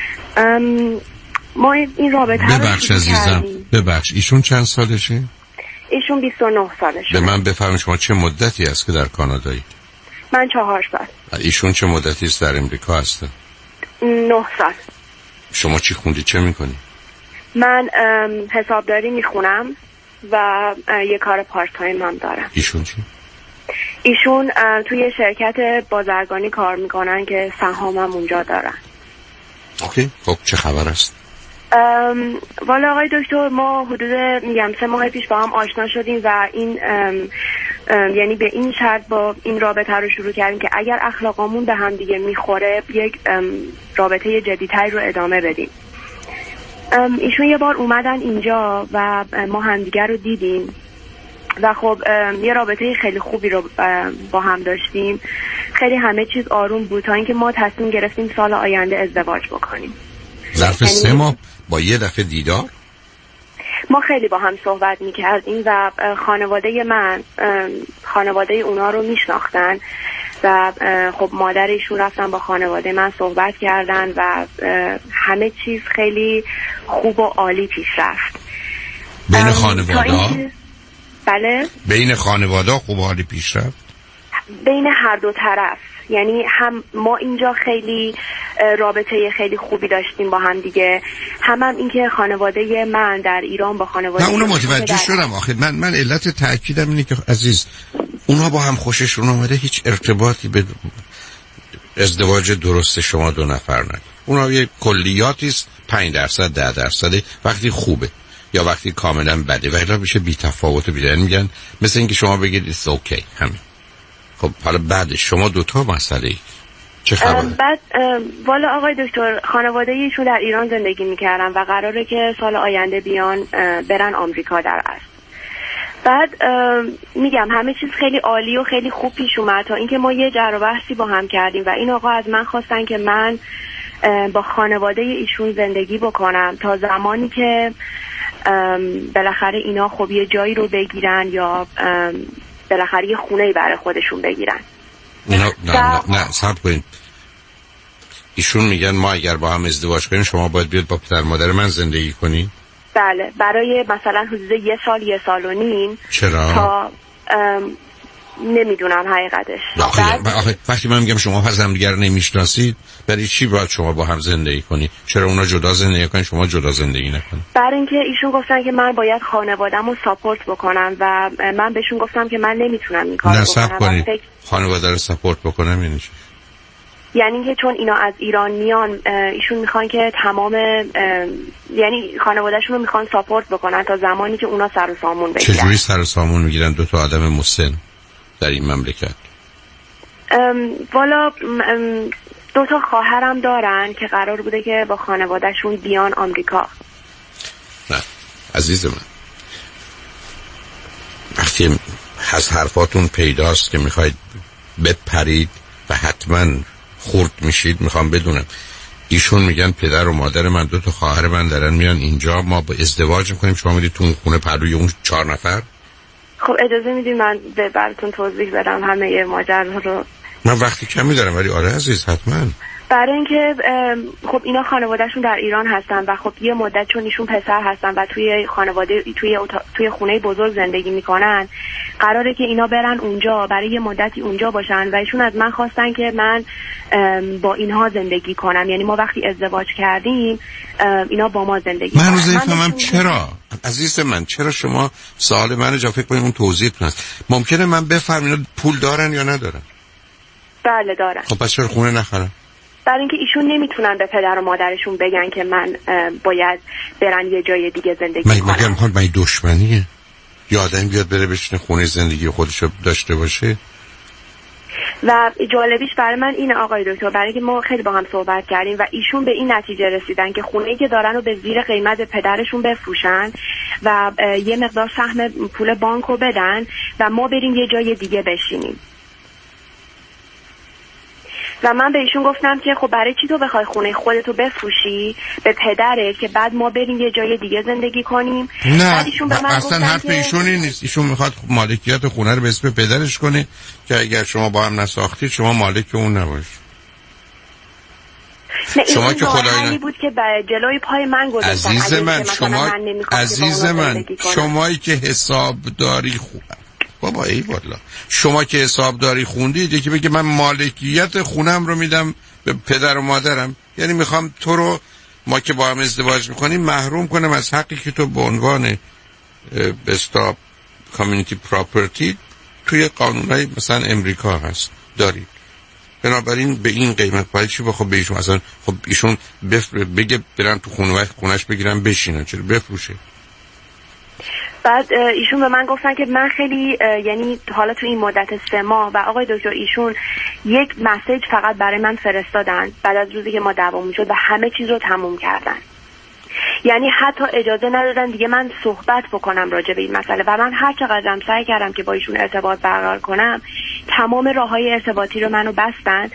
ما این رابطه ببخش عزیزم، ببخش، ایشون چند سالشه؟ ایشون 29 سالشه. به من بفرمایید شما چه مدتی است که در کانادایی؟ من 4 سال. ایشون چه مدتی است در امریکا هستن؟ 9 سال. شما چی خوندی، چه میکنی؟ من حسابداری میخونم و یه کار پارت تایم هم دارم. ایشون چی؟ ایشون توی شرکت بازرگانی کار میکنن که سهامم اونجا دارن. اوکی، خب چه خبر است؟ والا آقای دکتر، ما حدود 3 ماه پیش با هم آشنا شدیم و این یعنی به این شرط با این رابطه رو شروع کردیم که اگر اخلاقامون به هم دیگه میخوره یک رابطه جدی‌تری رو ادامه بدیم. ایشون یه بار اومدن اینجا و ما همدیگه رو دیدیم و خب یه رابطه خیلی خوبی رو با هم داشتیم. خیلی همه چیز آروم بود تا اینکه ما تصمیم گرفتیم سال آینده ازدواج بکنیم. ظرف 3 ماه با یه دفعه دیدار؟ ما خیلی با هم صحبت میکردیم و خانواده اونا رو میشناختن و خب مادر ایشون رفتن با خانواده من صحبت کردن و همه چیز خیلی خوب و عالی پیش رفت. بین خانواده؟ بله؟ بین خانواده خوب و عالی پیش رفت؟ بین هر دو طرف، یعنی هم ما اینجا خیلی رابطه خیلی خوبی داشتیم با هم دیگه، هم اینکه خانواده من در ایران با خانواده من اونو متوجه شدم. آخه من علت تأکیدم اینه که عزیز اونها با هم خوششون اومده، هیچ ارتباطی به ازدواج درست شما دو نفر نداره. اونها یه کلیاتی است، 5% 10% وقتی خوبه یا وقتی کاملا بده و الا میشه بی تفاوت بیدن. میگن مثل اینکه شما بگید it's okay همین. خب حالا بعدش شما دوتا مسئله چه خبره؟ بعد والا آقای دکتر، خانواده ایشون در ایران زندگی میکردن و قراره که سال آینده بیان برن آمریکا در اصل. بعد میگم همه چیز خیلی عالی و خیلی خوب پیش اومد تا اینکه ما یه جر و بحثی با هم کردیم و این آقا از من خواستن که من با خانواده ایشون زندگی بکنم تا زمانی که بالاخره اینا خب یه جایی رو بگیرن یا بالاخره یه خونه‌ای برای خودشون بگیرن. نه صبر کنید. ایشون میگن ما اگر با هم ازدواج کنیم شما باید بیاد با پدر مادر من زندگی کنی؟ بله، برای مثلا حدود 1 سال 1.5 سال. چرا؟ تا نمیدونم حقیقتش. آخه وقتی من میگم شما پس هم دیگر نمیشناسید، برای چی باید شما با هم زندگی کنی؟ چرا اونا جدا زندگی کنن شما جدا زندگی نکنید؟ برای اینکه ایشون گفتن که من باید خانواده‌مو ساپورت بکنم و من بهشون گفتم که من نمیتونم این کارو بکنم. خانواده رو ساپورت بکنم یعنی چی؟ یعنی که چون اینا از ایران میان، ایشون میخوان که تمام یعنی خانواده‌شون رو میخوان ساپورت بکنن تا زمانی که اونا سر و سامون بگیرن. چجوری سر و سامون میگیرن 2 تا آدم مسن در این مملکت؟ والا 2 تا خواهرم دارن که قرار بوده که با خانواده‌شون بیان آمریکا. نه عزیز من، وقتی از حرفاتون پیداست که میخواید بپرید و حتما خورد میشید، میخوام بدونم ایشون میگن پدر و مادر من 2 تا خواهر من دارن میان اینجا، ما با ازدواج میکنیم، شما میدید تو اون خونه پروی اون 4 نفر؟ خب اجازه میدید من براتون توضیح بدم همه ماجرا رو؟ من وقتی کمی دارم ولی آره عزیز حتما. برای اینکه خب اینا خانوادهشون در ایران هستن و خب یه مدت چون ایشون پسر هستن و توی خانواده توی خونه بزرگ زندگی میکنن، قراره که اینا برن اونجا برای یه مدتی اونجا باشن و ایشون از من خواستن که من با اینها زندگی کنم. یعنی ما وقتی ازدواج کردیم اینا با ما زندگی من روزی فهمم چرا عزیز من، چرا شما سوال من جا فکر کنید اون توضیحتون هست. ممکنه من بفهم اینا پول دارن یا ندارن؟ بله دارن. خب پس چرا خونه نخرن؟ برای اینکه ایشون نمیتونن به پدر و مادرشون بگن که من باید برن یه جای دیگه زندگی کنم. مگه میخواد من دشمنیه؟ یا آدم بیاد بره بشینه خونه زندگی خودشو داشته باشه؟ و جالبیش برای من اینه آقای دکتر، برای اینکه ما خیلی با هم صحبت کردیم و ایشون به این نتیجه رسیدن که خونه‌ای که دارن رو به زیر قیمت پدرشون بفروشن و یه مقدار سهم پول بانکو بدن و ما بریم یه جای دیگه بشینیم. و و من به ایشون گفتم که خب برای چی تو بخوای خونه خودتو بفروشی به پدرت که بعد ما بریم یه جای دیگه زندگی کنیم؟ نه اصلا حرف ایشونی نیست. ایشون میخواد مالکیت خونه رو به اسم پدرش کنه که اگر شما با هم نساختید شما مالک اون نباشید. شما که خدایی بود که جلوی پای من گذاشتن. عزیز من شمایی که حسابداری بابا ای والا شما که حسابداری خوندید یکی بگه من مالکیت خونم رو میدم به پدر و مادرم، یعنی میخوام تو رو ما که با هم ازدواج میکنیم محروم کنم از حقی که تو به عنوان بستا کامیونیتی پراپرتی توی قانونهای مثلا امریکا هست داری. بنابراین به این قیمت باید چی بخواه به ایشون اصلا خب ایشون بگه برن تو خونش بگیرن بشینن، چرا بفروشه؟ بعد ایشون به من گفتن که من خیلی یعنی حالا تو این مدت 3 ماه و آقای دکتر ایشون یک مسیج فقط برای من فرستادن بعد از روزی که ما دعوامون شد و همه چیز رو تموم کردن. یعنی حتی اجازه ندادن دیگه من صحبت بکنم راجع به این مسئله و من هر چقدرم سعی کردم که با ایشون ارتباط برقرار کنم تمام راههای ارتباطی رو منو بستن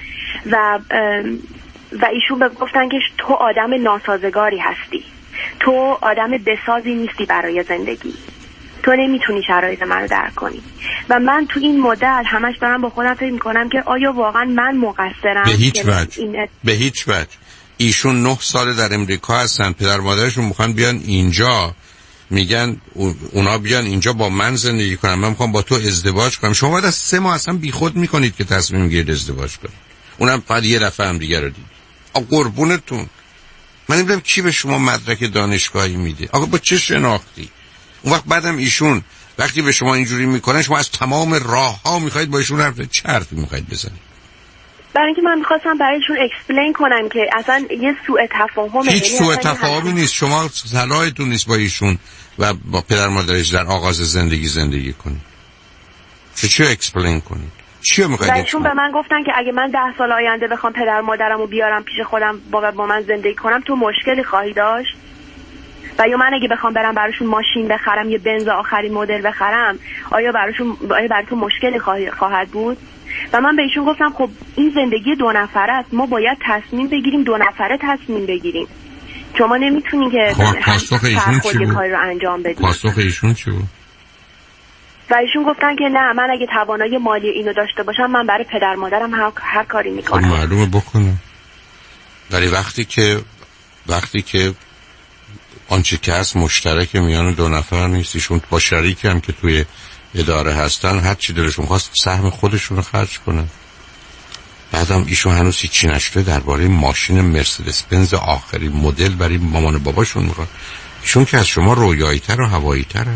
و ایشون به گفتن که تو آدم ناسازگاری هستی، تو آدم بسازی نیستی برای زندگی، تو نمیتونی شرایط منو درک کنی. و من تو این مدت همش دارم با خودم فکر میکنم که آیا واقعا من مقصرم؟ به هیچ وجه. ایشون 9 سال در امریکا هستن، پدر مادرشون میخوان بیان اینجا، میگن اونا بیان اینجا با من زندگی کنن، من میخوام با تو ازدواج کنم. شما بعد از 3 ماه اصلا بیخود میکنید که تصمیم میگیرید ازدواج کنید، اونم فقط یه دفعه هم دیگه رو دید. قربونتون من نمیدونم کی به شما مدرک دانشگاهی میده، آقا با چه شناختی؟ اون وقت بعدم ایشون وقتی به شما اینجوری میکنن شما از تمام راهها میخواید با ایشون حرفی میخواید بزنید. برای اینکه من میخواستم برایشون اکسپلین کنم که اصلا یه سوء تفاهمه. هیچ سوء تفاهمی نیست، شما صلاحتون نیست با ایشون و با پدر مادرش در آغاز زندگی کنید. چی اکسپلین کنید؟ چی میخواید؟ ایشون به من گفتن که اگه من 10 سال آینده بخوام پدر مادرمو بیارم پیش خودم با من زندگی کنم تو مشکلی خواهی داشت؟ و یا من اگه بخوام برم براشون ماشین بخرم یه بنز آخرین مدل بخرم آیا برای تو مشکلی خواهد بود؟ و من به ایشون گفتم خب این زندگی 2 نفره است، ما باید تصمیم بگیریم 2 نفره تصمیم بگیریم. شما نمیتونین که پاسخ ایشون چی بود؟ کاری رو انجام بدید. پاسخ ایشون چی بود؟ و ایشون گفتن که نه من اگه توانایی مالی اینو داشته باشم من برای پدر مادرم هر کاری میکنم. معلومه بکنم. ولی وقتی که آنچه که هست مشترک میان 2 نفر نیست، ایشون با شریکی هم که توی اداره هستن هر چی دلشون خواست سهم خودشون رو خرج کنن. بعدم ایشون هنوز هیچی نشده درباره ماشین مرسدس بنز آخرین مدل برای مامان باباشون میخواد. ایشون که از شما رویایی‌تر و هوایی‌تره.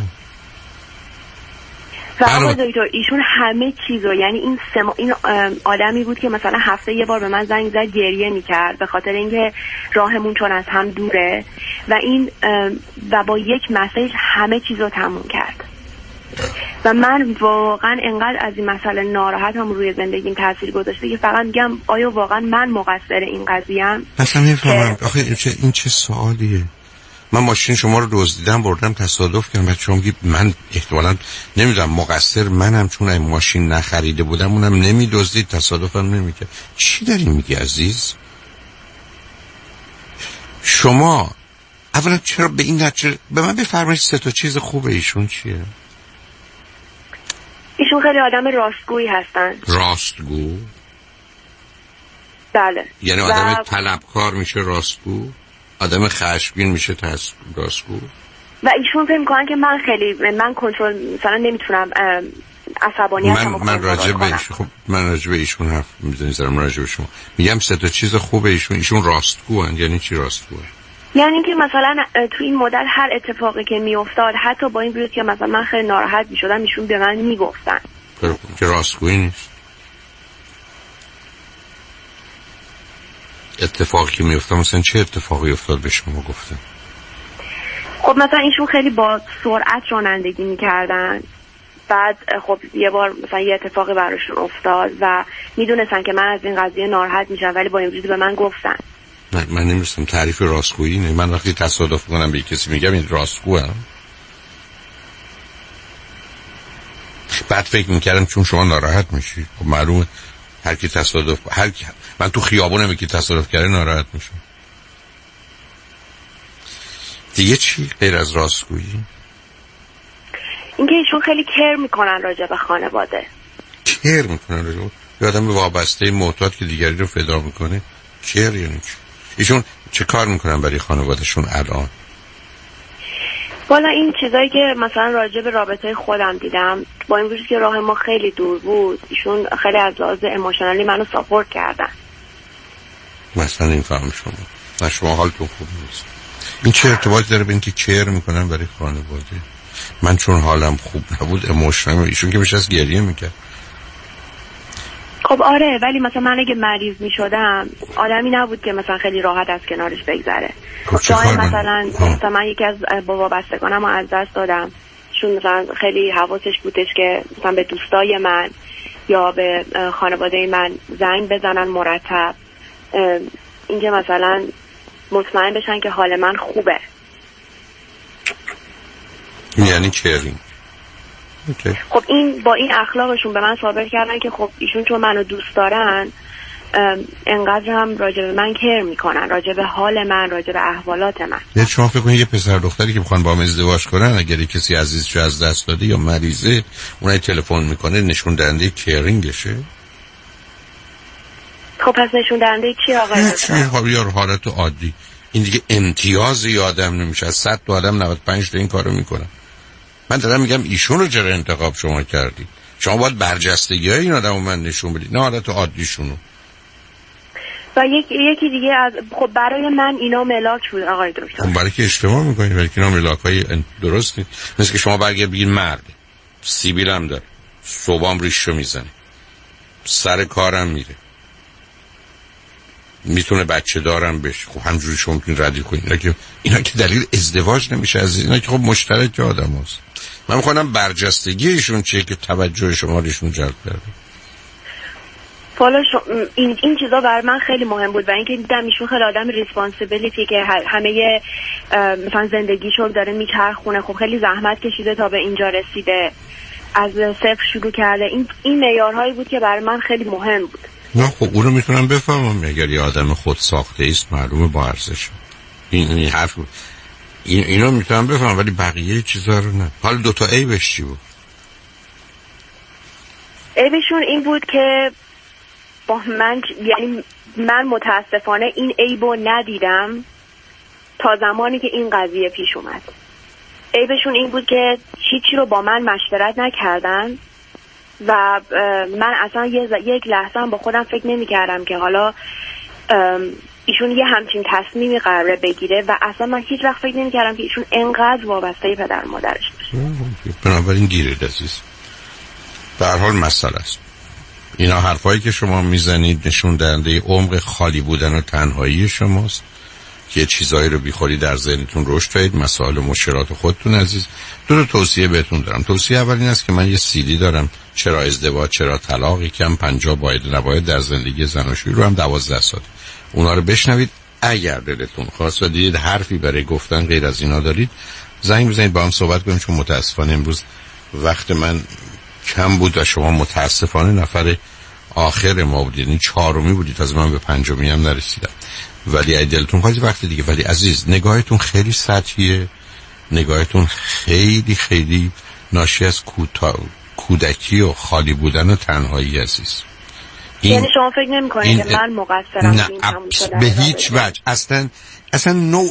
و آقای دکتر ایشون همه چیزو یعنی این آدمی بود که مثلا هفته یه بار به من زنگ زد گریه میکرد به خاطر اینکه راهمون چون از هم دوره و با یک مسیج همه چیزو تموم کرد. و من واقعا انقدر از این مسئله ناراحتم روی زندگیم تاثیر گذاشته که فقط میگم آیا واقعا من مقصر این قضیه‌ام؟ اصلا نمیفهمم آخه این چه سوالیه؟ من ماشین شما رو دزدیدم بردم تصادف کردم، بعد شما میگید من احتمالاً نمیدونم مقصر منم چون این ماشین نخریده بودم اونم نمیدزدید تصادفم نمیکرد. چی داری میگی عزیز؟ شما اولا چرا به این نتیجه به من بفرمایید 3 تا چیز خوبه ایشون چیه؟ ایشون خیلی آدم راستگویی هستن. راستگو؟ بله. یعنی آدم طلبکار میشه راستگو؟ آدم خشمگین میشه راستگو؟ و ایشون فکر میکنن که من کنترل مثلا نمیتونم عصبانیتمو کنترل کنم. خب من راجع به ایشون حرف میزنم راجع به شما میگم 3 تا چیز خوبه ایشون راستگو هن. یعنی چی راستگو؟ یعنی که مثلا تو این مدت هر اتفاقی که میافتاد حتی با این وجود که مثلا من خیلی ناراحت میشدم ایشون به من میگفتن که راستگویی نیست. اتفاقی که میافتاد مثلا چه اتفاقی افتاد به شما گفتن؟ خب مثلا ایشون خیلی با سرعت رانندگی میکردن، بعد خب یه بار مثلا یه اتفاقی براشون افتاد و میدونستن که من از این قضیه ناراحت میشم ولی با این وجود به من گفتن. من نمی‌دونم تعریف راستگویی نه. من وقتی تصادف کنم به کسی میگم این راستگوام، بعد فکر میکردم چون شما ناراحت میشی. خب معلومه هر کی تصادف من تو خیابونم یکی تصادف کرده ناراحت میشم. دیگه چی غیر از راستگویی؟ اینکه ایشون خیلی کر میکنن راجع به خانواده. کر میکنن راجع به آدم وابسته معتاد که دیگری رو فدا میکنه؟ کر یعنی چی؟ ایشون چه کار میکنن برای خانوادهشون الان؟ والا این چیزایی که مثلا راجع به رابطه خودم دیدم، با این وجود که راه ما خیلی دور بود، ایشون خیلی از لحاظ ایموشنالی منو ساپورت کردن. مثلا این فهم شما و شما حالتون خوب نیست. این چه ارتباطی داره به اینکه کیر میکنن برای خانواده؟ من چون حالم خوب نبود ایموشنال، ایشون که میشه از گریه میکرد. خب آره، ولی مثلا من اگه مریض میشدم آدمی نبود که مثلا خیلی راحت از کنارش بگذره. مثلا من یکی از وابستگانم رو از دست دادم، چون مثلا خیلی حواسش بودش که مثلا به دوستای من یا به خانواده من زنگ بزنن مرتب، اینکه مثلا مطمئن بشن که حال من خوبه. یعنی کیرینگ. خب این با این اخلاقشون به من ثابت کردن که خب ایشون چون منو دوست دارن انقدر هم راجع به من کیر میکنن، راجع به حال من، راجع به احوالات من. یه شما فکر کنید یه پسر دختری که بخوان با هم ازدواج کنن، اگر کسی عزیزش از دست داده یا مریضه اونای تلفن میکنه، نشون دهنده کیرینگشه؟ خب پس نشون دهنده چی آقای دکتر؟ یا حالت عادی. این دیگه امتیازی آدم نمیشه. از 100 تا آدم 95 تا این کارو میکنن. من دارم میگم ایشون رو چرا انتخاب شما کردید؟ شما باید برجستگی های این آدم رو من نشون بدید، نه حالت عادیشونو. و یکی دیگه از خب برای من اینا ملاک بود آقای دکتر. خب برای که اشتباه میکنید، برای که اینا ملاک های درست نیست. مثل که شما برگرد بگید مرد سیبیل هم داره، صبحام ریشو میزنه، سر کارم میره، میتونه بچه دارم بشه. خب همجوری شما میتونید ردیف کنید. اینا که دلیل ازدواج نمیشه از اینا که خب مشترک آدم هست. من میخوانم برجستگیشون چیه که توجه شما ریشون جلب کرده. والا این چیزا بر من خیلی مهم بود و اینکه دیدم ایشون خیلی آدم ریسپانسیبلیتی که همه مثلا زندگیشو داره میچرخونه. خب خیلی زحمت کشیده تا به اینجا رسیده، از صفر شروع کرده. این معیارهایی بود که برای من خیلی مهم بود. نه خب اونو میتونم بفهمم. اگر یه آدم خود ساخته ایست معلومه با ارزش. این حرف اینو میتونم بفهمم، ولی بقیه چیزا رو نه. حالا دوتا عیبش چی بود؟ عیبشون این بود که با من، یعنی من متاسفانه این عیبو ندیدم تا زمانی که این قضیه پیش اومد. عیبشون این بود که هیچی رو با من مشورت نکردن و من اصلا یک لحظه هم با خودم فکر نمی کردم که حالا ایشون یه همچین تصمیمی قراره بگیره و اصلا من هیچ وقت فکر نمی کردم که ایشون انقدر وابسته پدر مادرش باشه. بنابراین گیرید عزیز. به هر حال مسئله است. اینا حرفایی که شما میزنید نشون دهنده عمق خالی بودن و تنهایی شماست که یه چیزایی رو بیخوری در ذهنتون رشد دادید. مسائل و مشکلات خودتون عزیز. دو توصیه بهتون دارم. توصیه اول این است که من یه CD دارم، چرا ازدواج چرا طلاق، یکم 50 باید نباید در زندگی زناشویی، رو هم 12 سال. اونا رو بشنوید. اگر دلتون خواست و دیدید حرفی برای گفتن غیر از اینا دارید، زنگ بزنید با هم صحبت کنیم، چون متاسفانه امروز وقت من کم بود و شما متاسفانه نفر آخر ما بودید، یعنی چهارمی بودید، از من به پنجمی هم نرسیدم. ولی اگه دلتون خواست وقت دیگه. ولی عزیز، نگاهتون خیلی سطحیه، نگاهتون خیلی خیلی ناشی از کودکی و خالی بودن و تنهایی عزیز. یعنی شما فکر نمی‌کنید که من مقصرم؟ نه به هیچ وجه. اصلا نوع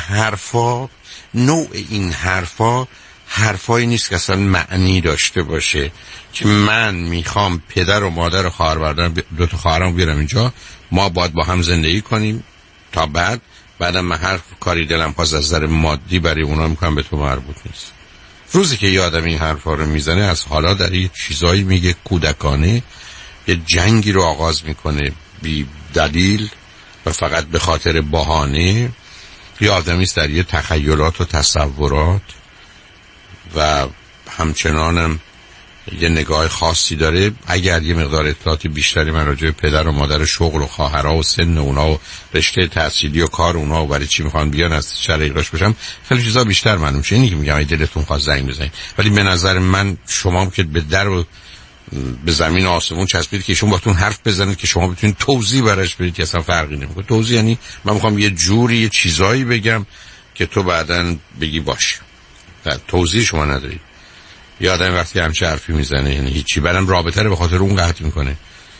این حرفا حرفایی نیست که اصلا معنی داشته باشه که من میخوام پدر و مادر و خواهر برادرم، دو تا خواهرام بیارم اینجا، ما باید با هم زندگی کنیم تا بعدم من هر کاری دلم خواست از نظر مادی برای اونا میکنم، به تو مربوط نیست. روزی که یه آدم این حرفا رو میزنه، از حالا در یه چیزایی میگه کودکانه، یه جنگی رو آغاز میکنه بی دلیل و فقط به خاطر بهانه. یه آدمیست در یه تخیلات و تصورات و همچنانم یه نگاه خاصی داره. اگر یه مقدار اطلاعاتی بیشتری من راجع به پدر و مادر، شغل و خواهرها و سن اونا و رشته تحصیلی و کار اونا و برای چی میخوان بیان از شرایطش بشم، خیلی چیزا بیشتر معلوم میشه. اینی که میگم اگه دلتون خواست زنگ بزنید. ولی به نظر من شما که به در و به زمین آسمون چسبید که ایشون باتون حرف بزنید که شما بتونید توضیح براش بدید که اصلا فرقی نمیکنه. توضیح یعنی من میخوام یه جوری یه چیزایی بگم که تو بعداً بگی باشه. توضیح شما ندارید. یه آدم وقتی همچه حرفی میزنه یعنی هیچی، بعدم رابطه رو به خاطر اون قطع میکنه،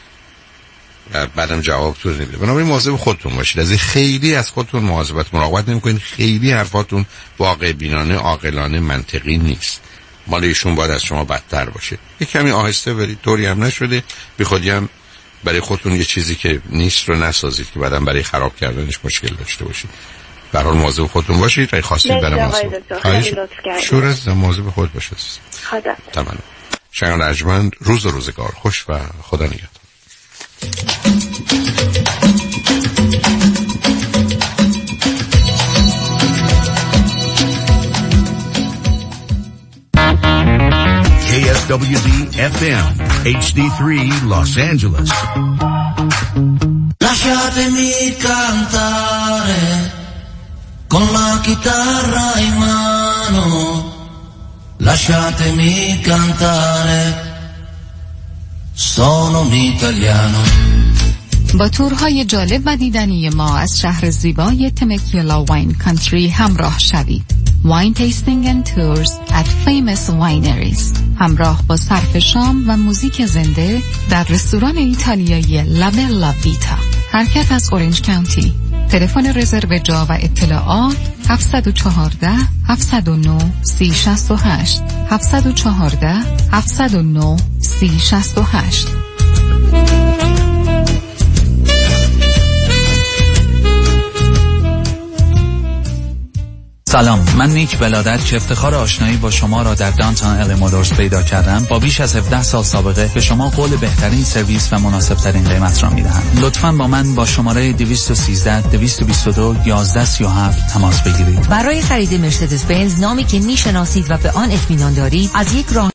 بعدم جواب تو نمیده. بنابراین مواظب خودتون باشید. از خیلی از خودتون مراقبت نمیکنید. خیلی حرفاتون واقع بینانه، عاقلانه، منطقی نیست. مال ایشون باید از شما بدتر باشه. یه کمی آهسته برید، طوری هم نشده بی خودی هم برای خودتون یه چیزی که نیست رو نسازید که بعدم برای خراب کردنش مشکل داشته باشید. به هر حال مواظب خودتون باشید. اگه خواستید برام شور از مواظب خود باشید. خدا تمام. شنگان ارجمند، روز و روزگار خوش و خدا نگهدار. KSWD FM HD3 Los Angeles. Lasciatemi cantare con la chitarra in mano. Lasciatemi cantare. Sono un italiano. با تورهای جالب و دیدنی ما از شهر زیبای تمکیلا واین کانتری همراه شوید. Wine tasting and tours at famous wineries. همراه با صرف شام و موزیک زنده در رستوران ایتالیایی لابلا ویتا. حرکت از اورنج کانتی. تلفن رزرو جا و اطلاعات 714 709 3068 714 709 3068. سلام، من نیک ولادت که افتخار آشنایی با شما را در دانتون ال مودرز پیدا کردم. با بیش از 17 سال سابقه به شما قول بهترین سرویس و مناسب ترین قیمت را میدهم. لطفاً با من با شماره 213 222 1137 تماس بگیرید. برای خرید مرسدس بنز، نامی که میشناسید و به آن اطمینان دارید، از یک راه